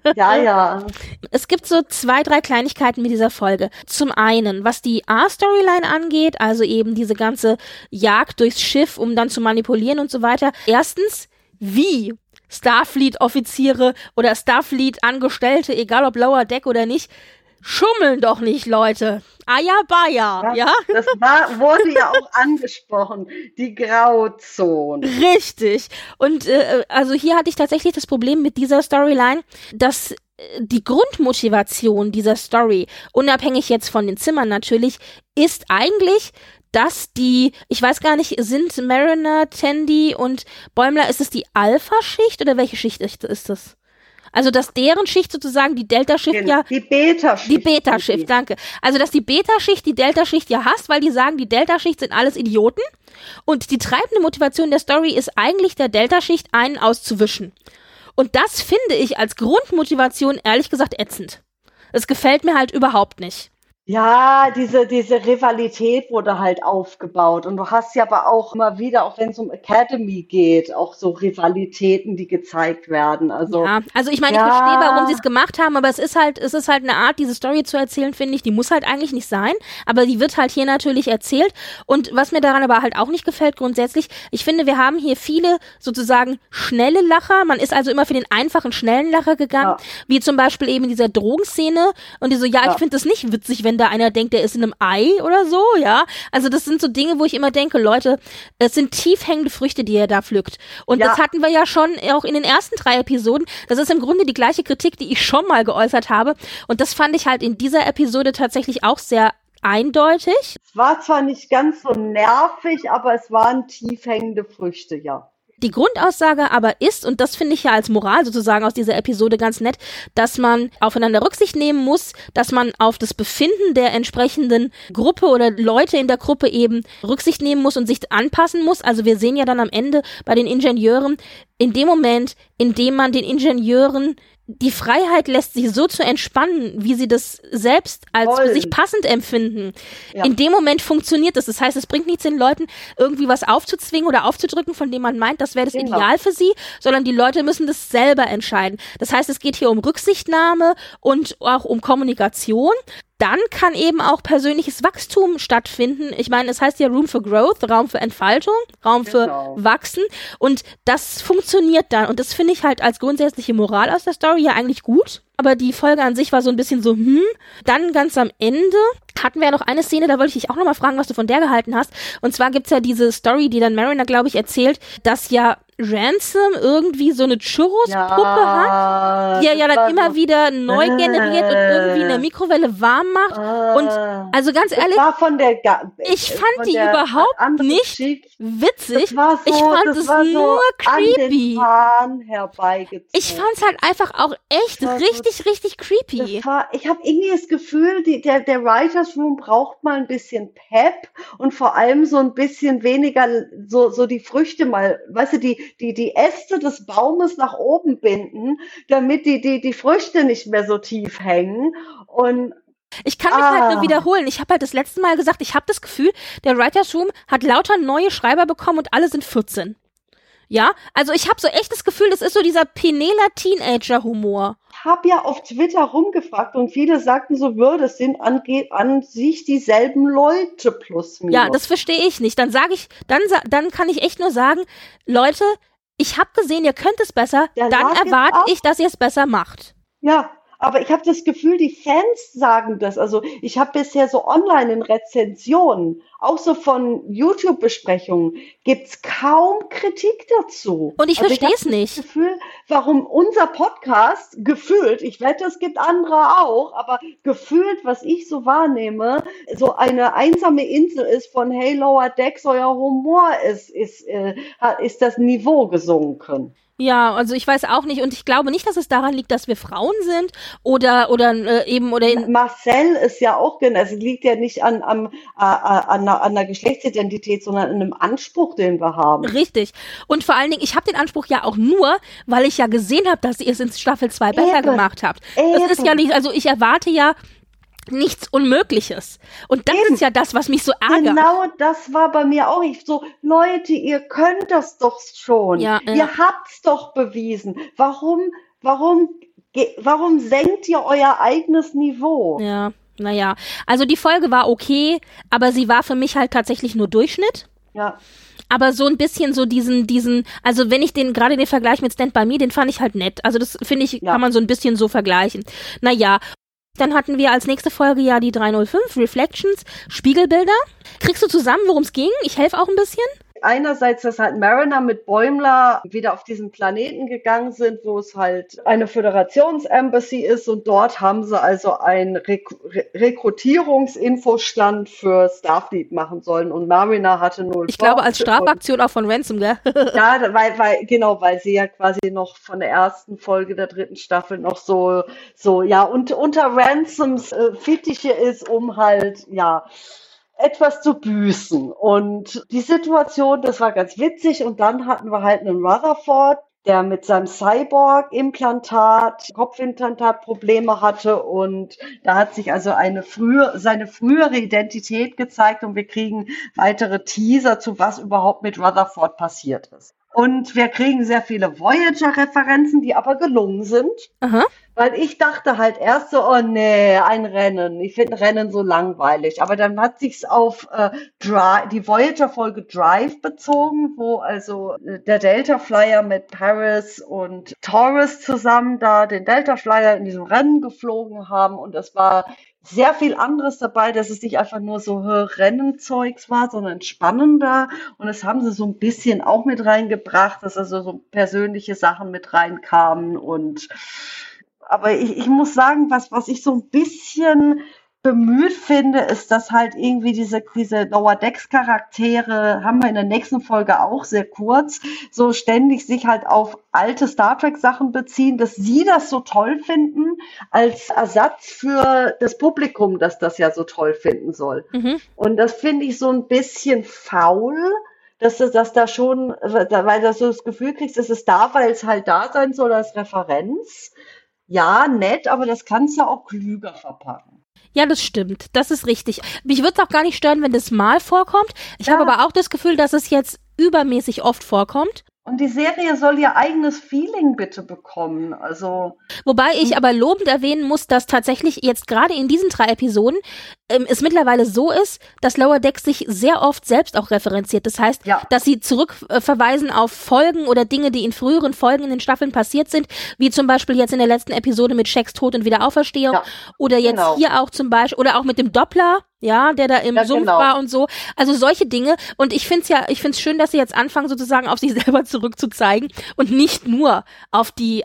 Ja. Es gibt so 2, 3 Kleinigkeiten mit dieser Folge. Zum einen, was die A-Storyline angeht, also eben diese ganze Jagd durchs Schiff, um dann zu manipulieren und so weiter. Erstens, wie Starfleet-Offiziere oder Starfleet-Angestellte, egal ob Lower Deck oder nicht, schummeln doch nicht, Leute. Ayabaya, ja? Das wurde ja auch angesprochen, die Grauzone. Richtig. Und also hier hatte ich tatsächlich das Problem mit dieser Storyline, dass die Grundmotivation dieser Story, unabhängig jetzt von den Zimmern natürlich, ist eigentlich, dass ich weiß gar nicht, sind Mariner, Tandy und Bäumler, ist es die Alpha-Schicht oder welche Schicht ist das? Also, dass deren Schicht sozusagen die Delta-Schicht Die Beta-Schicht. Die Beta-Schicht, danke. Also, dass die Beta-Schicht die Delta-Schicht ja hasst, weil die sagen, die Delta-Schicht sind alles Idioten und die treibende Motivation der Story ist eigentlich der Delta-Schicht einen auszuwischen. Und das finde ich als Grundmotivation ehrlich gesagt ätzend. Das gefällt mir halt überhaupt nicht. Ja, diese Rivalität wurde halt aufgebaut und du hast ja aber auch immer wieder, auch wenn es um Academy geht, auch so Rivalitäten, die gezeigt werden. Also ich meine, ich verstehe, warum sie es gemacht haben, aber es ist halt eine Art, diese Story zu erzählen, finde ich, die muss halt eigentlich nicht sein, aber die wird halt hier natürlich erzählt und was mir daran aber halt auch nicht gefällt grundsätzlich, ich finde, wir haben hier viele sozusagen schnelle Lacher, man ist also immer für den einfachen, schnellen Lacher gegangen, wie zum Beispiel eben in dieser Drogenszene und die so, ich finde das nicht witzig, wenn da einer denkt, der ist in einem Ei oder so, ja. Also das sind so Dinge, wo ich immer denke, Leute, es sind tief hängende Früchte, die ihr da pflückt. Und das hatten wir ja schon auch in den ersten 3 Episoden. Das ist im Grunde die gleiche Kritik, die ich schon mal geäußert habe. Und das fand ich halt in dieser Episode tatsächlich auch sehr eindeutig. Es war zwar nicht ganz so nervig, aber es waren tief hängende Früchte, ja. Die Grundaussage aber ist, und das finde ich ja als Moral sozusagen aus dieser Episode ganz nett, dass man aufeinander Rücksicht nehmen muss, dass man auf das Befinden der entsprechenden Gruppe oder Leute in der Gruppe eben Rücksicht nehmen muss und sich anpassen muss. Also wir sehen ja dann am Ende bei den Ingenieuren, in dem Moment, in dem man den Ingenieuren die Freiheit lässt, sich so zu entspannen, wie sie das selbst als für sich passend empfinden. Ja. In dem Moment funktioniert das. Das heißt, es bringt nichts den Leuten, irgendwie was aufzuzwingen oder aufzudrücken, von dem man meint, das wäre das Ideal für sie, sondern die Leute müssen das selber entscheiden. Das heißt, es geht hier um Rücksichtnahme und auch um Kommunikation. Dann kann eben auch persönliches Wachstum stattfinden. Ich meine, es heißt ja Room for Growth, Raum für Entfaltung, Raum für Wachsen. Und das funktioniert dann. Und das finde ich halt als grundsätzliche Moral aus der Story ja eigentlich gut. Aber die Folge an sich war so ein bisschen so, Dann ganz am Ende hatten wir ja noch eine Szene, da wollte ich dich auch nochmal fragen, was du von der gehalten hast. Und zwar gibt's ja diese Story, die dann Mariner, glaube ich, erzählt, dass ja Ransom irgendwie so eine Churros-Puppe hat, die er ja dann immer wieder neu generiert und irgendwie in der Mikrowelle warm macht. Und also ganz ehrlich, ich fand die überhaupt nicht witzig. Ich fand es nur creepy. Ich fand es halt einfach auch echt richtig creepy. Ich habe irgendwie das Gefühl, der Writers Room braucht mal ein bisschen Pep und vor allem so ein bisschen weniger so die Früchte mal, weißt du, die Äste des Baumes nach oben binden, damit die Früchte nicht mehr so tief hängen. Und ich kann mich halt nur wiederholen. Ich habe halt das letzte Mal gesagt, ich habe das Gefühl, der Writers Room hat lauter neue Schreiber bekommen und alle sind 14. Ja, also ich habe so echt das Gefühl, das ist so dieser Penela-Teenager-Humor. Ich habe ja auf Twitter rumgefragt und viele sagten so, das sind an sich dieselben Leute plus minus. Ja, das verstehe ich nicht. Dann kann ich echt nur sagen, Leute, ich habe gesehen, ihr könnt es besser, dann erwarte ich, dass ihr es besser macht. Ja. Aber ich habe das Gefühl, die Fans sagen das. Also ich habe bisher so online in Rezensionen, auch so von YouTube-Besprechungen, gibt's kaum Kritik dazu. Und ich verstehe es nicht. Ich habe das Gefühl, warum unser Podcast gefühlt, ich wette, es gibt andere auch, aber gefühlt, was ich so wahrnehme, so eine einsame Insel ist von hey, Lower Decks, euer Humor ist das Niveau gesunken. Ja, also ich weiß auch nicht und ich glaube nicht, dass es daran liegt, dass wir Frauen sind oder Marcel ist ja auch, es liegt ja nicht an der Geschlechtsidentität, sondern an einem Anspruch, den wir haben. Richtig. Und vor allen Dingen, ich habe den Anspruch ja auch nur, weil ich ja gesehen habe, dass ihr es in Staffel 2 besser gemacht habt. Das ist ja nicht, also ich erwarte ja nichts Unmögliches. Und das ist ja das, was mich so ärgert. Genau, das war bei mir auch. Ich so, Leute, ihr könnt das doch schon. Ja. Ihr habt's doch bewiesen. Warum senkt ihr euer eigenes Niveau? Ja, naja. Also die Folge war okay, aber sie war für mich halt tatsächlich nur Durchschnitt. Ja. Aber so ein bisschen so diesen, also wenn ich gerade den Vergleich mit Stand By Me, den fand ich halt nett. Also das finde ich, kann man so ein bisschen so vergleichen. Naja. Dann hatten wir als nächste Folge ja die 305, Reflections, Spiegelbilder. Kriegst du zusammen, worum es ging? Ich helfe auch ein bisschen. Einerseits, dass halt Mariner mit Bäumler wieder auf diesen Planeten gegangen sind, wo es halt eine Föderations-Embassy ist und dort haben sie also einen Rekrutierungsinfostand für Starfleet machen sollen und Mariner hatte 0. Ich glaube, als Strafaktion auch von Ransom, gell? Ja, weil sie ja quasi noch von der ersten Folge der 3. Staffel noch so, ja, und unter Ransoms Fittiche ist, um halt, ja, etwas zu büßen. Und die Situation, das war ganz witzig. Und dann hatten wir halt einen Rutherford, der mit seinem Cyborg-Implantat, Kopfimplantat Probleme hatte. Und da hat sich also seine frühere Identität gezeigt. Und wir kriegen weitere Teaser zu, was überhaupt mit Rutherford passiert ist. Und wir kriegen sehr viele Voyager-Referenzen, die aber gelungen sind. Aha. Weil ich dachte halt erst so, oh nee, ein Rennen. Ich finde Rennen so langweilig. Aber dann hat sich's auf die Voyager-Folge Drive bezogen, wo also der Delta Flyer mit Paris und Torres zusammen da den Delta Flyer in diesem Rennen geflogen haben. Und das war sehr viel anderes dabei, dass es nicht einfach nur so Rennenzeugs war, sondern spannender. Und das haben sie so ein bisschen auch mit reingebracht, dass also so persönliche Sachen mit reinkamen. Aber ich muss sagen, was ich so ein bisschen bemüht finde, ist, dass halt irgendwie diese Lower Decks Charaktere, haben wir in der nächsten Folge auch sehr kurz, so ständig sich halt auf alte Star Trek Sachen beziehen, dass sie das so toll finden, als Ersatz für das Publikum, das ja so toll finden soll. Mhm. Und das finde ich so ein bisschen faul, dass da schon, weil du so das Gefühl kriegst, es ist da, weil es halt da sein soll als Referenz. Ja, nett, aber das kannst du auch klüger verpacken. Ja, das stimmt. Das ist richtig. Mich würde es auch gar nicht stören, wenn das mal vorkommt. Ich habe aber auch das Gefühl, dass es jetzt übermäßig oft vorkommt. Und die Serie soll ihr eigenes Feeling bitte bekommen. Also wobei ich aber lobend erwähnen muss, dass tatsächlich jetzt gerade in diesen 3 Episoden es mittlerweile so ist, dass Lower Decks sich sehr oft selbst auch referenziert. Das heißt, dass sie zurückverweisen auf Folgen oder Dinge, die in früheren Folgen in den Staffeln passiert sind, wie zum Beispiel jetzt in der letzten Episode mit Sheks Tod und Wiederauferstehung oder jetzt hier auch zum Beispiel, oder auch mit dem Doppler. ja, der da im Sumpf war und so. Also solche Dinge. Und ich find's schön, dass sie jetzt anfangen, sozusagen auf sich selber zurückzuzeigen und nicht nur auf den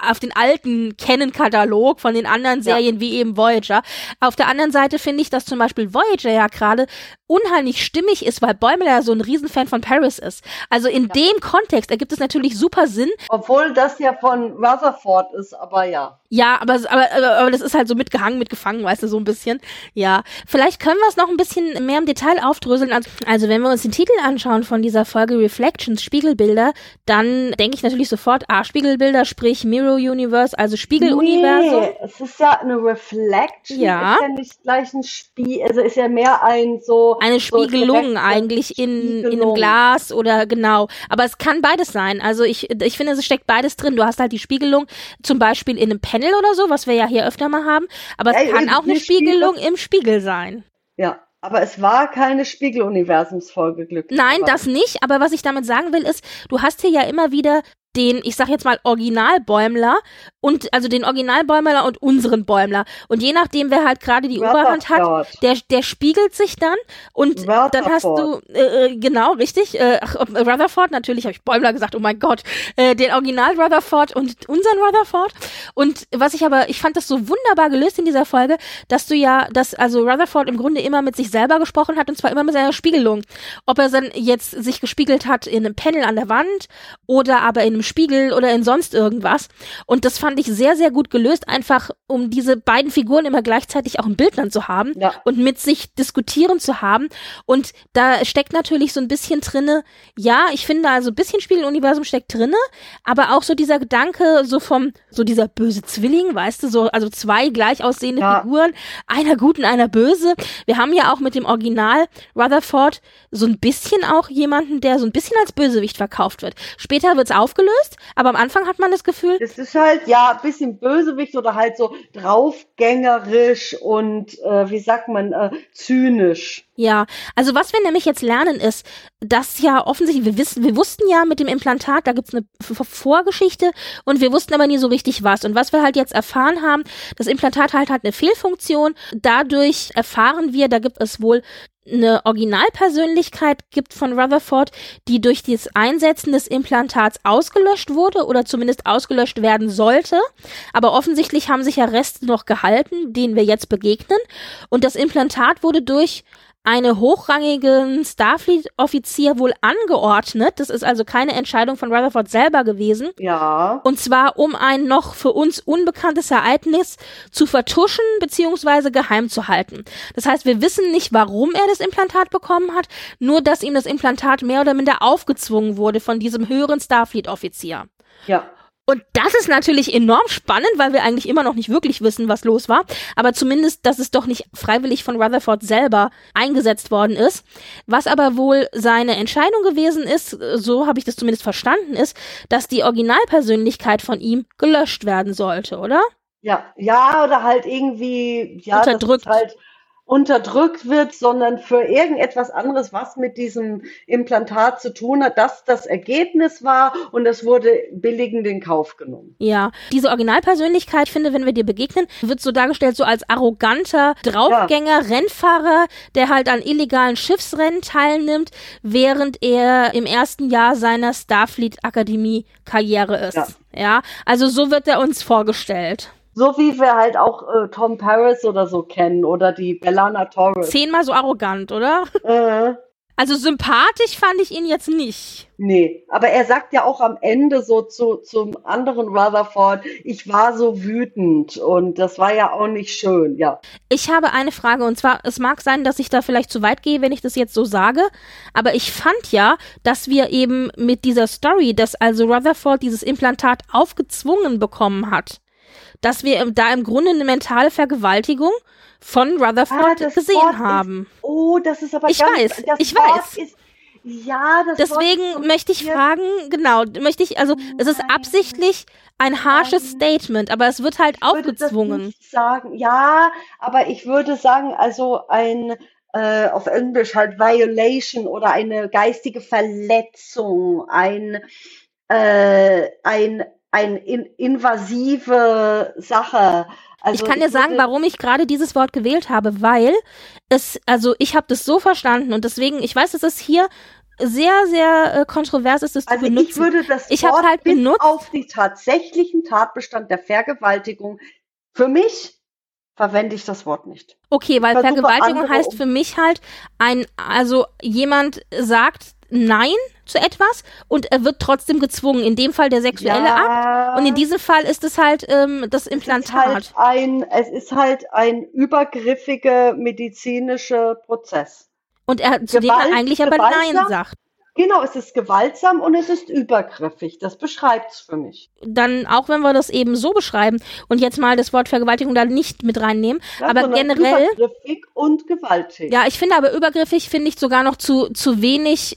alten Canon-Katalog von den anderen Serien wie eben Voyager. Auf der anderen Seite finde ich, dass zum Beispiel Voyager ja gerade unheimlich stimmig ist, weil Bäumler ja so ein Riesenfan von Paris ist. Also in dem Kontext ergibt es natürlich super Sinn. Obwohl das ja von Rutherford ist, aber ja. Ja, aber das ist halt so mitgefangen, weißt du, so ein bisschen. Ja, vielleicht können wir es noch ein bisschen mehr im Detail aufdröseln. Also wenn wir uns den Titel anschauen von dieser Folge Reflections, Spiegelbilder, dann denke ich natürlich sofort, Spiegelbilder, sprich Mirror Universe, also Spiegeluniversum. Nee, es ist ja eine Reflection, ist ja nicht gleich ein Spiel, also ist ja mehr eine Spiegelung eigentlich in einem Glas oder genau. Aber es kann beides sein. Also ich finde, es steckt beides drin. Du hast halt die Spiegelung zum Beispiel in einem Panel oder so, was wir ja hier öfter mal haben. Aber es kann auch eine Spiegelung im Spiegel sein. Ja, aber es war keine Spiegeluniversumsfolge glücklich. Nein, das nicht. Aber was ich damit sagen will, ist, du hast hier ja immer wieder den, ich sag jetzt mal, Originalbäumler und also den Originalbäumler und unseren Bäumler. Und je nachdem, wer halt gerade die Oberhand hat, der spiegelt sich dann und dann hast du, genau, richtig, Rutherford, natürlich habe ich Bäumler gesagt, oh mein Gott, den Original Rutherford und unseren Rutherford. Und ich fand das so wunderbar gelöst in dieser Folge, dass also Rutherford im Grunde immer mit sich selber gesprochen hat und zwar immer mit seiner Spiegelung. Ob er dann jetzt sich gespiegelt hat in einem Panel an der Wand oder aber in einem Spiegel oder in sonst irgendwas. Und das fand ich sehr, sehr gut gelöst, einfach um diese beiden Figuren immer gleichzeitig auch im Bildplan zu haben und mit sich diskutieren zu haben. Und da steckt natürlich so ein bisschen drinne, ja, ich finde also ein bisschen Spiegeluniversum steckt drinne, aber auch so dieser Gedanke so dieser böse Zwilling, weißt du, so, also zwei gleich aussehende Figuren, einer gut und einer böse. Wir haben ja auch mit dem Original Rutherford so ein bisschen auch jemanden, der so ein bisschen als Bösewicht verkauft wird. Später wird's aufgelöst, aber am Anfang hat man das Gefühl, es ist halt, ja, ein bisschen Bösewicht oder halt so draufgängerisch und, wie sagt man, zynisch. Ja, also was wir nämlich jetzt lernen ist, dass ja offensichtlich, wir wussten ja mit dem Implantat, da gibt's eine Vorgeschichte und wir wussten aber nie so richtig was. Und was wir halt jetzt erfahren haben, das Implantat hat eine Fehlfunktion. Dadurch erfahren wir, da gibt es wohl eine Originalpersönlichkeit gibt von Rutherford, die durch das Einsetzen des Implantats ausgelöscht wurde oder zumindest ausgelöscht werden sollte. Aber offensichtlich haben sich ja Reste noch gehalten, denen wir jetzt begegnen. Und das Implantat wurde durch einen hochrangigen Starfleet-Offizier wohl angeordnet. Das ist also keine Entscheidung von Rutherford selber gewesen. Ja. Und zwar, um ein noch für uns unbekanntes Ereignis zu vertuschen bzw. geheim zu halten. Das heißt, wir wissen nicht, warum er das Implantat bekommen hat, nur dass ihm das Implantat mehr oder minder aufgezwungen wurde von diesem höheren Starfleet-Offizier. Ja. Und das ist natürlich enorm spannend, weil wir eigentlich immer noch nicht wirklich wissen, was los war. Aber zumindest, dass es doch nicht freiwillig von Rutherford selber eingesetzt worden ist. Was aber wohl seine Entscheidung gewesen ist, so habe ich das zumindest verstanden, ist, dass die Originalpersönlichkeit von ihm gelöscht werden sollte, oder? Ja, oder halt irgendwie, unterdrückt. Dass es halt unterdrückt wird, sondern für irgendetwas anderes, was mit diesem Implantat zu tun hat, das das Ergebnis war und es wurde billigend in Kauf genommen. Ja, diese Originalpersönlichkeit, ich finde, wenn wir dir begegnen, wird so dargestellt so als arroganter Draufgänger, Rennfahrer, der halt an illegalen Schiffsrennen teilnimmt, während er im ersten Jahr seiner Starfleet-Akademie-Karriere ist. Ja, also so wird er uns vorgestellt. So wie wir halt auch Tom Paris oder so kennen oder die B'Elanna Torres. 10-mal so arrogant, oder? Also sympathisch fand ich ihn jetzt nicht. Nee, aber er sagt ja auch am Ende so zum anderen Rutherford, ich war so wütend und das war ja auch nicht schön, ja. Ich habe eine Frage und zwar, es mag sein, dass ich da vielleicht zu weit gehe, wenn ich das jetzt so sage, aber ich fand ja, dass wir eben mit dieser Story, dass also Rutherford dieses Implantat aufgezwungen bekommen hat, dass wir da im Grunde eine mentale Vergewaltigung von Rutherford gesehen haben. Das ist aber ich weiß. Deswegen möchte ich fragen, es ist absichtlich ein harsches Statement, aber es wird halt aufgezwungen. Aber ich würde sagen, also ein auf Englisch halt Violation oder eine geistige Verletzung, ein eine invasive Sache. Also ich kann dir sagen, warum ich gerade dieses Wort gewählt habe, weil ich habe das so verstanden und deswegen, ich weiß, dass es hier sehr, sehr kontrovers ist, das zu benutzen. Ich würde das Wort halt benutzt auf den tatsächlichen Tatbestand der Vergewaltigung, für mich verwende ich das Wort nicht. Okay, weil Vergewaltigung heißt für mich halt jemand sagt Nein zu etwas und er wird trotzdem gezwungen. In dem Fall der sexuelle Akt und in diesem Fall ist es halt das Implantat. Es ist halt ein übergriffiger medizinischer Prozess. Und zu dem er eigentlich aber Nein sagt. Genau, es ist gewaltsam und es ist übergriffig. Das beschreibt es für mich. Dann, auch wenn wir das eben so beschreiben und jetzt mal das Wort Vergewaltigung da nicht mit reinnehmen, aber generell übergriffig und gewaltig. Ja, ich finde aber übergriffig finde ich sogar noch zu wenig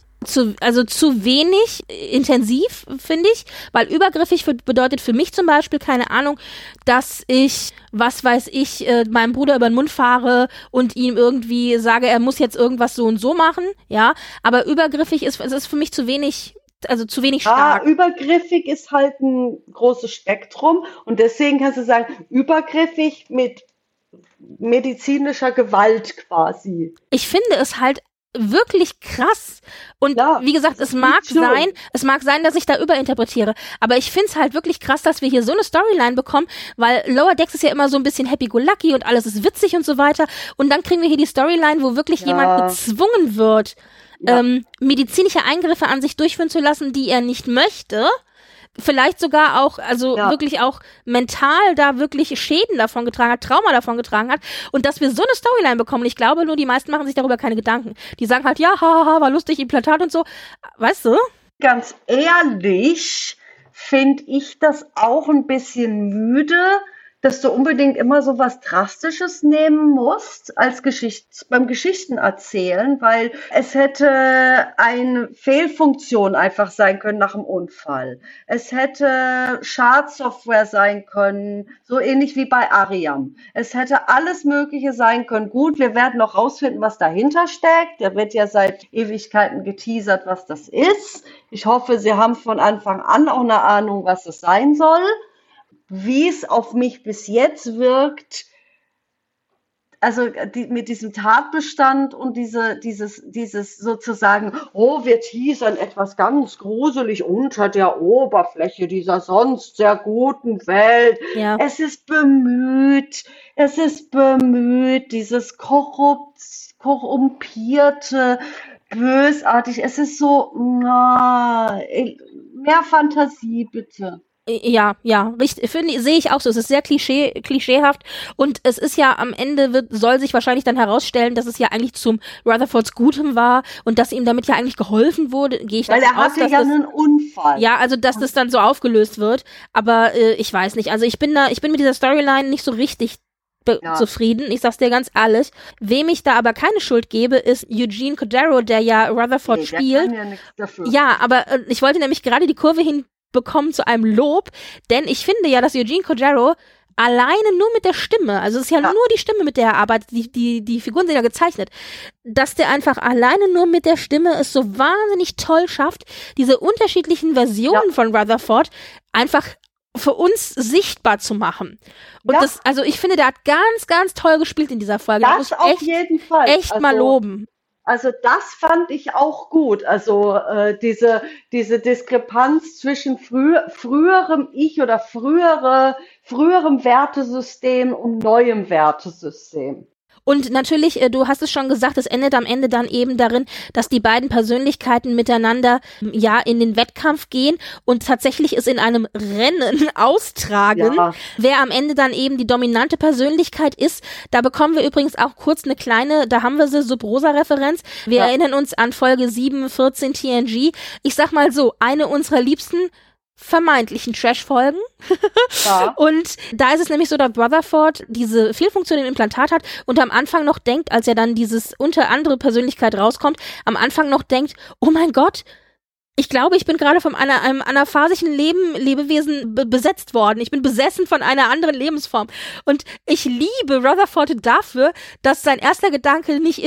intensiv, finde ich, weil übergriffig bedeutet für mich zum Beispiel, keine Ahnung, dass ich, was weiß ich, meinem Bruder über den Mund fahre und ihm irgendwie sage, er muss jetzt irgendwas so und so machen, ja, aber übergriffig ist für mich zu wenig stark. Übergriffig ist halt ein großes Spektrum und deswegen kannst du sagen, übergriffig mit medizinischer Gewalt quasi. Ich finde es halt wirklich krass. Und wie gesagt, es mag sein, dass ich da überinterpretiere. Aber ich finde es halt wirklich krass, dass wir hier so eine Storyline bekommen, weil Lower Decks ist ja immer so ein bisschen happy-go-lucky und alles ist witzig und so weiter. Und dann kriegen wir hier die Storyline, wo wirklich jemand gezwungen wird, medizinische Eingriffe an sich durchführen zu lassen, die er nicht möchte. Vielleicht sogar auch, wirklich auch mental da wirklich Schäden davon getragen hat, Trauma davon getragen hat und dass wir so eine Storyline bekommen. Ich glaube nur, die meisten machen sich darüber keine Gedanken. Die sagen halt, ja, hahaha, war lustig, Implantat und so. Weißt du? Ganz ehrlich finde ich das auch ein bisschen müde, dass du unbedingt immer so was Drastisches nehmen musst als beim Geschichtenerzählen, weil es hätte eine Fehlfunktion einfach sein können nach dem Unfall. Es hätte Schadsoftware sein können, so ähnlich wie bei Ariam. Es hätte alles Mögliche sein können. Gut, wir werden noch rausfinden, was dahinter steckt. Da wird ja seit Ewigkeiten geteasert, was das ist. Ich hoffe, Sie haben von Anfang an auch eine Ahnung, was es sein soll. Wie es auf mich bis jetzt wirkt, also mit diesem Tatbestand und dieses sozusagen, wir teasern etwas ganz gruselig unter der Oberfläche dieser sonst sehr guten Welt. Ja. Es ist bemüht, dieses korrumpierte, bösartig, es ist so, mehr Fantasie bitte. Ja, richtig, sehe ich auch so. Es ist sehr klischeehaft und es ist ja am Ende soll sich wahrscheinlich dann herausstellen, dass es ja eigentlich zum Rutherfords Gutem war und dass ihm damit ja eigentlich geholfen wurde. Gehe ich davon aus, weil er hatte ja einen Unfall. Ja, also dass das dann so aufgelöst wird. Aber ich weiß nicht. Also ich bin mit dieser Storyline nicht so richtig zufrieden. Ich sag's dir ganz ehrlich. Wem ich da aber keine Schuld gebe, ist Eugene Cordero, der ja Rutherford spielt. Der kann ja nichts dafür. Ja, aber ich wollte nämlich gerade die Kurve hinbekommen zu einem Lob, denn ich finde ja, dass Eugene Cordero alleine nur mit der Stimme, also es ist ja nur die Stimme, mit der er arbeitet, die Figuren sind ja gezeichnet, dass der einfach alleine nur mit der Stimme es so wahnsinnig toll schafft, diese unterschiedlichen Versionen von Rutherford einfach für uns sichtbar zu machen. Und ich finde, der hat ganz, ganz toll gespielt in dieser Folge. Das auf jeden Fall. Echt mal loben. Also das fand ich auch gut. Also diese Diskrepanz zwischen früherem Ich oder früherem Wertesystem und neuem Wertesystem. Und natürlich, du hast es schon gesagt, es endet am Ende dann eben darin, dass die beiden Persönlichkeiten miteinander in den Wettkampf gehen und tatsächlich es in einem Rennen austragen. Ja. Wer am Ende dann eben die dominante Persönlichkeit ist, da bekommen wir übrigens auch kurz eine kleine, da haben wir sie, Sub-Rosa-Referenz. Wir erinnern uns an Folge 7/14 TNG. Ich sag mal so, eine unserer liebsten vermeintlichen Trash-Folgen. Ja. Und da ist es nämlich so, dass Rutherford diese Fehlfunktion im Implantat hat und am Anfang noch denkt, als er dann dieses unter andere Persönlichkeit rauskommt, am Anfang noch denkt, oh mein Gott, ich glaube, ich bin gerade von einem anaphasischen Lebewesen besetzt worden. Ich bin besessen von einer anderen Lebensform. Und ich liebe Rutherford dafür, dass sein erster Gedanke nicht ist,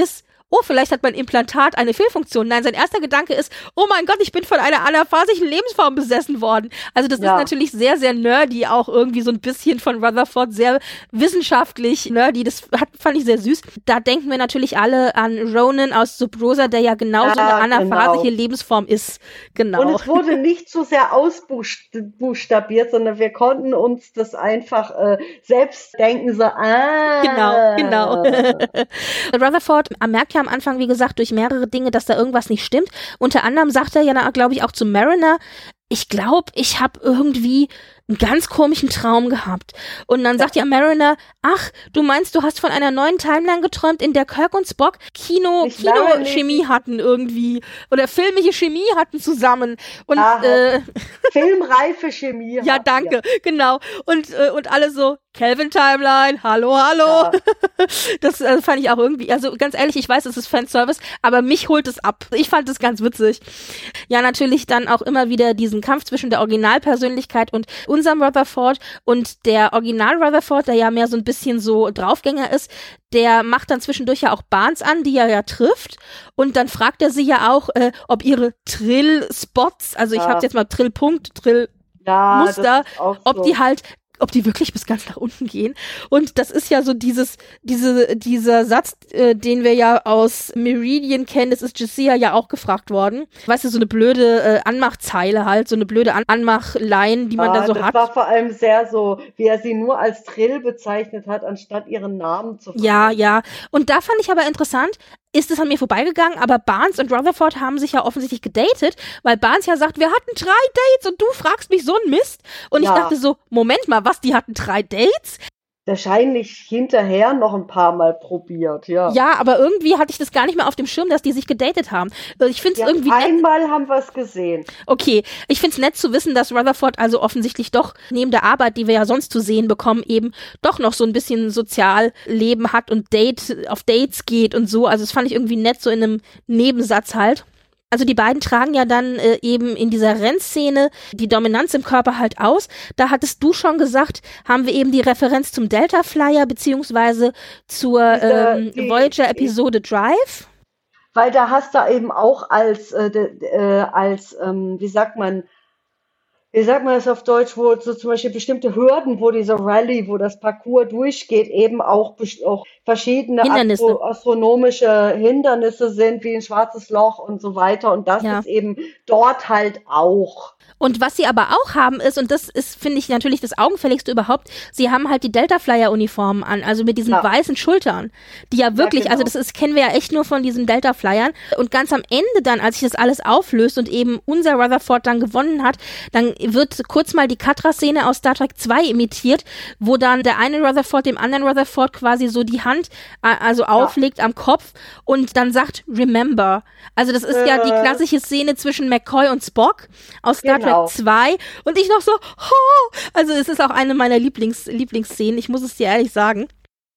oh, vielleicht hat mein Implantat eine Fehlfunktion. Nein, sein erster Gedanke ist, oh mein Gott, ich bin von einer anaphasischen Lebensform besessen worden. Also das ist natürlich sehr, sehr nerdy, auch irgendwie so ein bisschen von Rutherford, sehr wissenschaftlich nerdy. Das fand ich sehr süß. Da denken wir natürlich alle an Ronan aus Sub Rosa, der ja genauso eine anaphasische Lebensform ist. Genau. Und es wurde nicht so sehr ausbuchstabiert, sondern wir konnten uns das einfach selbst denken, so, Genau. Rutherford merkt ja am Anfang, wie gesagt, durch mehrere Dinge, dass da irgendwas nicht stimmt. Unter anderem sagt er ja, glaube ich, auch zu Mariner, ich glaube, ich habe irgendwie einen ganz komischen Traum gehabt. Und dann sagt ja Mariner, ach, du meinst, du hast von einer neuen Timeline geträumt, in der Kirk und Spock Kino-Chemie hatten irgendwie. Oder filmische Chemie hatten zusammen. Und filmreife Chemie. Ja, danke, genau. Und alle so, Kelvin-Timeline, hallo. Ja. Das fand ich auch irgendwie, also ganz ehrlich, ich weiß, es ist Fanservice, aber mich holt es ab. Ich fand es ganz witzig. Ja, natürlich dann auch immer wieder diesen Kampf zwischen der Originalpersönlichkeit und unserem Rutherford und der Original-Rutherford, der ja mehr so ein bisschen so Draufgänger ist, der macht dann zwischendurch ja auch Barnes an, die er ja trifft, und dann fragt er sie ja auch, ob ihre Trill-Spots, also ich hab's jetzt mal Trill-Punkt, Trill-Muster, ob die wirklich bis ganz nach unten gehen. Und das ist ja so dieser Satz, den wir ja aus Meridian kennen, das ist Jadzia ja auch gefragt worden. Weißt du, so eine blöde Anmachzeile halt, so eine blöde Anmachline, die man da so hat. Das war vor allem sehr so, wie er sie nur als Trill bezeichnet hat, anstatt ihren Namen zu fragen. Ja. Und da fand ich aber interessant, ist es an mir vorbeigegangen, aber Barnes und Rutherford haben sich ja offensichtlich gedatet, weil Barnes ja sagt, wir hatten 3 Dates und du fragst mich so einen Mist. Und ich dachte so, Moment mal, was, die hatten 3 Dates? Wahrscheinlich hinterher noch ein paar Mal probiert, ja. Ja, aber irgendwie hatte ich das gar nicht mehr auf dem Schirm, dass die sich gedatet haben. Ich finde es irgendwie nett. Einmal haben wir es gesehen. Okay, ich finde es nett zu wissen, dass Rutherford also offensichtlich doch neben der Arbeit, die wir ja sonst zu sehen bekommen, eben doch noch so ein bisschen Sozialleben hat und auf Dates geht und so. Also das fand ich irgendwie nett, so in einem Nebensatz halt. Also die beiden tragen ja dann eben in dieser Rennszene die Dominanz im Körper halt aus. Da hattest du schon gesagt, haben wir eben die Referenz zum Delta Flyer beziehungsweise zur Voyager-Episode Drive. Weil da hast du eben auch als wie sagt man das auf Deutsch, wo so zum Beispiel bestimmte Hürden, wo diese Rallye, wo das Parcours durchgeht, eben auch verschiedene astronomische Hindernisse sind, wie ein schwarzes Loch und so weiter. Und das ist eben dort halt auch. Und was sie aber auch haben ist, und das ist, finde ich, natürlich das Augenfälligste überhaupt, sie haben halt die Delta-Flyer-Uniformen an, also mit diesen weißen Schultern, die ja wirklich, also das kennen wir ja echt nur von diesen Delta-Flyern. Und ganz am Ende dann, als sich das alles auflöst und eben unser Rutherford dann gewonnen hat, dann wird kurz mal die Katra-Szene aus Star Trek 2 imitiert, wo dann der eine Rutherford dem anderen Rutherford quasi so die Hand auflegt am Kopf und dann sagt, remember. Also das ist ja die klassische Szene zwischen McCoy und Spock aus Star Trek 2 und ich noch so, also es ist auch eine meiner Lieblingsszenen, ich muss es dir ehrlich sagen.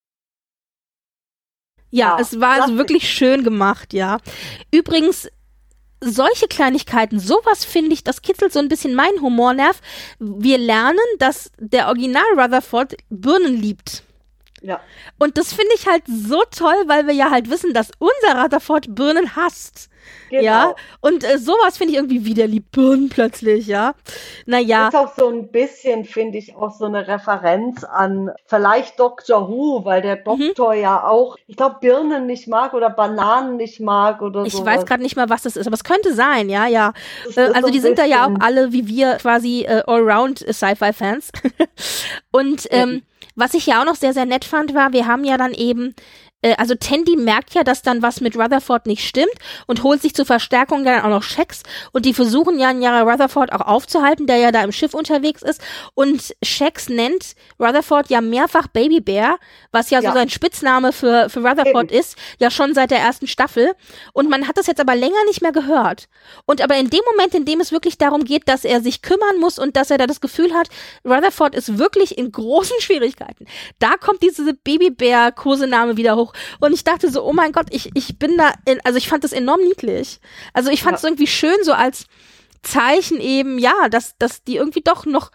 Ja, es war also wirklich schön gemacht, ja. Übrigens, solche Kleinigkeiten, sowas finde ich, das kitzelt so ein bisschen meinen Humornerv. Wir lernen, dass der Original Rutherford Birnen liebt. Ja. Und das finde ich halt so toll, weil wir ja halt wissen, dass unser Rutherford Birnen hasst. Genau. Ja, und sowas finde ich irgendwie wieder lieb Birnen plötzlich, ja. Naja. Das ist auch so ein bisschen, finde ich, auch so eine Referenz an vielleicht Doctor Who, weil der Doktor ja auch, ich glaube, Birnen nicht mag oder Bananen nicht mag oder so. Ich weiß gerade nicht mal, was das ist, aber es könnte sein, ja. Also die sind da ja auch alle, wie wir, quasi Allround-Sci-Fi-Fans. Und was ich ja auch noch sehr, sehr nett fand, war, wir haben ja dann eben also Tandy merkt ja, dass dann was mit Rutherford nicht stimmt und holt sich zur Verstärkung dann auch noch Shax und die versuchen ja Rutherford auch aufzuhalten, der ja da im Schiff unterwegs ist und Shax nennt Rutherford ja mehrfach Baby Bear, was ja so sein Spitzname für Rutherford ist, ja schon seit der ersten Staffel und man hat das jetzt aber länger nicht mehr gehört und aber in dem Moment, in dem es wirklich darum geht, dass er sich kümmern muss und dass er da das Gefühl hat, Rutherford ist wirklich in großen Schwierigkeiten, da kommt diese Baby Bear Kosename wieder hoch. Und ich dachte so, oh mein Gott, ich bin da, also ich fand das enorm niedlich. Also ich fand es irgendwie schön so als Zeichen eben, ja, dass die irgendwie doch noch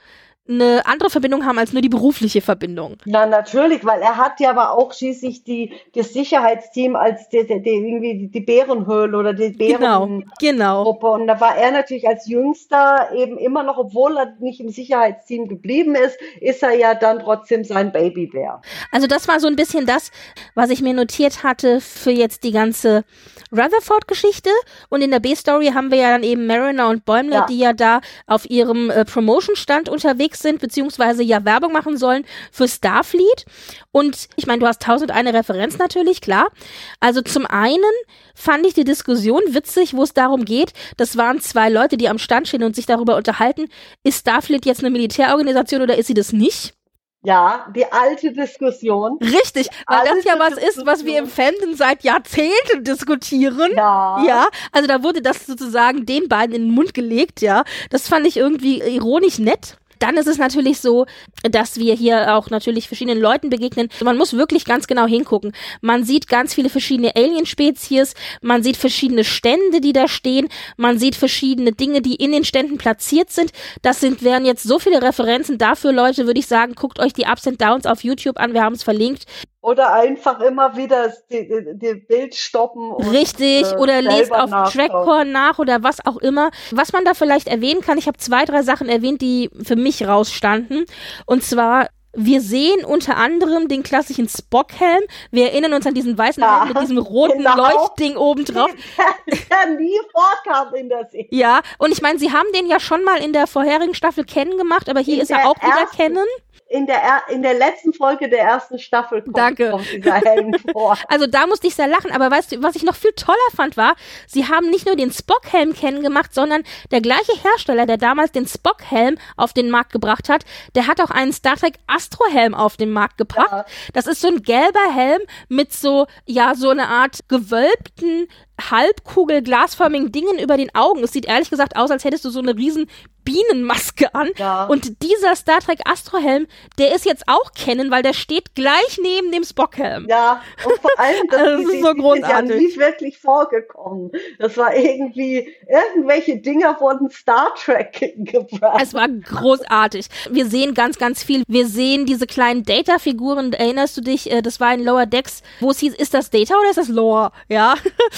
eine andere Verbindung haben als nur die berufliche Verbindung. Na, natürlich, weil er hat ja aber auch schließlich das Sicherheitsteam als irgendwie die Bärenhöhle oder die Bärengruppe. Genau. Und da war er natürlich als Jüngster eben immer noch, obwohl er nicht im Sicherheitsteam geblieben ist er ja dann trotzdem sein Babybär. Also das war so ein bisschen das, was ich mir notiert hatte für jetzt die ganze Rutherford-Geschichte. Und in der B-Story haben wir ja dann eben Mariner und Bäumler, die ja da auf ihrem Promotion-Stand unterwegs sind, beziehungsweise ja Werbung machen sollen für Starfleet. Und ich meine, du hast 1001 Referenz natürlich, klar. Also zum einen fand ich die Diskussion witzig, wo es darum geht, das waren 2 Leute, die am Stand stehen und sich darüber unterhalten, ist Starfleet jetzt eine Militärorganisation oder ist sie das nicht? Ja, die alte Diskussion. Richtig, weil das ja was ist, was wir im Fandom seit Jahrzehnten diskutieren. Ja, also da wurde das sozusagen den beiden in den Mund gelegt, ja. Das fand ich irgendwie ironisch nett. Dann ist es natürlich so, dass wir hier auch natürlich verschiedenen Leuten begegnen. Man muss wirklich ganz genau hingucken. Man sieht ganz viele verschiedene Alien-Spezies, man sieht verschiedene Stände, die da stehen, man sieht verschiedene Dinge, die in den Ständen platziert sind. Wären jetzt so viele Referenzen dafür, Leute, würde ich sagen, guckt euch die Ups and Downs auf YouTube an, wir haben es verlinkt. Oder einfach immer wieder die Bild stoppen. Und, richtig, oder lest auf Trackcore nach oder was auch immer. Was man da vielleicht erwähnen kann, ich habe 2, 3 Sachen erwähnt, die für mich rausstanden. Und zwar, wir sehen unter anderem den klassischen Spock-Helm. Wir erinnern uns an diesen weißen Helm mit diesem roten Leuchtding obendrauf. Der nie vorkam in der Serie. Ja, und ich meine, sie haben den ja schon mal in der vorherigen Staffel Kennen gemacht, aber hier ist er auch wieder Kennen. In der letzten Folge der ersten Staffel kommt dieser Helm vor. Also da musste ich sehr lachen, aber weißt du, was ich noch viel toller fand, war, sie haben nicht nur den Spock-Helm kennengemacht, sondern der gleiche Hersteller, der damals den Spock-Helm auf den Markt gebracht hat, der hat auch einen Star Trek Astro-Helm auf den Markt gebracht. Ja. Das ist so ein gelber Helm mit so eine Art gewölbten, Halbkugel, glasförmigen Dingen über den Augen. Es sieht ehrlich gesagt aus, als hättest du so eine riesen Bienenmaske an. Ja. Und dieser Star Trek Astro-Helm, der ist jetzt auch kennen, weil der steht gleich neben dem Spock-Helm. Ja, und vor allem, das ist so großartig. Ja nicht wirklich vorgekommen. Das war irgendwelche Dinger wurden Star Trek gebracht. Es war großartig. Wir sehen ganz, ganz viel. Wir sehen diese kleinen Data-Figuren. Erinnerst du dich, das war in Lower Decks, wo es hieß, ist das Data oder ist das Lore? Ja.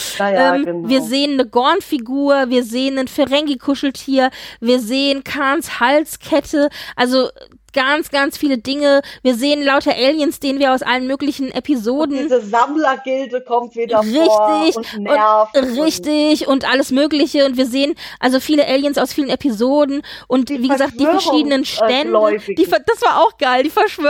Ja, genau. Wir sehen eine Gorn-Figur, wir sehen ein Ferengi-Kuscheltier, wir sehen Kahns Halskette, also ganz, ganz viele Dinge. Wir sehen lauter Aliens, denen wir aus allen möglichen Episoden... Und diese Sammlergilde kommt wieder vor und nervt. Richtig, und alles Mögliche. Und wir sehen also viele Aliens aus vielen Episoden und wie gesagt, die verschiedenen Stände. Das war auch geil,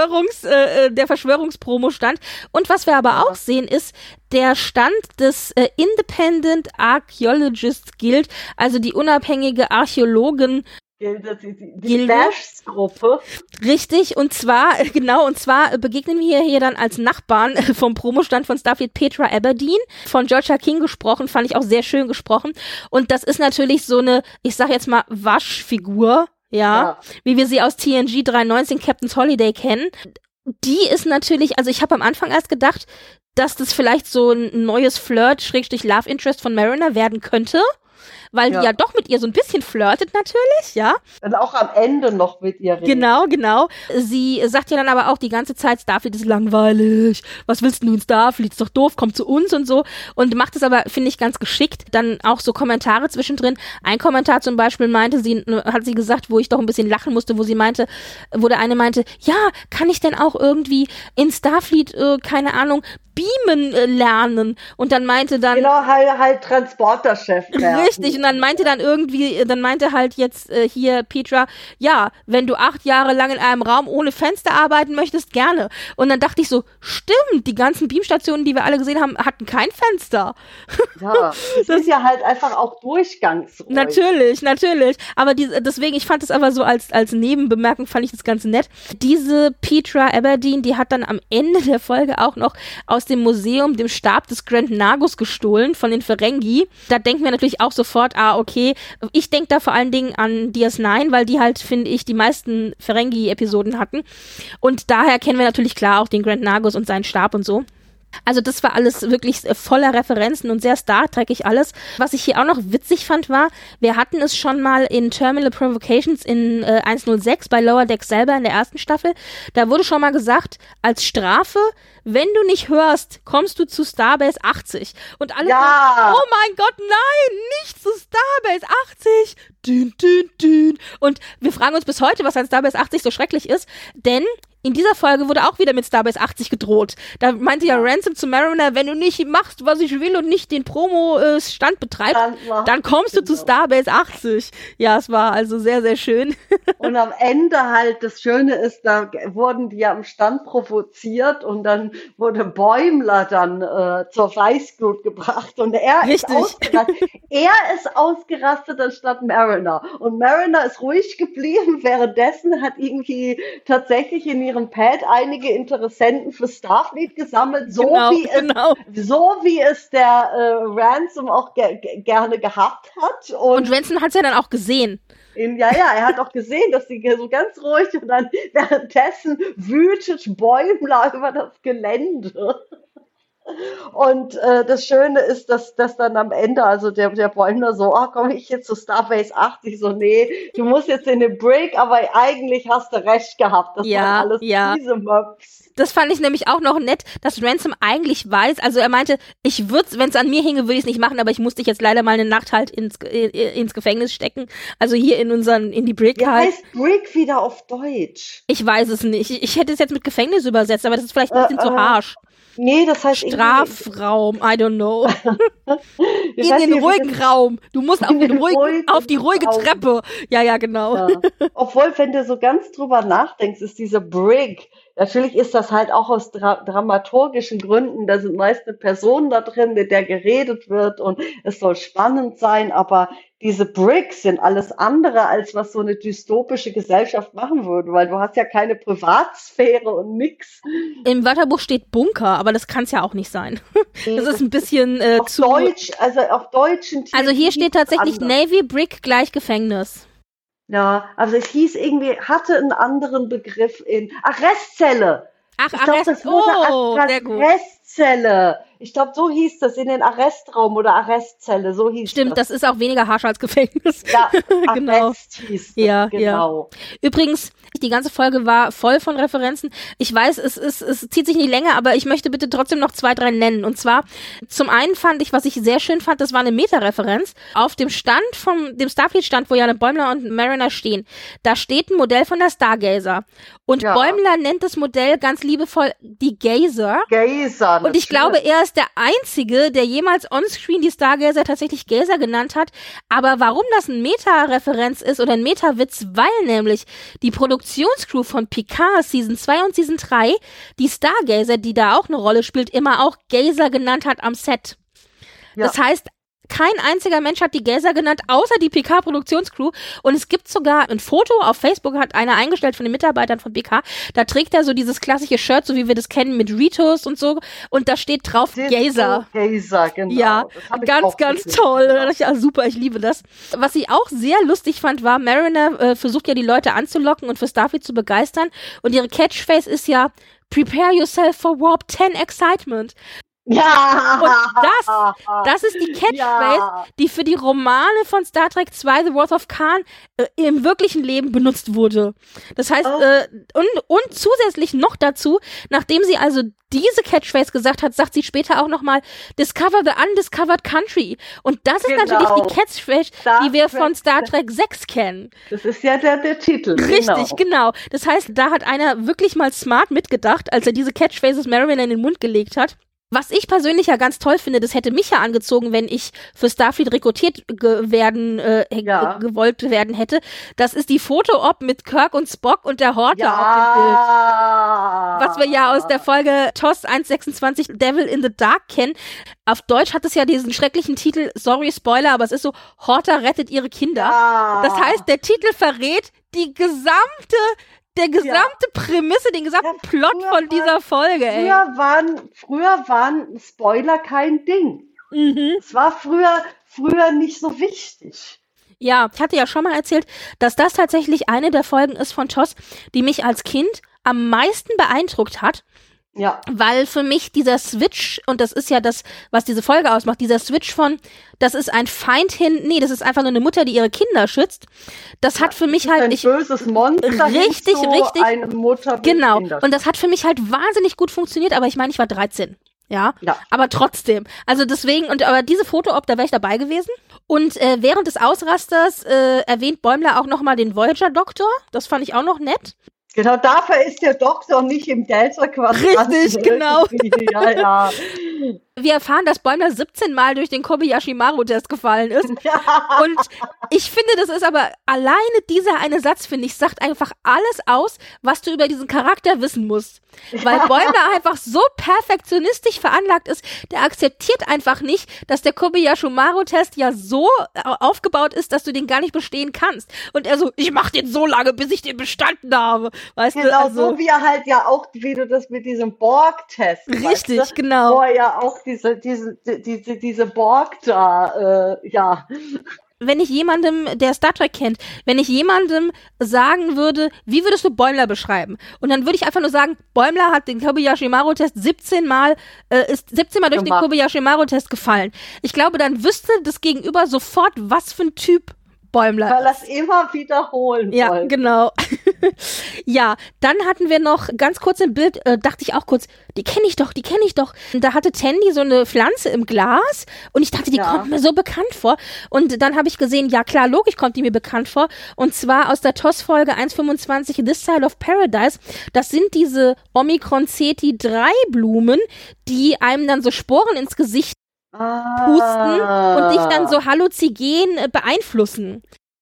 der Verschwörungspromo-Stand. Und was wir aber auch sehen, ist der Stand des Independent Archaeologist Guild, also die unabhängige Archäologen die Bashs-Gruppe. Richtig, und zwar begegnen wir hier dann als Nachbarn vom Promostand von Starfleet Petra Aberdeen, von Georgia King gesprochen, fand ich auch sehr schön gesprochen. Und das ist natürlich so eine, ich sag jetzt mal, Waschfigur, ja, wie wir sie aus TNG 319 Captain's Holiday kennen. Die ist natürlich, also ich habe am Anfang erst gedacht, dass das vielleicht so ein neues Flirt-Love-Interest von Mariner werden könnte. Weil die ja doch mit ihr so ein bisschen flirtet natürlich, ja. Und auch am Ende noch mit ihr redet. Genau. Sie sagt ja dann aber auch die ganze Zeit, Starfleet ist langweilig, was willst du in Starfleet, ist doch doof, komm zu uns und so. Und macht es aber, finde ich, ganz geschickt. Dann auch so Kommentare zwischendrin. Ein Kommentar zum Beispiel hat sie gesagt, wo ich doch ein bisschen lachen musste, wo der eine meinte, ja, kann ich denn auch irgendwie in Starfleet, keine Ahnung, beamen lernen? Und dann meinte dann... Genau, halt Transporterchef werden. Richtig, und dann meinte halt jetzt hier Petra, ja, wenn du 8 Jahre lang in einem Raum ohne Fenster arbeiten möchtest, gerne. Und dann dachte ich so, stimmt, die ganzen Beamstationen, die wir alle gesehen haben, hatten kein Fenster. Ja, das ist ja halt einfach auch durchgangsruhig. Natürlich. Aber deswegen, ich fand es aber so als Nebenbemerkung, fand ich das ganz nett. Diese Petra Aberdeen, die hat dann am Ende der Folge auch noch aus dem Museum, dem Stab des Grand Nagus gestohlen von den Ferengi. Da denken wir natürlich auch sofort, okay. Ich denke da vor allen Dingen an DS9, weil die halt, finde ich, die meisten Ferengi-Episoden hatten. Und daher kennen wir natürlich klar auch den Grand Nagus und seinen Stab und so. Also das war alles wirklich voller Referenzen und sehr Star Trekig alles. Was ich hier auch noch witzig fand war, wir hatten es schon mal in Terminal Provocations in 106 bei Lower Decks selber in der ersten Staffel. Da wurde schon mal gesagt, als Strafe, wenn du nicht hörst, kommst du zu Starbase 80. Und alle sagen, oh mein Gott, nein, nicht zu Starbase 80. Dün, dün, dün. Und wir fragen uns bis heute, was an Starbase 80 so schrecklich ist, denn in dieser Folge wurde auch wieder mit Starbase 80 gedroht. Da meinte ja Ransom zu Mariner, wenn du nicht machst, was ich will und nicht den Promo-Stand betreibst, dann kommst du zu Starbase 80. Ja, es war also sehr, sehr schön. Und am Ende halt, das Schöne ist, da wurden die ja am Stand provoziert und dann wurde Bäumler dann zur Weißglut gebracht und er ist ausgerastet anstatt Mariner. Und Mariner ist ruhig geblieben, währenddessen hat irgendwie tatsächlich in ihrem Pad einige Interessenten für Starfleet gesammelt, so wie es der Ransom auch gerne gehabt hat. Und Ransom hat es ja dann auch gesehen. Er hat auch gesehen, dass sie so ganz ruhig und dann währenddessen wütet Bäumler über das Gelände. Und das Schöne ist, dass dann am Ende, also der Bäumler so, komme ich jetzt zu Starbase 80? So, nee, du musst jetzt in den Break, aber eigentlich hast du recht gehabt. Das waren alles diese Mobs. Das fand ich nämlich auch noch nett, dass Ransom eigentlich weiß, also er meinte, ich würde, wenn es an mir hinge, würde ich es nicht machen, aber ich musste dich jetzt leider mal eine Nacht halt ins Gefängnis stecken. Also hier in die Break halt. Wie heißt Break wieder auf Deutsch? Ich weiß es nicht. Ich hätte es jetzt mit Gefängnis übersetzt, aber das ist vielleicht ein bisschen zu harsch. Nee, das heißt Strafraum, I don't know. In den ruhigen Raum. Du musst auf die ruhige Treppe. Ja, genau. Ja. Obwohl, wenn du so ganz drüber nachdenkst, ist diese Brig, natürlich ist das halt auch aus dramaturgischen Gründen, da sind meist eine Person da drin, mit der geredet wird und es soll spannend sein, aber diese Brigs sind alles andere, als was so eine dystopische Gesellschaft machen würde, weil du hast ja keine Privatsphäre und nix. Im Wörterbuch steht Bunker, aber das kann es ja auch nicht sein. Das ist ein bisschen zu... Deutsch, also auf deutschen Titeln. Also hier steht tatsächlich Navy Brig gleich Gefängnis. Ja, also es hieß irgendwie, hatte einen anderen Begriff in Arrestzelle. Sehr gut. Arrestzelle. Ich glaube, so hieß das in den Arrestraum oder Arrestzelle, so hieß Stimmt, das ist auch weniger harsch als Gefängnis. Ja, genau. Arrest hieß das, genau. Ja. Übrigens, die ganze Folge war voll von Referenzen. Ich weiß, es zieht sich in die Länge, aber ich möchte bitte trotzdem noch 2, 3 nennen. Und zwar, zum einen fand ich, was ich sehr schön fand, das war eine Meta-Referenz. Auf dem Stand dem Starfleet-Stand, wo ja Bäumler und Mariner stehen, da steht ein Modell von der Stargazer. Und Bäumler nennt das Modell ganz liebevoll die Gazer. Gazer, und ich glaube, er ist der Einzige, der jemals onscreen die Stargazer tatsächlich Gazer genannt hat. Aber warum das ein Meta-Referenz ist oder ein Meta-Witz, weil nämlich die Produktionscrew von Picard Season 2 und Season 3 die Stargazer, die da auch eine Rolle spielt, immer auch Gazer genannt hat am Set. Ja. Das heißt, kein einziger Mensch hat die Gazer genannt, außer die PK-Produktionscrew. Und es gibt sogar ein Foto auf Facebook, hat einer eingestellt von den Mitarbeitern von PK. Da trägt er so dieses klassische Shirt, so wie wir das kennen, mit Ritos und so. Und da steht drauf Gazer. Gazer, genau. Ja, ganz toll. Da dachte ich, ja, super, ich liebe das. Was ich auch sehr lustig fand, war, Mariner versucht ja die Leute anzulocken und für Starfleet zu begeistern. Und ihre Catchphrase ist ja, prepare yourself for Warp 10 Excitement. Ja! Und das ist die Catchphrase, die für die Romane von Star Trek 2 The Wrath of Khan im wirklichen Leben benutzt wurde. Das heißt, und zusätzlich noch dazu, nachdem sie also diese Catchphrase gesagt hat, sagt sie später auch nochmal, Discover the Undiscovered Country. Und das ist natürlich die Catchphrase, die wir von Star Trek 6 kennen. Das ist ja der Titel. Richtig, genau. Das heißt, da hat einer wirklich mal smart mitgedacht, als er diese Catchphrases Mariner in den Mund gelegt hat. Was ich persönlich ja ganz toll finde, das hätte mich ja angezogen, wenn ich für Starfleet rekrutiert gewollt werden hätte. Das ist die Foto-Op mit Kirk und Spock und der Horta auf dem Bild. Was wir ja aus der Folge TOS 126 Devil in the Dark kennen. Auf Deutsch hat es ja diesen schrecklichen Titel, sorry Spoiler, aber es ist so, Horta rettet ihre Kinder. Ja. Das heißt, der Titel verrät die gesamte Prämisse, den gesamten Plot von dieser Folge, ey. Früher waren Spoiler kein Ding. Mhm. Es war früher nicht so wichtig. Ja, ich hatte ja schon mal erzählt, dass das tatsächlich eine der Folgen ist von TOS, die mich als Kind am meisten beeindruckt hat. Ja. Weil für mich dieser Switch, und das ist ja das, was diese Folge ausmacht, dieser Switch von, das ist ein Feind nee, das ist einfach nur eine Mutter, die ihre Kinder schützt. Das hat für mich halt ein böses Monster. Richtig. Eine Mutter. Genau. Und das hat für mich halt wahnsinnig gut funktioniert, aber ich meine, ich war 13. Ja, aber trotzdem. Also deswegen, aber diese Foto-Op, da wäre ich dabei gewesen. Und während des Ausrasters erwähnt Bäumler auch nochmal den Voyager-Doktor. Das fand ich auch noch nett. Genau, dafür ist der Doktor nicht im Delta-Quadrant. Richtig, genau. Ja. Wir erfahren, dass Bäumler 17 Mal durch den Kobayashi-Maru-Test gefallen ist. Ja. Und ich finde, das ist aber alleine dieser eine Satz, finde ich, sagt einfach alles aus, was du über diesen Charakter wissen musst. Weil Bäumler einfach so perfektionistisch veranlagt ist, der akzeptiert einfach nicht, dass der Kobayashi-Maru-Test ja so aufgebaut ist, dass du den gar nicht bestehen kannst. Und er so, ich mach den so lange, bis ich den bestanden habe. Weißt du? Genau, also, so wie er halt ja auch, wie du das mit diesem Borg-Test. Richtig, weißt du? Genau. Wo er ja auch diese Borg da, Wenn ich jemandem, der Star Trek kennt, wenn ich jemandem sagen würde, wie würdest du Bäumler beschreiben? Und dann würde ich einfach nur sagen, Bäumler hat den Kobayashi-Maru-Test 17 Mal durch den Kobayashi-Maru-Test gefallen. Ich glaube, dann wüsste das Gegenüber sofort, was für ein Typ Bäumler. Weil das immer wiederholen Ja, wollen. Genau. Ja, dann hatten wir noch ganz kurz im Bild, dachte ich auch kurz, die kenne ich doch. Da hatte Tandy so eine Pflanze im Glas und ich dachte, die kommt mir so bekannt vor. Und dann habe ich gesehen, ja klar, logisch kommt die mir bekannt vor. Und zwar aus der TOS-Folge 1.25 This Side of Paradise. Das sind diese Omicron Ceti 3 Blumen, die einem dann so Sporen ins Gesicht pusten und dich dann so halluzinogen beeinflussen.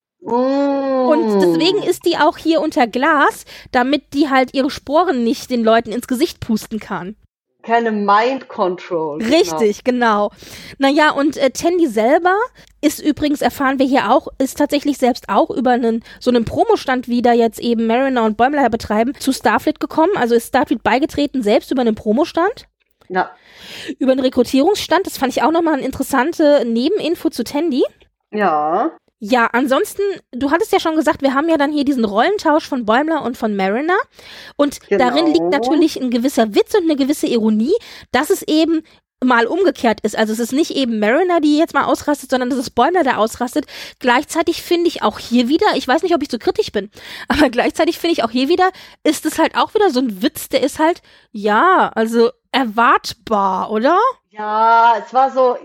Und deswegen ist die auch hier unter Glas, damit die halt ihre Sporen nicht den Leuten ins Gesicht pusten kann. Keine Mind Control. Richtig, genau. Naja, und Tandy selber ist übrigens, erfahren wir hier auch, ist tatsächlich selbst auch über so einen Promostand, wie da jetzt eben Mariner und Bäumler betreiben, zu Starfleet gekommen. Also ist Starfleet beigetreten, selbst über einen Promostand. Ja. Über einen Rekrutierungsstand. Das fand ich auch nochmal eine interessante Nebeninfo zu Tandy. Ja. Ja, ansonsten, du hattest ja schon gesagt, wir haben ja dann hier diesen Rollentausch von Bäumler und von Mariner. Und darin liegt natürlich ein gewisser Witz und eine gewisse Ironie, dass es eben mal umgekehrt ist. Also es ist nicht eben Mariner, die jetzt mal ausrastet, sondern es ist Bäumler, der ausrastet. Gleichzeitig finde ich auch hier wieder, ich weiß nicht, ob ich so kritisch bin, aber gleichzeitig finde ich auch hier wieder, ist es halt auch wieder so ein Witz, der ist halt, ja, also erwartbar, oder? Ja, es war so,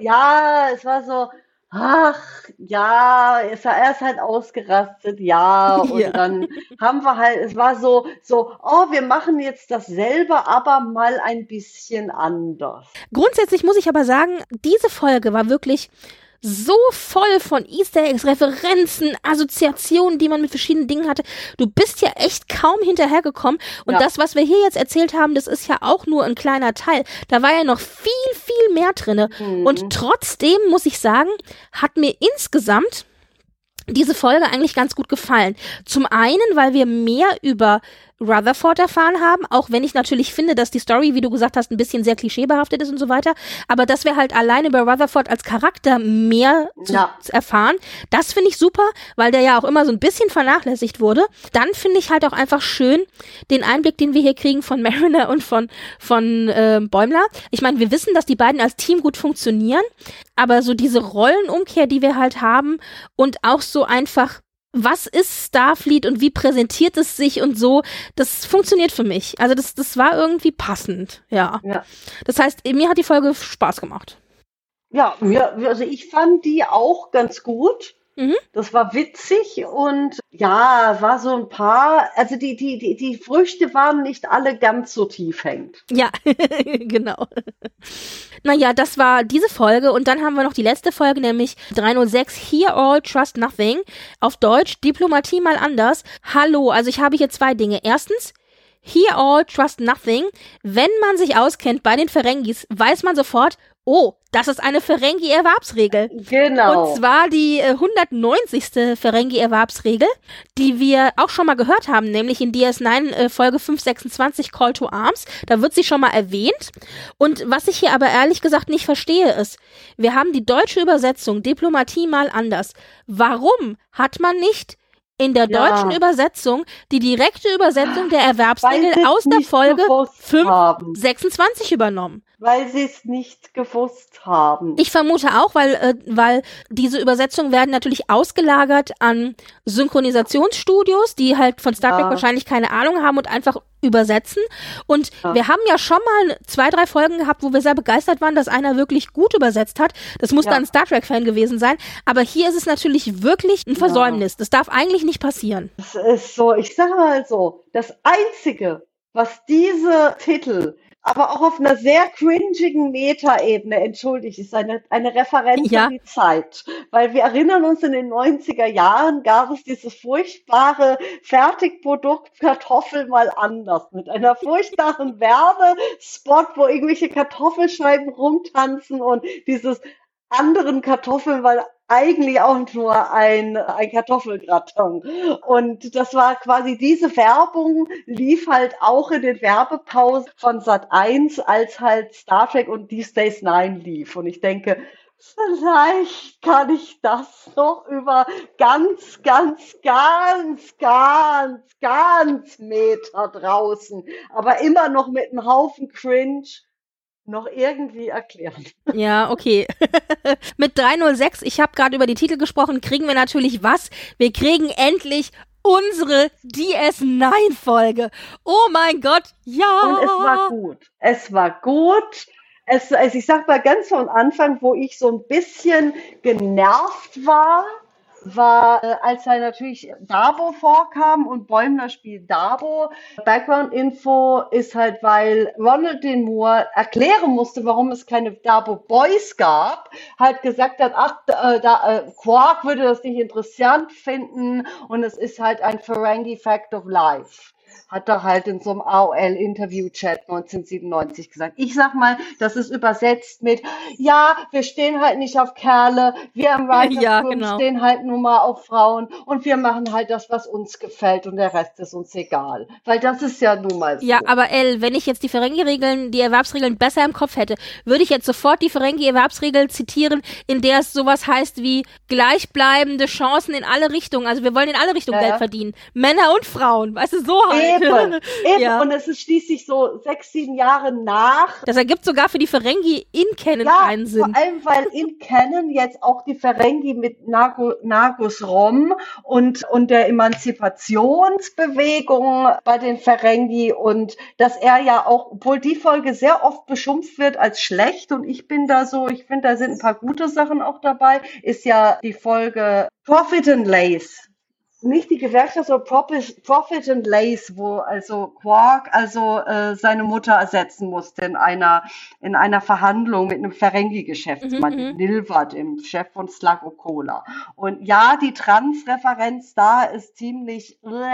ach, ja, er ist halt ausgerastet, und dann haben wir halt, es war so, wir machen jetzt dasselbe, aber mal ein bisschen anders. Grundsätzlich muss ich aber sagen, diese Folge war wirklich so voll von Easter Eggs, Referenzen, Assoziationen, die man mit verschiedenen Dingen hatte. Du bist ja echt kaum hinterhergekommen. Und das, was wir hier jetzt erzählt haben, das ist ja auch nur ein kleiner Teil. Da war ja noch viel, viel mehr drinne. Und trotzdem, muss ich sagen, hat mir insgesamt diese Folge eigentlich ganz gut gefallen. Zum einen, weil wir mehr über Rutherford erfahren haben, auch wenn ich natürlich finde, dass die Story, wie du gesagt hast, ein bisschen sehr klischeebehaftet ist und so weiter, aber dass wir halt alleine über Rutherford als Charakter mehr zu erfahren, das finde ich super, weil der ja auch immer so ein bisschen vernachlässigt wurde. Dann finde ich halt auch einfach schön den Einblick, den wir hier kriegen von Mariner und von Bäumler. Ich meine, wir wissen, dass die beiden als Team gut funktionieren, aber so diese Rollenumkehr, die wir halt haben und auch so einfach, was ist Starfleet und wie präsentiert es sich und so, das funktioniert für mich. Also das war irgendwie passend, ja. Das heißt, mir hat die Folge Spaß gemacht. Ja, also ich fand die auch ganz gut. Das war witzig und war so ein paar, also die Früchte waren nicht alle ganz so tief hängend. Ja, genau. Naja, das war diese Folge und dann haben wir noch die letzte Folge, nämlich 306 Hear All, Trust Nothing. Auf Deutsch, Diplomatie mal anders. Hallo, also ich habe hier zwei Dinge. Erstens, Hear All, Trust Nothing. Wenn man sich auskennt bei den Ferengis, weiß man sofort, oh, das ist eine Ferengi-Erwerbsregel. Genau. Und zwar die 190. Ferengi-Erwerbsregel, die wir auch schon mal gehört haben, nämlich in DS9 Folge 526 Call to Arms. Da wird sie schon mal erwähnt. Und was ich hier aber ehrlich gesagt nicht verstehe ist, wir haben die deutsche Übersetzung Diplomatie mal anders. Warum hat man nicht in der deutschen Übersetzung die direkte Übersetzung der Erwerbsregel aus der Folge 5:26 übernommen. Weil sie es nicht gewusst haben. Ich vermute auch, weil diese Übersetzungen werden natürlich ausgelagert an Synchronisationsstudios, die halt von Star Trek wahrscheinlich keine Ahnung haben und einfach übersetzen. Und wir haben ja schon mal 2, 3 Folgen gehabt, wo wir sehr begeistert waren, dass einer wirklich gut übersetzt hat. Das muss dann ein Star Trek-Fan gewesen sein. Aber hier ist es natürlich wirklich ein Versäumnis. Das darf eigentlich nicht passieren. Das ist so, ich sage mal so, das Einzige, was diese Titel aber auch auf einer sehr cringigen Metaebene, entschuldigt, ist eine Referenz an die Zeit. Weil wir erinnern uns, in den 90er Jahren gab es dieses furchtbare Fertigprodukt Kartoffel mal anders. Mit einer furchtbaren Werbespot, wo irgendwelche Kartoffelscheiben rumtanzen und dieses anderen Kartoffeln, weil eigentlich auch nur ein Kartoffelgratin. Und das war quasi diese Werbung, lief halt auch in den Werbepausen von Sat.1, als halt Star Trek und Deep Space Nine lief. Und ich denke, vielleicht kann ich das noch über ganz Meter draußen, aber immer noch mit einem Haufen Cringe noch irgendwie erklären. Ja, okay. Mit 306, ich habe gerade über die Titel gesprochen, kriegen wir natürlich was? Wir kriegen endlich unsere DS9-Folge. Oh mein Gott, ja! Und es war gut. Es war gut. Also ich sag mal ganz von Anfang, wo ich so ein bisschen genervt war, als da natürlich Dabo vorkam und Bäumler spielt Dabo. Background-Info ist halt, weil Ronald D. Moore erklären musste, warum es keine Dabo Boys gab, halt gesagt hat, Quark würde das nicht interessant finden und es ist halt ein Ferengi Fact of Life. Hat er halt in so einem AOL-Interview-Chat 1997 gesagt. Ich sag mal, das ist übersetzt mit, ja, wir stehen halt nicht auf Kerle, wir im Writers Room stehen halt nur mal auf Frauen und wir machen halt das, was uns gefällt und der Rest ist uns egal. Weil das ist ja nun mal so. Ja, aber wenn ich jetzt die Ferengi-Regeln, die Erwerbsregeln besser im Kopf hätte, würde ich jetzt sofort die Ferengi-Erwerbsregel zitieren, in der es sowas heißt wie gleichbleibende Chancen in alle Richtungen. Also wir wollen in alle Richtungen Geld verdienen. Männer und Frauen, weißt du, so halt. Eben. Ja. Und es ist schließlich so 6, 7 Jahre nach. Das ergibt sogar für die Ferengi in Canon keinen Sinn. Vor allem, weil in Canon jetzt auch die Ferengi mit Nagus Rom und der Emanzipationsbewegung bei den Ferengi und dass er ja auch, obwohl die Folge sehr oft beschimpft wird als schlecht und ich finde, da sind ein paar gute Sachen auch dabei, ist ja die Folge Profit and Lace. Nicht die Gewerkschaft, sondern Profit and Lace, wo also Quark seine Mutter ersetzen musste in einer Verhandlung mit einem Ferengi-Geschäftsmann, Nilva, dem Chef von Slug Cola. Und ja, die Trans-Referenz da ist ziemlich,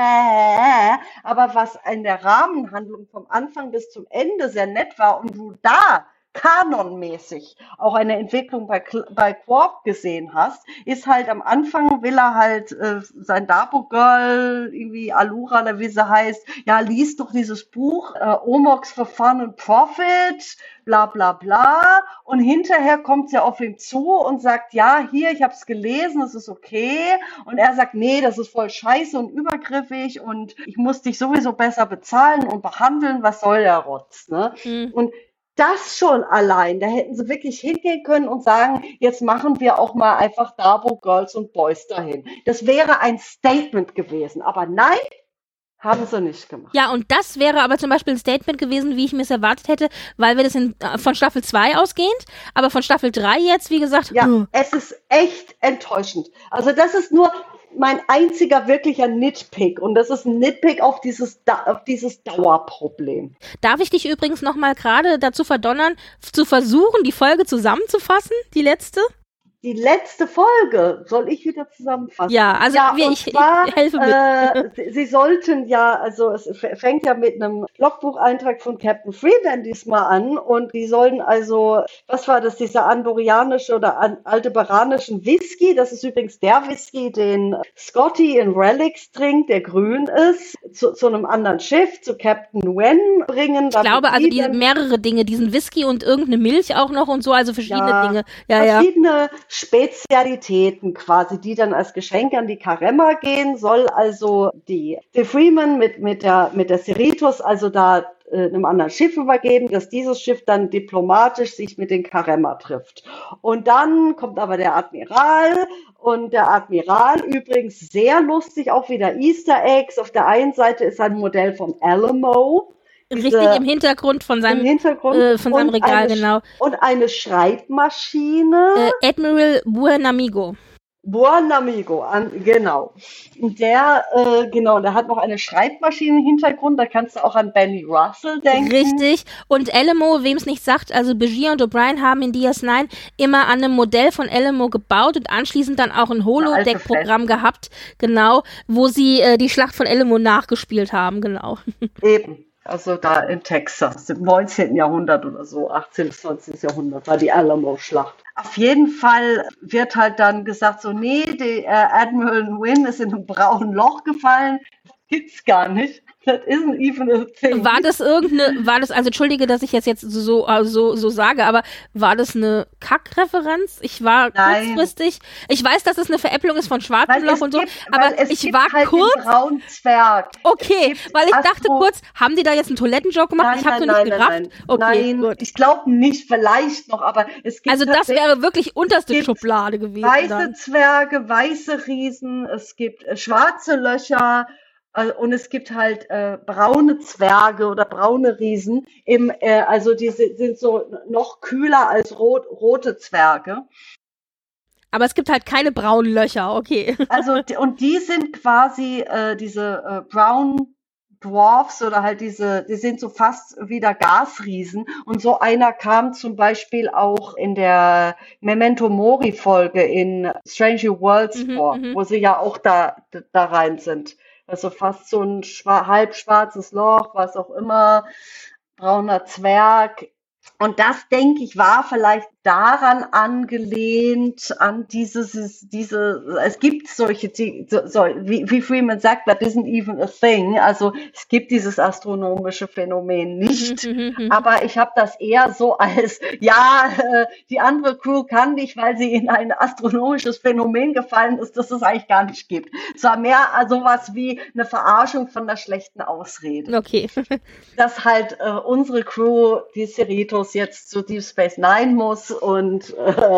aber was in der Rahmenhandlung vom Anfang bis zum Ende sehr nett war und du da kanonmäßig auch eine Entwicklung bei Quark gesehen hast, ist halt am Anfang will er halt sein Dabo-Girl, irgendwie Allura oder wie sie heißt, ja, liest doch dieses Buch Omox for Fun and Profit, bla bla bla und hinterher kommt sie auf ihn zu und sagt, ja, hier, ich habe es gelesen, das ist okay und er sagt, nee, das ist voll scheiße und übergriffig und ich muss dich sowieso besser bezahlen und behandeln, was soll der Rotz, ne? Und das schon allein, da hätten sie wirklich hingehen können und sagen, jetzt machen wir auch mal einfach Dabo Girls und Boys dahin. Das wäre ein Statement gewesen, aber nein, haben sie nicht gemacht. Ja, und das wäre aber zum Beispiel ein Statement gewesen, wie ich mir es erwartet hätte, weil wir das von Staffel 2 ausgehend, aber von Staffel 3 jetzt, wie gesagt. Ja, es ist echt enttäuschend. Also das ist nur mein einziger wirklicher Nitpick und das ist ein Nitpick auf dieses Dauerproblem. Darf ich dich übrigens nochmal gerade dazu verdonnern, zu versuchen, die Folge zusammenzufassen, die letzte? Die letzte Folge soll ich wieder zusammenfassen. Ja, also ich helfe mit. Sie sollten ja, also es fängt ja mit einem Logbucheintrag von Captain Freeman diesmal an und die sollen also, was war das, dieser andorianische oder aldebaranischen Whisky, das ist übrigens der Whisky, den Scotty in Relics trinkt, der grün ist, zu einem anderen Schiff, zu Captain Wen bringen. Ich glaube, also mehrere Dinge, diesen Whisky und irgendeine Milch auch noch und so, also verschiedene Dinge. Ja, verschiedene Spezialitäten quasi, die dann als Geschenk an die Karemma gehen, soll also die Freeman mit der Cerritos also da einem anderen Schiff übergeben, dass dieses Schiff dann diplomatisch sich mit den Karemma trifft. Und dann kommt aber der Admiral, und der Admiral übrigens sehr lustig, auch wieder Easter Eggs. Auf der einen Seite ist ein Modell vom Alamo. Richtig im Hintergrund von seinem Regal, genau. Und eine Schreibmaschine. Admiral Buenamigo. Genau. Der hat noch eine Schreibmaschine im Hintergrund, da kannst du auch an Benny Russell denken. Richtig. Und Alamo, wem es nicht sagt, also Begier und O'Brien haben in DS9 immer an einem Modell von Alamo gebaut und anschließend dann auch ein Holodeck-Programm gehabt, genau, wo sie die Schlacht von Alamo nachgespielt haben, genau. Eben. Also da in Texas, im 19. Jahrhundert oder so, 18. bis 19. Jahrhundert war die Alamo-Schlacht. Auf jeden Fall wird halt dann gesagt, so, nee, die Admiral Wynne ist in ein braunes Loch gefallen. Das gibt's gar nicht. That isn't even a thing. Also entschuldige, dass ich jetzt so sage, aber war das eine Kack-Referenz? Ich war kurzfristig, ich weiß, dass es eine Veräpplung ist von Schwarzem Loch und so, aber ich war halt kurz. Den braunen Zwerg. Okay, weil ich dachte kurz, haben die da jetzt einen Toilettenjoke gemacht? Ich habe so nicht gerafft. Okay, gut. Ich glaube nicht, vielleicht noch, aber es gibt. Also das wäre wirklich unterste Schublade gewesen. Weiße Zwerge, weiße Riesen, es gibt schwarze Löcher. Und es gibt halt braune Zwerge oder braune Riesen, also die sind so noch kühler als rote Zwerge. Aber es gibt halt keine braunen Löcher, okay. Also und die sind quasi diese Brown Dwarfs oder halt die sind so fast wieder Gasriesen. Und so einer kam zum Beispiel auch in der Memento Mori Folge in Strange New Worlds vor, wo sie ja auch da rein sind. Also fast so ein halb schwarzes Loch, was auch immer, brauner Zwerg. Und das, denke ich, war vielleicht daran angelehnt, an es gibt solche, wie Freeman sagt, that isn't even a thing. Also es gibt dieses astronomische Phänomen nicht. Aber ich habe das eher so als, die andere Crew kann nicht, weil sie in ein astronomisches Phänomen gefallen ist, das es eigentlich gar nicht gibt. Es war mehr sowas wie eine Verarschung von der schlechten Ausrede. Okay. Dass halt unsere Crew, die Cerritos, jetzt zu Deep Space Nine muss und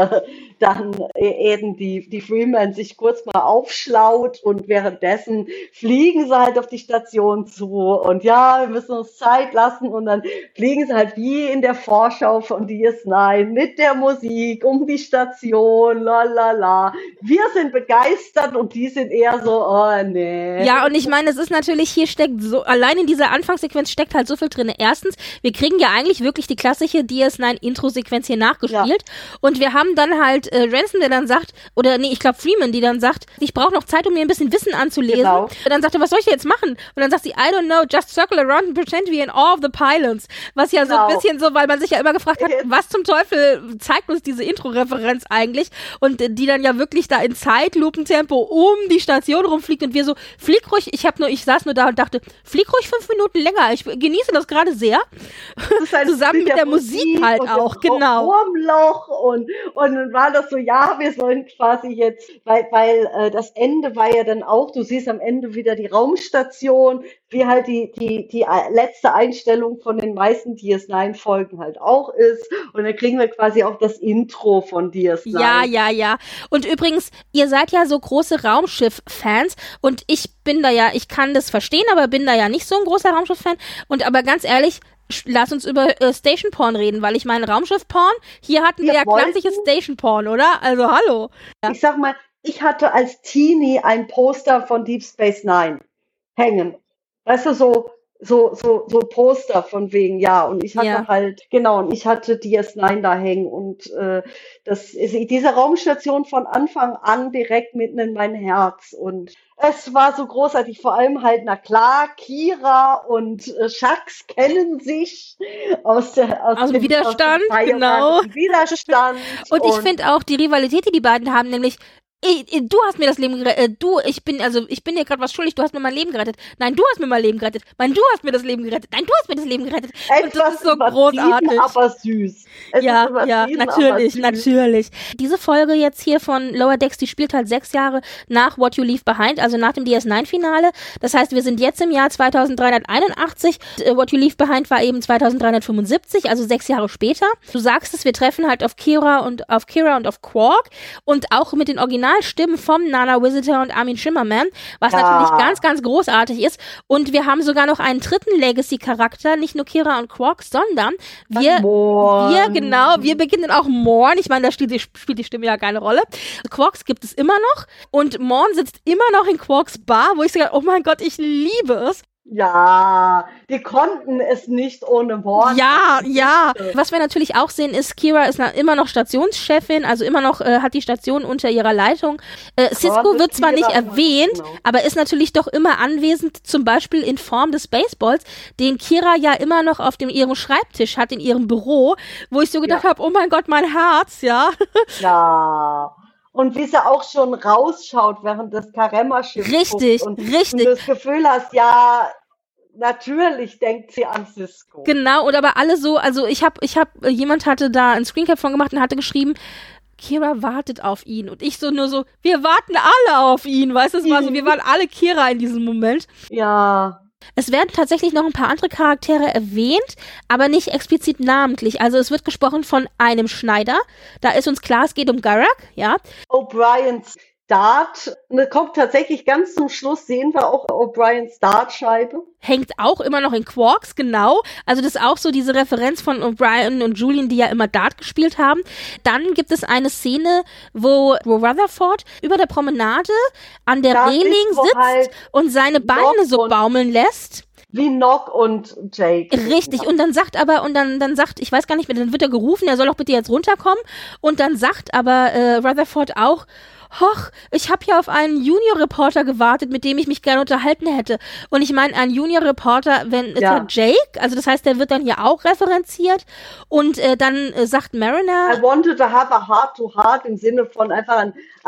dann eben die Freeman sich kurz mal aufschlaut und währenddessen fliegen sie halt auf die Station zu und wir müssen uns Zeit lassen und dann fliegen sie halt wie in der Vorschau von DS9 mit der Musik um die Station, lalala. Wir sind begeistert und die sind eher so, oh nee. Ja, und ich meine, es ist natürlich, hier steckt so, allein in dieser Anfangssequenz steckt halt so viel drin. Erstens, wir kriegen ja eigentlich wirklich die klassische DS9-Intro-Sequenz hier nachgespielt und wir haben dann halt Ransom, der dann sagt, ich glaube Freeman, die dann sagt, ich brauche noch Zeit, um mir ein bisschen Wissen anzulesen. Genau. Und dann sagt er, was soll ich jetzt machen? Und dann sagt sie, I don't know, just circle around and pretend to be in awe of the pylons. Was ja so ein bisschen so, weil man sich ja immer gefragt hat, was zum Teufel zeigt uns diese Intro-Referenz eigentlich? Und die dann ja wirklich da in Zeitlupentempo um die Station rumfliegt und wir so, flieg ruhig, ich saß nur da und dachte, flieg ruhig 5 Minuten länger, ich genieße das gerade sehr. Zusammen mit der Musik halt auch, genau. Wurmloch und dann war das so, wir sollen quasi jetzt, weil das Ende war ja dann auch, du siehst am Ende wieder die Raumstation, wie halt die letzte Einstellung von den meisten DS9-Folgen halt auch ist. Und dann kriegen wir quasi auch das Intro von DS9. Ja. Und übrigens, ihr seid ja so große Raumschiff-Fans und ich kann das verstehen, aber bin da ja nicht so ein großer Raumschiff-Fan. Aber ganz ehrlich, lass uns über Station Porn reden, weil ich meine, Raumschiff-Porn, hier hatten wir ja klassisches Station Porn, oder? Also, hallo. Ja. Ich sag mal, ich hatte als Teenie ein Poster von Deep Space Nine hängen. Weißt du, so Poster von wegen, und ich hatte und ich hatte DS9 da hängen und das ist diese Raumstation von Anfang an direkt mitten in mein Herz und es war so großartig, vor allem halt, na klar, Kira und Shax kennen sich aus dem Widerstand, genau. Widerstand. Und ich finde auch die Rivalität, die beiden haben, nämlich Du hast mir das Leben gerettet. Ich bin dir gerade was schuldig. Du hast mir mein Leben gerettet. Nein, du hast mir mein Leben gerettet. Nein, du hast mir das Leben gerettet. Nein, du hast mir das Leben gerettet. Und das ist so großartig. Aber süß. Ja, natürlich. Diese Folge jetzt hier von Lower Decks, die spielt halt 6 Jahre nach What You Leave Behind, also nach dem DS9-Finale. Das heißt, wir sind jetzt im Jahr 2381. What You Leave Behind war eben 2375, also 6 Jahre später. Du sagst es, wir treffen halt auf Kira und auf Quark und auch mit den Originalstimmen vom Nana Visitor und Armin Shimmerman, was natürlich ganz, ganz großartig ist. Und wir haben sogar noch einen dritten Legacy-Charakter, nicht nur Kira und Quark, sondern wir beginnen auch Morn. Ich meine, da spielt die Stimme ja keine Rolle. Quarks gibt es immer noch und Morn sitzt immer noch in Quarks Bar, wo ich sage, oh mein Gott, ich liebe es. Ja, die konnten es nicht ohne Worte. Ja. Was wir natürlich auch sehen, ist, Kira ist immer noch Stationschefin, also immer noch hat die Station unter ihrer Leitung. Sisko wird zwar nicht erwähnt, aber ist natürlich doch immer anwesend, zum Beispiel in Form des Baseballs, den Kira ja immer noch auf ihrem Schreibtisch hat, in ihrem Büro, wo ich so gedacht habe, oh mein Gott, mein Herz, ja. Ja. Und wie sie auch schon rausschaut, während das Karema-Schiff richtig. Und du das Gefühl hast, ja, natürlich denkt sie an Sisko. Genau, und aber alle so, also jemand hatte da ein Screencap von gemacht und hatte geschrieben, Kira wartet auf ihn. Und ich nur so, wir warten alle auf ihn, weißt du, wir waren alle Kira in diesem Moment. Ja. Es werden tatsächlich noch ein paar andere Charaktere erwähnt, aber nicht explizit namentlich. Also es wird gesprochen von einem Schneider. Da ist uns klar, es geht um Garak, ja. O'Brien's Dart, kommt tatsächlich ganz zum Schluss, sehen wir auch O'Brien's Dartscheibe. Hängt auch immer noch in Quarks, genau. Also das ist auch so diese Referenz von O'Brien und Julian, die ja immer Dart gespielt haben. Dann gibt es eine Szene, wo Rutherford über der Promenade an der Reling sitzt halt und seine Beine so baumeln lässt. Wie Nock und Jake. Richtig, und dann sagt aber, ich weiß gar nicht mehr, dann wird er gerufen, er soll doch bitte jetzt runterkommen. Und dann sagt aber Rutherford auch, hoch, ich habe hier auf einen Junior-Reporter gewartet, mit dem ich mich gerne unterhalten hätte. Und ich meine, ein Junior-Reporter, ist ja Jake, also das heißt, der wird dann hier auch referenziert. Und dann sagt Mariner, I wanted to have a heart-to-heart im Sinne von einfach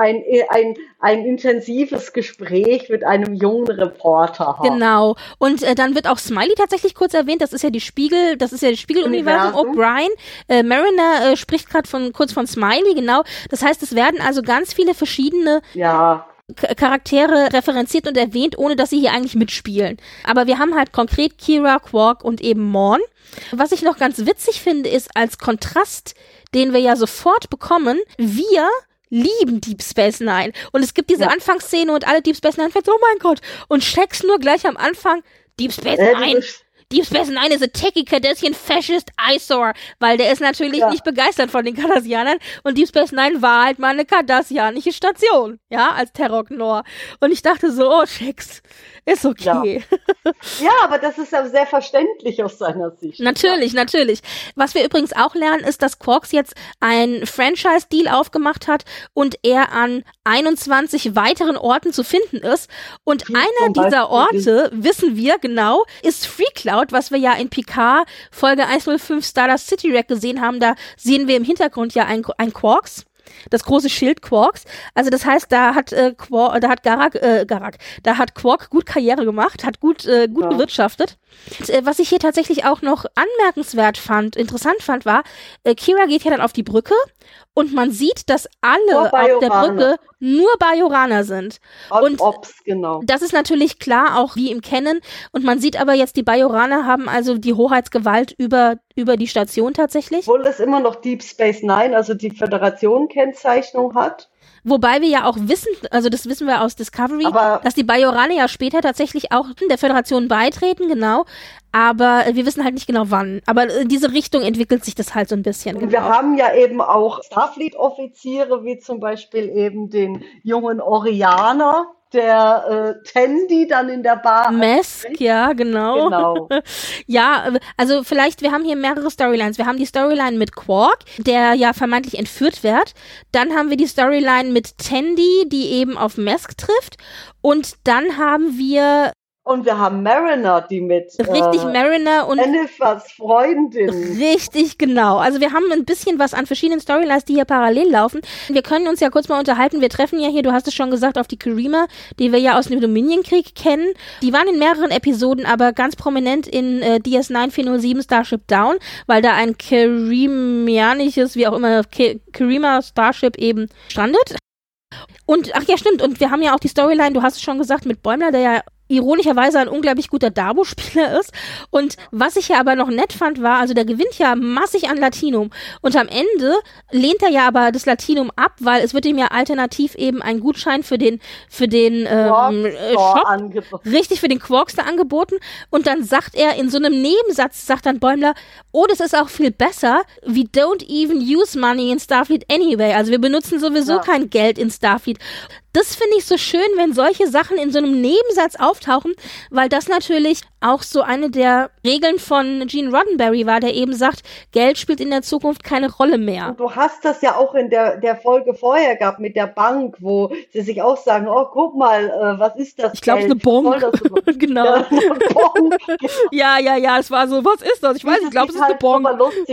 ein intensives Gespräch mit einem jungen Reporter haben. Genau. Und dann wird auch Smiley tatsächlich kurz erwähnt. Das ist ja das Spiegeluniversum O'Brien. Mariner spricht gerade kurz von Smiley, genau. Das heißt, es werden also ganz viele verschiedene Charaktere referenziert und erwähnt, ohne dass sie hier eigentlich mitspielen. Aber wir haben halt konkret Kira, Quark und eben Morn. Was ich noch ganz witzig finde, ist als Kontrast, den wir ja sofort bekommen, wir lieben Deep Space Nine. Und es gibt diese Anfangsszene und alle Deep Space Nine-Fans, oh mein Gott. Und Shax nur gleich am Anfang, Deep Space Nine. Deep Space Nine ist a techie Cardassian fascist eyesore, weil der ist natürlich nicht begeistert von den Cardassianern und Deep Space Nine war halt mal eine cardassianische Station, ja, als Terror-Gnor. Und ich dachte so, oh, Shax, ist okay. Ja, aber das ist ja sehr verständlich aus seiner Sicht. Natürlich. Was wir übrigens auch lernen, ist, dass Quarks jetzt ein Franchise-Deal aufgemacht hat und er an 21 weiteren Orten zu finden ist. Und einer dieser Orte, wissen wir genau, ist Freecloud, was wir ja in Picard Folge 105 Stardust City Wreck gesehen haben. Da sehen wir im Hintergrund ja ein Quarks. Das große Schild Quarks. Also das heißt, da hat Quark gut Karriere gemacht, hat gut gewirtschaftet. Und, was ich hier tatsächlich auch noch interessant fand, war, Kira geht ja dann auf die Brücke und man sieht, dass alle auf der Brücke nur Bajoraner sind. Und genau. Das ist natürlich klar, auch wie im Kennen. Und man sieht aber jetzt, die Bajoraner haben also die Hoheitsgewalt über die Station tatsächlich. Obwohl es immer noch Deep Space Nine, also die Föderation-Kennzeichnung hat. Wobei wir ja auch wissen, also das wissen wir aus Discovery, dass die Bajoraner ja später tatsächlich auch der Föderation beitreten, genau. Aber wir wissen halt nicht genau wann. Aber in diese Richtung entwickelt sich das halt so ein bisschen. Und wir haben ja eben auch Starfleet-Offiziere, wie zum Beispiel eben den jungen Orianer, der Tandy dann in der Bar. Mesk, ja, genau. Ja, also vielleicht, wir haben hier mehrere Storylines. Wir haben die Storyline mit Quark, der ja vermeintlich entführt wird. Dann haben wir die Storyline mit Tandy, die eben auf Mesk trifft. Und dann haben wir Und wir haben Mariner, die mit richtig Mariner und Jennifers Freundin. Richtig, genau. Also wir haben ein bisschen was an verschiedenen Storylines, die hier parallel laufen. Wir können uns ja kurz mal unterhalten. Wir treffen ja hier, du hast es schon gesagt, auf die Karima, die wir ja aus dem Dominion-Krieg kennen. Die waren in mehreren Episoden, aber ganz prominent in DS9 407 Starship Down, weil da ein karimianisches, wie auch immer, Karima Starship eben strandet. Und, ach ja, stimmt. Und wir haben ja auch die Storyline, du hast es schon gesagt, mit Bäumler, der ja ironischerweise ein unglaublich guter Dabo-Spieler ist. Und was ich ja aber noch nett fand, war, also der gewinnt ja massig an Latinum. Und am Ende lehnt er ja aber das Latinum ab, weil es wird ihm ja alternativ eben ein Gutschein für den Shop, richtig, für den Quarkster angeboten. Und dann sagt er in so einem Nebensatz, sagt dann Bäumler, oh, das ist auch viel besser. We don't even use money in Starfleet anyway. Also wir benutzen sowieso kein Geld in Starfleet. Das finde ich so schön, wenn solche Sachen in so einem Nebensatz auftauchen, weil das natürlich auch so eine der Regeln von Gene Roddenberry war, der eben sagt, Geld spielt in der Zukunft keine Rolle mehr. Und du hast das ja auch in der Folge vorher gehabt mit der Bank, wo sie sich auch sagen, oh, guck mal, was ist das? Ich glaube, eine Bonk. Genau. Ja, eine Bonk. ja, es war so, was ist das? Ich weiß, ich glaube, es ist eine Bonk.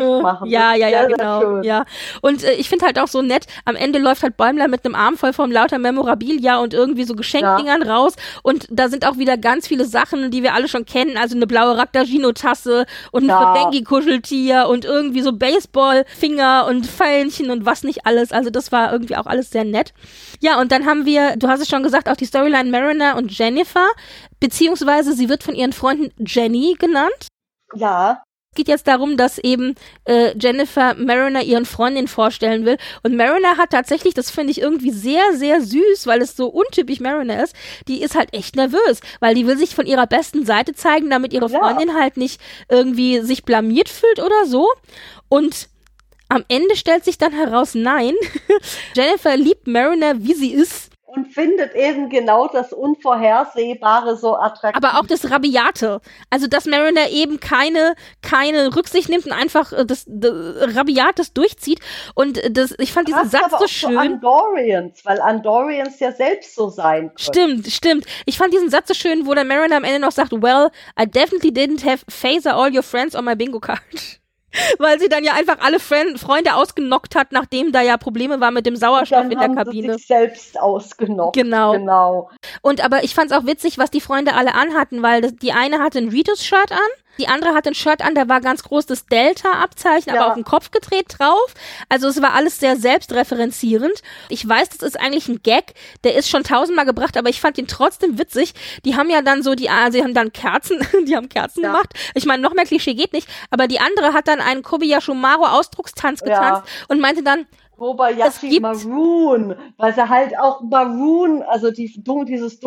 Ja, genau. Ja. Und ich finde halt auch so nett, am Ende läuft halt Bäumler mit einem Arm voll vom lauter Memorabilia und irgendwie so Geschenkdingern raus und da sind auch wieder ganz viele Sachen, die wir alle schon kennen, also eine blaue Raktajino-Tasse und ein Ferengi-Kuscheltier und irgendwie so Baseball-Finger und Pfeilchen und was nicht alles, also das war irgendwie auch alles sehr nett. Ja, und dann haben wir, du hast es schon gesagt, auch die Storyline Mariner und Jennifer, beziehungsweise sie wird von ihren Freunden Jenny genannt. Ja. Es geht jetzt darum, dass eben Jennifer Mariner ihren Freundin vorstellen will. Und Mariner hat tatsächlich, das finde ich irgendwie sehr, sehr süß, weil es so untypisch Mariner ist, die ist halt echt nervös, weil die will sich von ihrer besten Seite zeigen, damit ihre Freundin halt nicht irgendwie sich blamiert fühlt oder so. Und am Ende stellt sich dann heraus, nein, Jennifer liebt Mariner, wie sie ist. Und findet eben genau das Unvorhersehbare so attraktiv. Aber auch das Rabiate. Also, dass Mariner eben keine Rücksicht nimmt und einfach das Rabiates durchzieht. Und ich fand diesen Satz aber so auch schön. So Andorians, weil Andorians ja selbst so sein können. Stimmt. Ich fand diesen Satz so schön, wo der Mariner am Ende noch sagt, well, I definitely didn't have Phaser all your friends on my bingo card. Weil sie dann ja einfach alle Freunde ausgenockt hat, nachdem da ja Probleme war mit dem Sauerstoff in der Kabine. Sie sich selbst ausgenockt. Genau. Und aber ich fand's auch witzig, was die Freunde alle anhatten, weil die eine hatte ein Ritus-Shirt an, die andere hatte ein Shirt an, da war ganz groß das Delta-Abzeichen, aber auf den Kopf gedreht drauf. Also es war alles sehr selbstreferenzierend. Ich weiß, das ist eigentlich ein Gag, der ist schon 1000-mal gebracht, aber ich fand ihn trotzdem witzig. Die haben ja dann so sie haben dann Kerzen, gemacht. Ich meine, noch mehr Klischee geht nicht, aber die andere hat dann einen Kobayashi Maru Ausdruckstanz getanzt und meinte dann, Kobayashi Maroon, weil sie halt auch Maroon, also dieses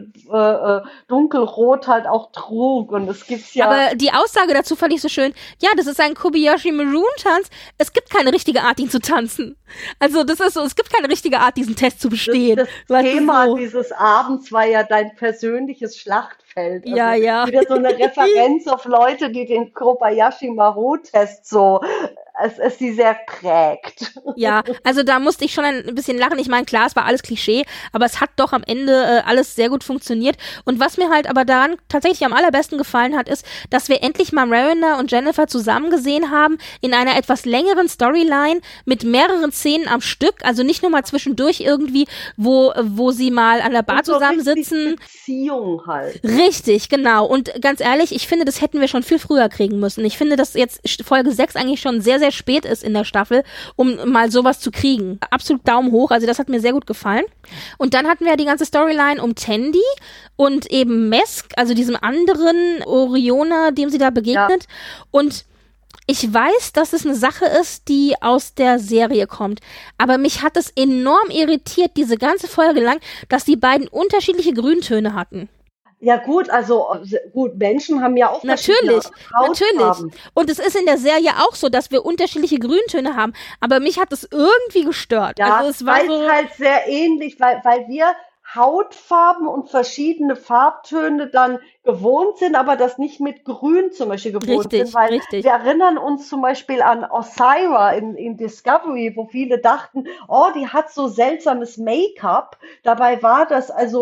dunkelrot halt auch trug und es gibt's ja. Aber die Aussage dazu fand ich so schön, ja, das ist ein Kobayashi Maroon Tanz, es gibt keine richtige Art, ihn zu tanzen. Also das ist so, es gibt keine richtige Art, diesen Test zu bestehen. Das Thema dieses Abends war ja dein persönliches Schlachtfeld. Also wieder so eine Referenz auf Leute, die den Kobayashi Maru Test so es sie sehr prägt. Ja, also da musste ich schon ein bisschen lachen. Ich meine, klar, es war alles Klischee, aber es hat doch am Ende alles sehr gut funktioniert. Und was mir halt aber daran tatsächlich am allerbesten gefallen hat, ist, dass wir endlich mal Mariner und Jennifer zusammen gesehen haben in einer etwas längeren Storyline mit mehreren Szenen am Stück, also nicht nur mal zwischendurch irgendwie, wo sie mal an der Bar zusammensitzen. Beziehung halt. Richtig, genau. Und ganz ehrlich, ich finde, das hätten wir schon viel früher kriegen müssen. Ich finde, dass jetzt Folge 6 eigentlich schon sehr, sehr spät ist in der Staffel, um mal sowas zu kriegen. Absolut Daumen hoch, also das hat mir sehr gut gefallen. Und dann hatten wir die ganze Storyline um Tandy und eben Mesk, also diesem anderen Orioner, dem sie da begegnet. Ja. Und ich weiß, dass es eine Sache ist, die aus der Serie kommt, aber mich hat es enorm irritiert, diese ganze Folge lang, dass die beiden unterschiedliche Grüntöne hatten. Ja gut, Menschen haben ja auch natürlich. Und es ist in der Serie auch so, dass wir unterschiedliche Grüntöne haben, aber mich hat es irgendwie gestört. Ja, also es war weil es halt sehr ähnlich, weil wir Hautfarben und verschiedene Farbtöne dann gewohnt sind, aber das nicht mit Grün zum Beispiel gewohnt sind, weil wir erinnern uns zum Beispiel an Osira in Discovery, wo viele dachten, oh, die hat so seltsames Make-up, dabei war das also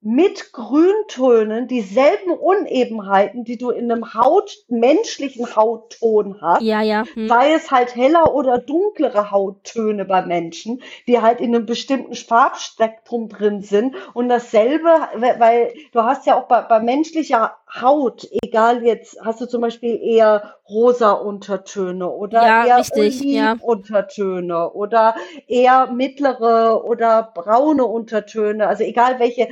mit Grüntönen dieselben Unebenheiten, die du in einem menschlichen Hautton hast, sei es halt heller oder dunklere Hauttöne bei Menschen, die halt in einem bestimmten Farbspektrum drin sind. Und dasselbe, weil du hast ja auch bei menschlicher Haut, egal jetzt, hast du zum Beispiel eher rosa Untertöne oder eher Oliv-Untertöne oder eher mittlere oder braune Untertöne, also egal welche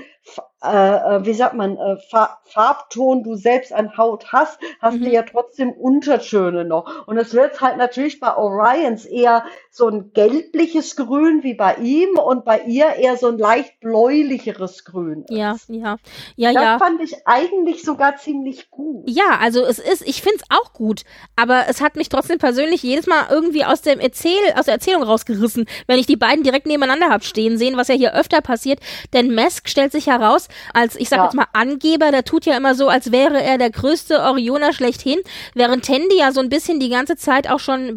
Farbton du selbst an Haut hast du ja trotzdem Untertöne noch. Und es wird halt natürlich bei Orions eher so ein gelbliches Grün wie bei ihm und bei ihr eher so ein leicht bläulicheres Grün ist. Das fand ich eigentlich sogar ziemlich gut. Ja, also ich finde es auch gut, aber es hat mich trotzdem persönlich jedes Mal irgendwie aus der Erzählung rausgerissen, wenn ich die beiden direkt nebeneinander habe stehen sehen, was ja hier öfter passiert, denn Mesk stellt sich heraus als, ich sag jetzt mal, Angeber, der tut ja immer so, als wäre er der größte Orioner schlechthin, während Tendi ja so ein bisschen die ganze Zeit auch schon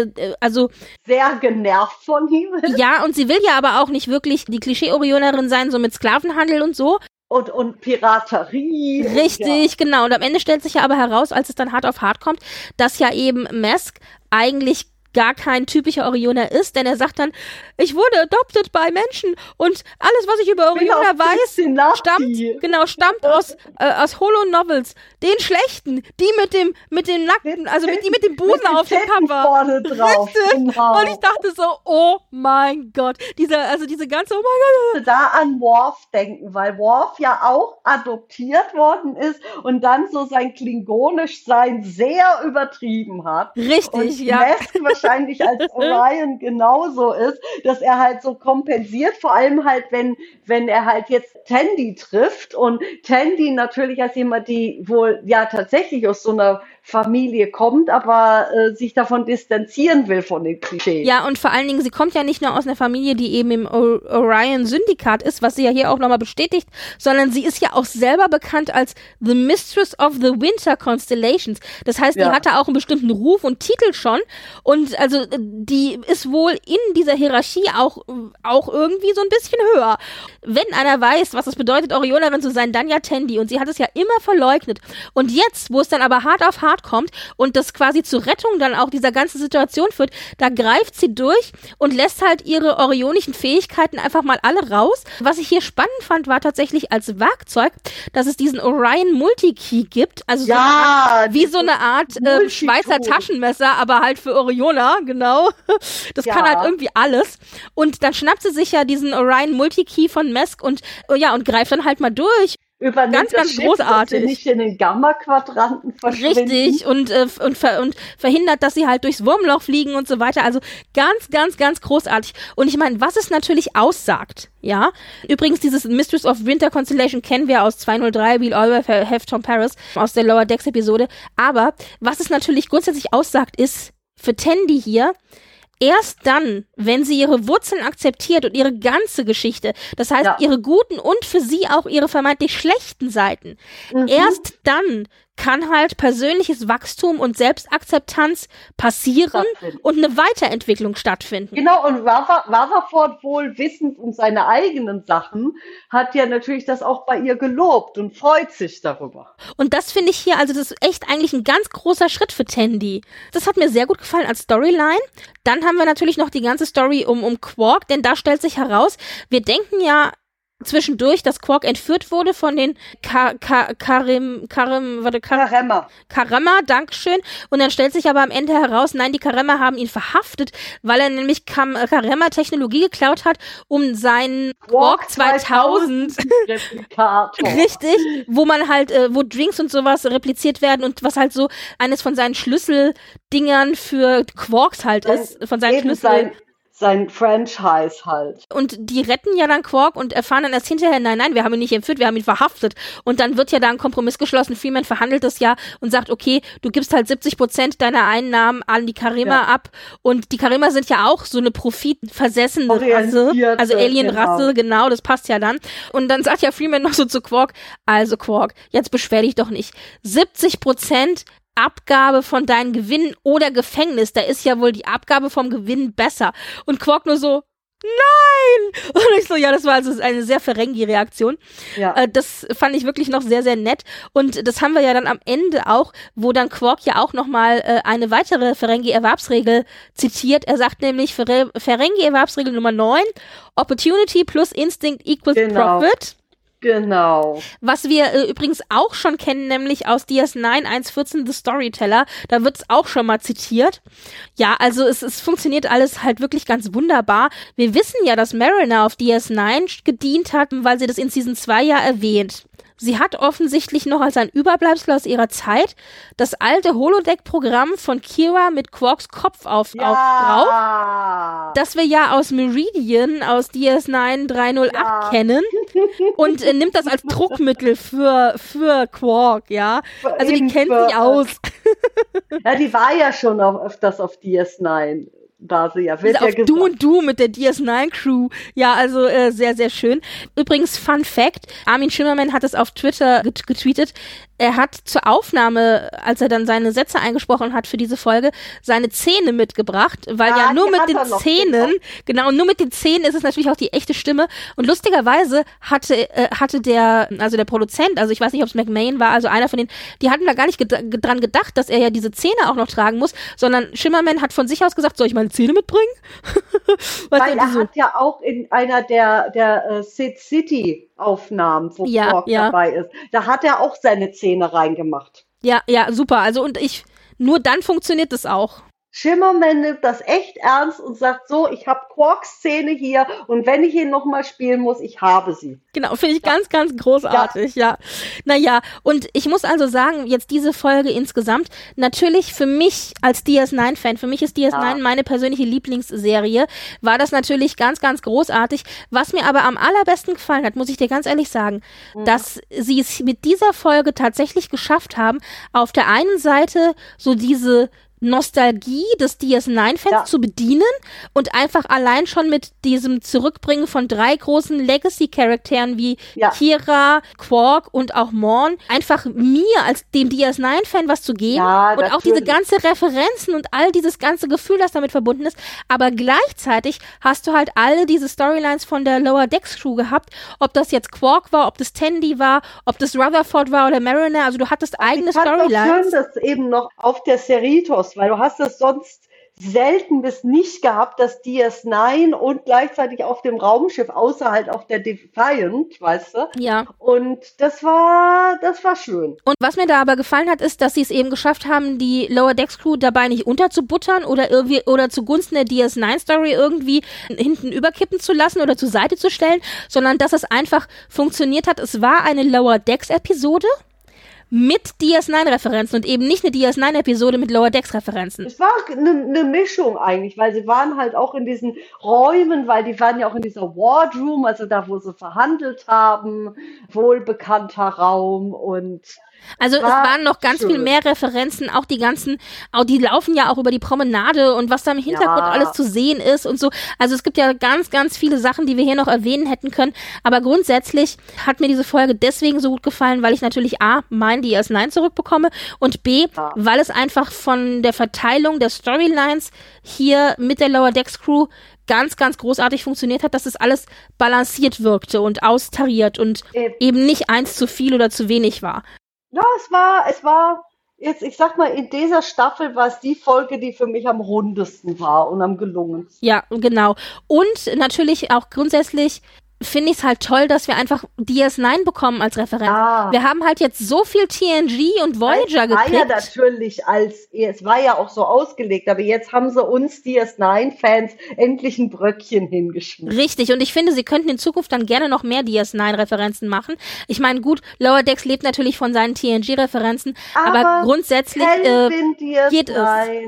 sehr genervt von ihm ist. Ja, und sie will ja aber auch nicht wirklich die Klischee-Orionerin sein, so mit Sklavenhandel und so. Und Piraterie. Richtig, genau. Und am Ende stellt sich ja aber heraus, als es dann hart auf hart kommt, dass ja eben Mesk eigentlich gar kein typischer Orioner ist, denn er sagt dann, ich wurde adopted bei Menschen und alles, was ich über Orioner weiß, stammt aus Holo-Novels, den schlechten, die mit dem nackten, also die mit dem Busen auf dem Cover. Genau. Und ich dachte so, oh mein Gott, diese ganze, oh mein Gott. Da an Worf denken, weil Worf ja auch adoptiert worden ist und dann so sein Klingonisch-Sein sehr übertrieben hat. Richtig, und Mesk wahrscheinlich als Orion genauso ist, dass er halt so kompensiert, vor allem halt, wenn er halt jetzt Tendi trifft und Tendi natürlich als jemand, die wohl ja tatsächlich aus so einer Familie kommt, aber sich davon distanzieren will von den Klischees. Ja, und vor allen Dingen, sie kommt ja nicht nur aus einer Familie, die eben im Orion-Syndikat ist, was sie ja hier auch nochmal bestätigt, sondern sie ist ja auch selber bekannt als The Mistress of the Winter Constellations. Das heißt, die hatte auch einen bestimmten Ruf und Titel schon und also die ist wohl in dieser Hierarchie auch irgendwie so ein bisschen höher. Wenn einer weiß, was es bedeutet, Orionerin zu sein, dann ja Tendi und sie hat es ja immer verleugnet. Und jetzt, wo es dann aber hart auf hart kommt und das quasi zur Rettung dann auch dieser ganzen Situation führt, da greift sie durch und lässt halt ihre orionischen Fähigkeiten einfach mal alle raus. Was ich hier spannend fand, war tatsächlich als Werkzeug, dass es diesen Orion Multikey gibt, also so eine Art Schweizer Taschenmesser, aber halt für Orioner, genau. Das kann halt irgendwie alles. Und dann schnappt sie sich ja diesen Orion Multikey von Mesk und greift dann halt mal durch. Übernimmt ganz Schiff, großartig. Dass sie nicht in den Gamma-Quadranten verschwinden. Richtig, und verhindert, dass sie halt durchs Wurmloch fliegen und so weiter. Also ganz, ganz, ganz großartig. Und ich meine, was es natürlich aussagt, ja. Übrigens, dieses Mistress of Winter Constellation kennen wir aus 203, We'll Always Have Tom Paris, aus der Lower Decks Episode. Aber was es natürlich grundsätzlich aussagt, ist für Tendi hier, erst dann, wenn sie ihre Wurzeln akzeptiert und ihre ganze Geschichte, das heißt ihre guten und für sie auch ihre vermeintlich schlechten Seiten, erst dann kann halt persönliches Wachstum und Selbstakzeptanz passieren und eine Weiterentwicklung stattfinden. Genau, und Rutherford, wohl wissend um seine eigenen Sachen, hat ja natürlich das auch bei ihr gelobt und freut sich darüber. Und das finde ich hier, also das ist echt eigentlich ein ganz großer Schritt für Tendi. Das hat mir sehr gut gefallen als Storyline. Dann haben wir natürlich noch die ganze Story um Quark, denn da stellt sich heraus, wir denken ja zwischendurch, dass Quark entführt wurde von den Karemma, Dankeschön. Und dann stellt sich aber am Ende heraus, nein, die Karemma haben ihn verhaftet, weil er nämlich Karemma-Technologie geklaut hat, um seinen Quark 2000 richtig, wo man halt, wo Drinks und sowas repliziert werden und was halt so eines von seinen Schlüsseldingern für Quarks halt ist, von seinen Schlüsseln. Sein Franchise halt. Und die retten ja dann Quark und erfahren dann erst hinterher, nein, wir haben ihn nicht entführt, wir haben ihn verhaftet. Und dann wird ja da ein Kompromiss geschlossen. Freeman verhandelt das ja und sagt, okay, du gibst halt 70% deiner Einnahmen an die Karemma ab. Und die Karemma sind ja auch so eine profitversessene Rasse, also Alien-Rasse, genau, das passt ja dann. Und dann sagt ja Freeman noch so zu Quark, also Quark, jetzt beschwer dich doch nicht. 70% Abgabe von deinen Gewinnen oder Gefängnis, da ist ja wohl die Abgabe vom Gewinn besser. Und Quark nur so, nein! Und ich so, ja, das war also eine sehr Ferengi-Reaktion. Ja. Das fand ich wirklich noch sehr, sehr nett. Und das haben wir ja dann am Ende auch, wo dann Quark ja auch nochmal eine weitere Ferengi-Erwerbsregel zitiert. Er sagt nämlich, Ferengi-Erwerbsregel Nummer 9, Opportunity plus Instinct equals Profit. Genau. Was wir übrigens auch schon kennen, nämlich aus DS9 1.14 The Storyteller, da wird's auch schon mal zitiert. Ja, also es funktioniert alles halt wirklich ganz wunderbar. Wir wissen ja, dass Mariner auf DS9 gedient hat, weil sie das in Season 2 ja erwähnt. Sie hat offensichtlich noch als ein Überbleibsel aus ihrer Zeit das alte Holodeck-Programm von Kira mit Quarks Kopf drauf, das wir ja aus Meridian aus DS9 308 kennen und nimmt das als Druckmittel für Quark, ja. Also die kennt sich aus. Ja, die war ja schon auch öfters auf DS9. Da sie ja, wird ja gesagt. Du und Du mit der DS9-Crew. Ja, also sehr, sehr schön. Übrigens, Fun Fact, Armin Shimmerman hat es auf Twitter getweetet. Er hat zur Aufnahme, als er dann seine Sätze eingesprochen hat für diese Folge, seine Zähne mitgebracht, weil ja nur mit den Zähnen, genau, nur mit den Zähnen ist es natürlich auch die echte Stimme. Und lustigerweise hatte der Produzent, also ich weiß nicht, ob es McMahon war, also einer von denen, die hatten da gar nicht dran gedacht, dass er ja diese Zähne auch noch tragen muss, sondern Shimmerman hat von sich aus gesagt, soll ich meine Zähne mitbringen? Weil er hat ja auch in einer der Sid City Aufnahmen, wo Quark dabei ist, da hat er auch seine Zähne reingemacht. Ja, super. Also nur dann funktioniert das auch. Shimmerman nimmt das echt ernst und sagt so, ich habe Quarks Szene hier und wenn ich ihn nochmal spielen muss, ich habe sie. Genau, finde ich ganz, ganz großartig, ja. Naja, und ich muss also sagen, jetzt diese Folge insgesamt, natürlich für mich als DS9-Fan, für mich ist DS9 meine persönliche Lieblingsserie, war das natürlich ganz, ganz großartig. Was mir aber am allerbesten gefallen hat, muss ich dir ganz ehrlich sagen, dass sie es mit dieser Folge tatsächlich geschafft haben, auf der einen Seite so diese Nostalgie des DS9-Fans zu bedienen und einfach allein schon mit diesem Zurückbringen von 3 großen Legacy-Charakteren wie Kira, Quark und auch Morn, einfach mir als dem DS9-Fan was zu geben und auch diese ganze Referenzen und all dieses ganze Gefühl, das damit verbunden ist, aber gleichzeitig hast du halt alle diese Storylines von der Lower Decks Crew gehabt, ob das jetzt Quark war, ob das Tandy war, ob das Rutherford war oder Mariner, also du hattest eigene Storylines. Ich fand schön, dass eben noch auf der Cerritos, weil du hast es sonst selten bis nicht gehabt, dass DS9 und gleichzeitig auf dem Raumschiff, außer halt auf der Defiant, weißt du? Ja. Und das war schön. Und was mir da aber gefallen hat, ist, dass sie es eben geschafft haben, die Lower Decks Crew dabei nicht unterzubuttern oder zugunsten der DS9-Story irgendwie hinten überkippen zu lassen oder zur Seite zu stellen, sondern dass es einfach funktioniert hat. Es war eine Lower Decks-Episode mit DS9-Referenzen und eben nicht eine DS9-Episode mit Lower Decks-Referenzen. Es war eine Mischung eigentlich, weil sie waren halt auch in diesen Räumen, weil die waren ja auch in dieser Wardroom, also da, wo sie verhandelt haben, wohlbekannter Raum und also es waren noch ganz viel mehr Referenzen, auch die laufen ja auch über die Promenade und was da im Hintergrund alles zu sehen ist und so. Also es gibt ja ganz, ganz viele Sachen, die wir hier noch erwähnen hätten können. Aber grundsätzlich hat mir diese Folge deswegen so gut gefallen, weil ich natürlich A, mein DS9 zurückbekomme und B, weil es einfach von der Verteilung der Storylines hier mit der Lower Decks Crew ganz, ganz großartig funktioniert hat, dass es alles balanciert wirkte und austariert und eben nicht eins zu viel oder zu wenig war. Ja, es war jetzt, ich sag mal, in dieser Staffel war es die Folge, die für mich am rundesten war und am gelungensten. Ja, genau. Und natürlich auch grundsätzlich finde ich es halt toll, dass wir einfach DS9 bekommen als Referenz. Wir haben halt jetzt so viel TNG und Voyager gekriegt. Es war ja natürlich es war ja auch so ausgelegt, aber jetzt haben sie uns DS9-Fans endlich ein Bröckchen hingeschmissen. Richtig, und ich finde, sie könnten in Zukunft dann gerne noch mehr DS9-Referenzen machen. Ich meine, gut, Lower Decks lebt natürlich von seinen TNG-Referenzen, aber grundsätzlich geht es.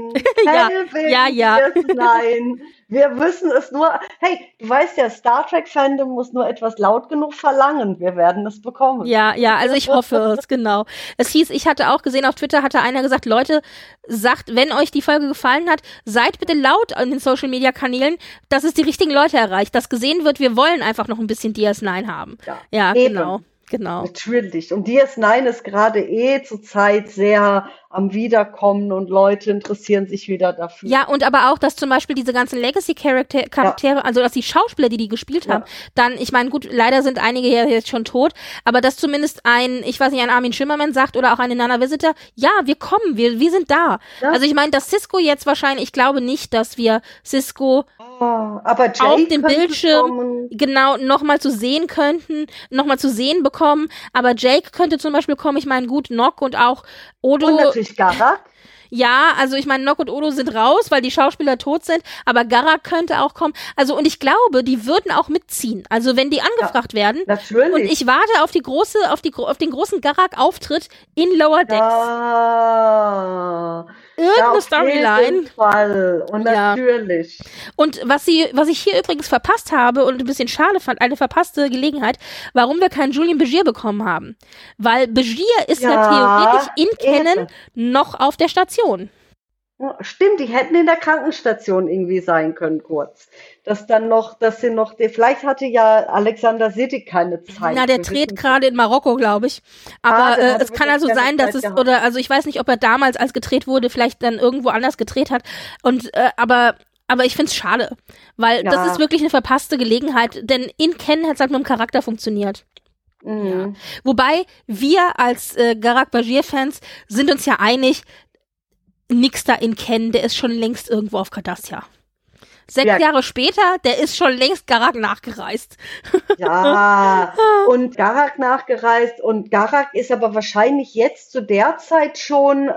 DS9. Wir müssen es nur, hey, du weißt ja, Star Trek-Fandom muss nur etwas laut genug verlangen. Wir werden es bekommen. Ja, also ich hoffe es, genau. Es hieß, ich hatte auch gesehen, auf Twitter hatte einer gesagt, Leute, sagt, wenn euch die Folge gefallen hat, seid bitte laut in den Social-Media-Kanälen, dass es die richtigen Leute erreicht, dass gesehen wird, wir wollen einfach noch ein bisschen DS9 haben. Ja, genau. Natürlich. Und DS9 ist gerade zur Zeit sehr am Wiederkommen und Leute interessieren sich wieder dafür. Ja, und aber auch, dass zum Beispiel diese ganzen Legacy-Charaktere, also dass die Schauspieler, die gespielt haben, dann, ich meine, gut, leider sind einige ja jetzt schon tot, aber dass zumindest ein Armin Shimmerman sagt oder auch eine Nana Visitor, ja, wir kommen, wir sind da. Ja. Also ich meine, dass Sisko jetzt wahrscheinlich, ich glaube nicht, dass wir Sisko aber auf dem Bildschirm genau nochmal zu sehen bekommen, aber Jake könnte zum Beispiel kommen, ich meine, gut, Nock und auch Odo. Und natürlich Garak. Ja, also ich meine, Nock und Odo sind raus, weil die Schauspieler tot sind, aber Garak könnte auch kommen. Also und ich glaube, die würden auch mitziehen. Also wenn die angefragt werden. Natürlich. Und ich warte auf den großen Garak-Auftritt in Lower Decks. Irgendeine Storyline. Auf jeden Fall. Und natürlich. Und was ich hier übrigens verpasst habe und ein bisschen schade fand, eine verpasste Gelegenheit, warum wir keinen Julien Begier bekommen haben. Weil Begier ist ja theoretisch in Canon noch auf der Station. Stimmt, die hätten in der Krankenstation irgendwie sein können, kurz. Vielleicht hatte ja Alexander Siddig keine Zeit. Na, der dreht gerade in Marokko, glaube ich. Aber es kann also sein, dass also ich weiß nicht, ob er damals, als gedreht wurde, vielleicht dann irgendwo anders gedreht hat. Und, aber ich find's schade. Weil das ist wirklich eine verpasste Gelegenheit, denn in Ken hat's halt mit dem Charakter funktioniert. Mhm. Ja. Wobei wir als Garak Bashir-Fans sind uns ja einig, nix da in Ken, der ist schon längst irgendwo auf Cardassia. 6 Jahre später, der ist schon längst Garak nachgereist. Ja, und Garak nachgereist und Garak ist aber wahrscheinlich jetzt zu der Zeit schon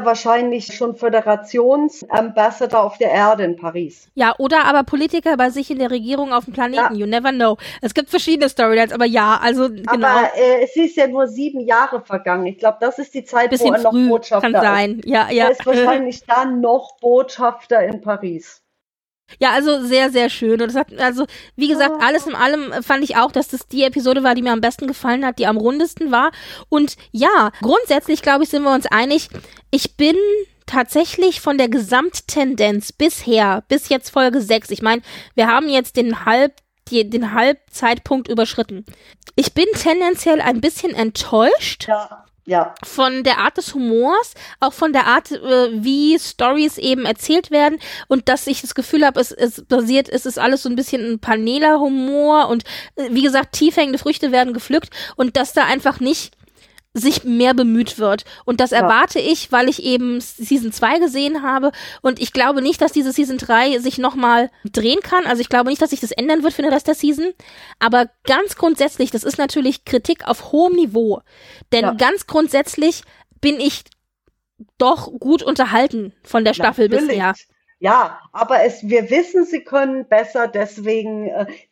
Föderationsambassador auf der Erde in Paris. Ja, oder aber Politiker bei sich in der Regierung auf dem Planeten, you never know. Es gibt verschiedene Storylines, aber also genau. Aber es ist ja nur 7 Jahre vergangen. Ich glaube, das ist die Zeit, wo er noch Botschafter ist. Kann sein, ja. Er ist wahrscheinlich dann noch Botschafter in Paris. Ja, also sehr, sehr schön. Und wie gesagt, alles in allem fand ich auch, dass das die Episode war, die mir am besten gefallen hat, die am rundesten war. Und ja, grundsätzlich, glaube ich, sind wir uns einig. Ich bin tatsächlich von der Gesamttendenz bis jetzt Folge 6. Ich meine, wir haben jetzt den Halbzeitpunkt überschritten. Ich bin tendenziell ein bisschen enttäuscht. Ja. Von der Art des Humors, auch von der Art, wie Stories eben erzählt werden und dass ich das Gefühl habe, es ist alles so ein bisschen ein Paneler-Humor und wie gesagt, tiefhängende Früchte werden gepflückt und dass da einfach nicht sich mehr bemüht wird. Und das erwarte ich, weil ich eben Season 2 gesehen habe und ich glaube nicht, dass diese Season 3 sich nochmal drehen kann. Also ich glaube nicht, dass sich das ändern wird für den Rest der Season. Aber ganz grundsätzlich, das ist natürlich Kritik auf hohem Niveau. Denn ganz grundsätzlich bin ich doch gut unterhalten von der Staffel bisher. Ja, aber wir wissen, sie können besser, deswegen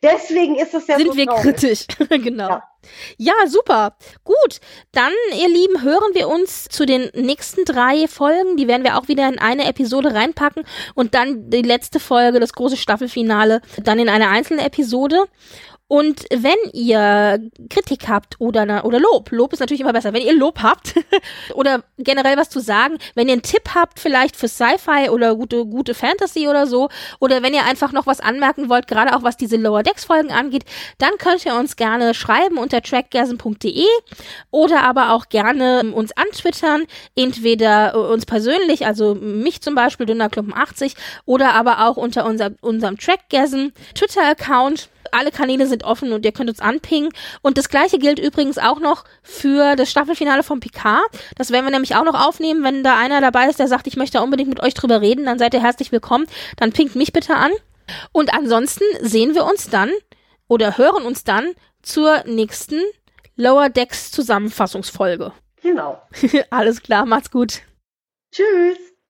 ist es ja so. Sind wir kritisch, genau. Ja, super. Gut, dann, ihr Lieben, hören wir uns zu den nächsten 3 Folgen. Die werden wir auch wieder in eine Episode reinpacken und dann die letzte Folge, das große Staffelfinale, dann in eine einzelne Episode. Und wenn ihr Kritik habt oder Lob ist natürlich immer besser, wenn ihr Lob habt oder generell was zu sagen, wenn ihr einen Tipp habt vielleicht für Sci-Fi oder gute Fantasy oder so, oder wenn ihr einfach noch was anmerken wollt, gerade auch was diese Lower Decks Folgen angeht, dann könnt ihr uns gerne schreiben unter trackgasm.de oder aber auch gerne uns antwittern, entweder uns persönlich, also mich zum Beispiel, Dünnerklumpen80, oder aber auch unter unserem Trackgasm Twitter-Account. Alle Kanäle sind offen und ihr könnt uns anpingen. Und das Gleiche gilt übrigens auch noch für das Staffelfinale von Picard. Das werden wir nämlich auch noch aufnehmen. Wenn da einer dabei ist, der sagt, ich möchte unbedingt mit euch drüber reden, dann seid ihr herzlich willkommen. Dann pinkt mich bitte an. Und ansonsten sehen wir uns dann oder hören uns dann zur nächsten Lower Decks Zusammenfassungsfolge. Genau. Alles klar, macht's gut. Tschüss.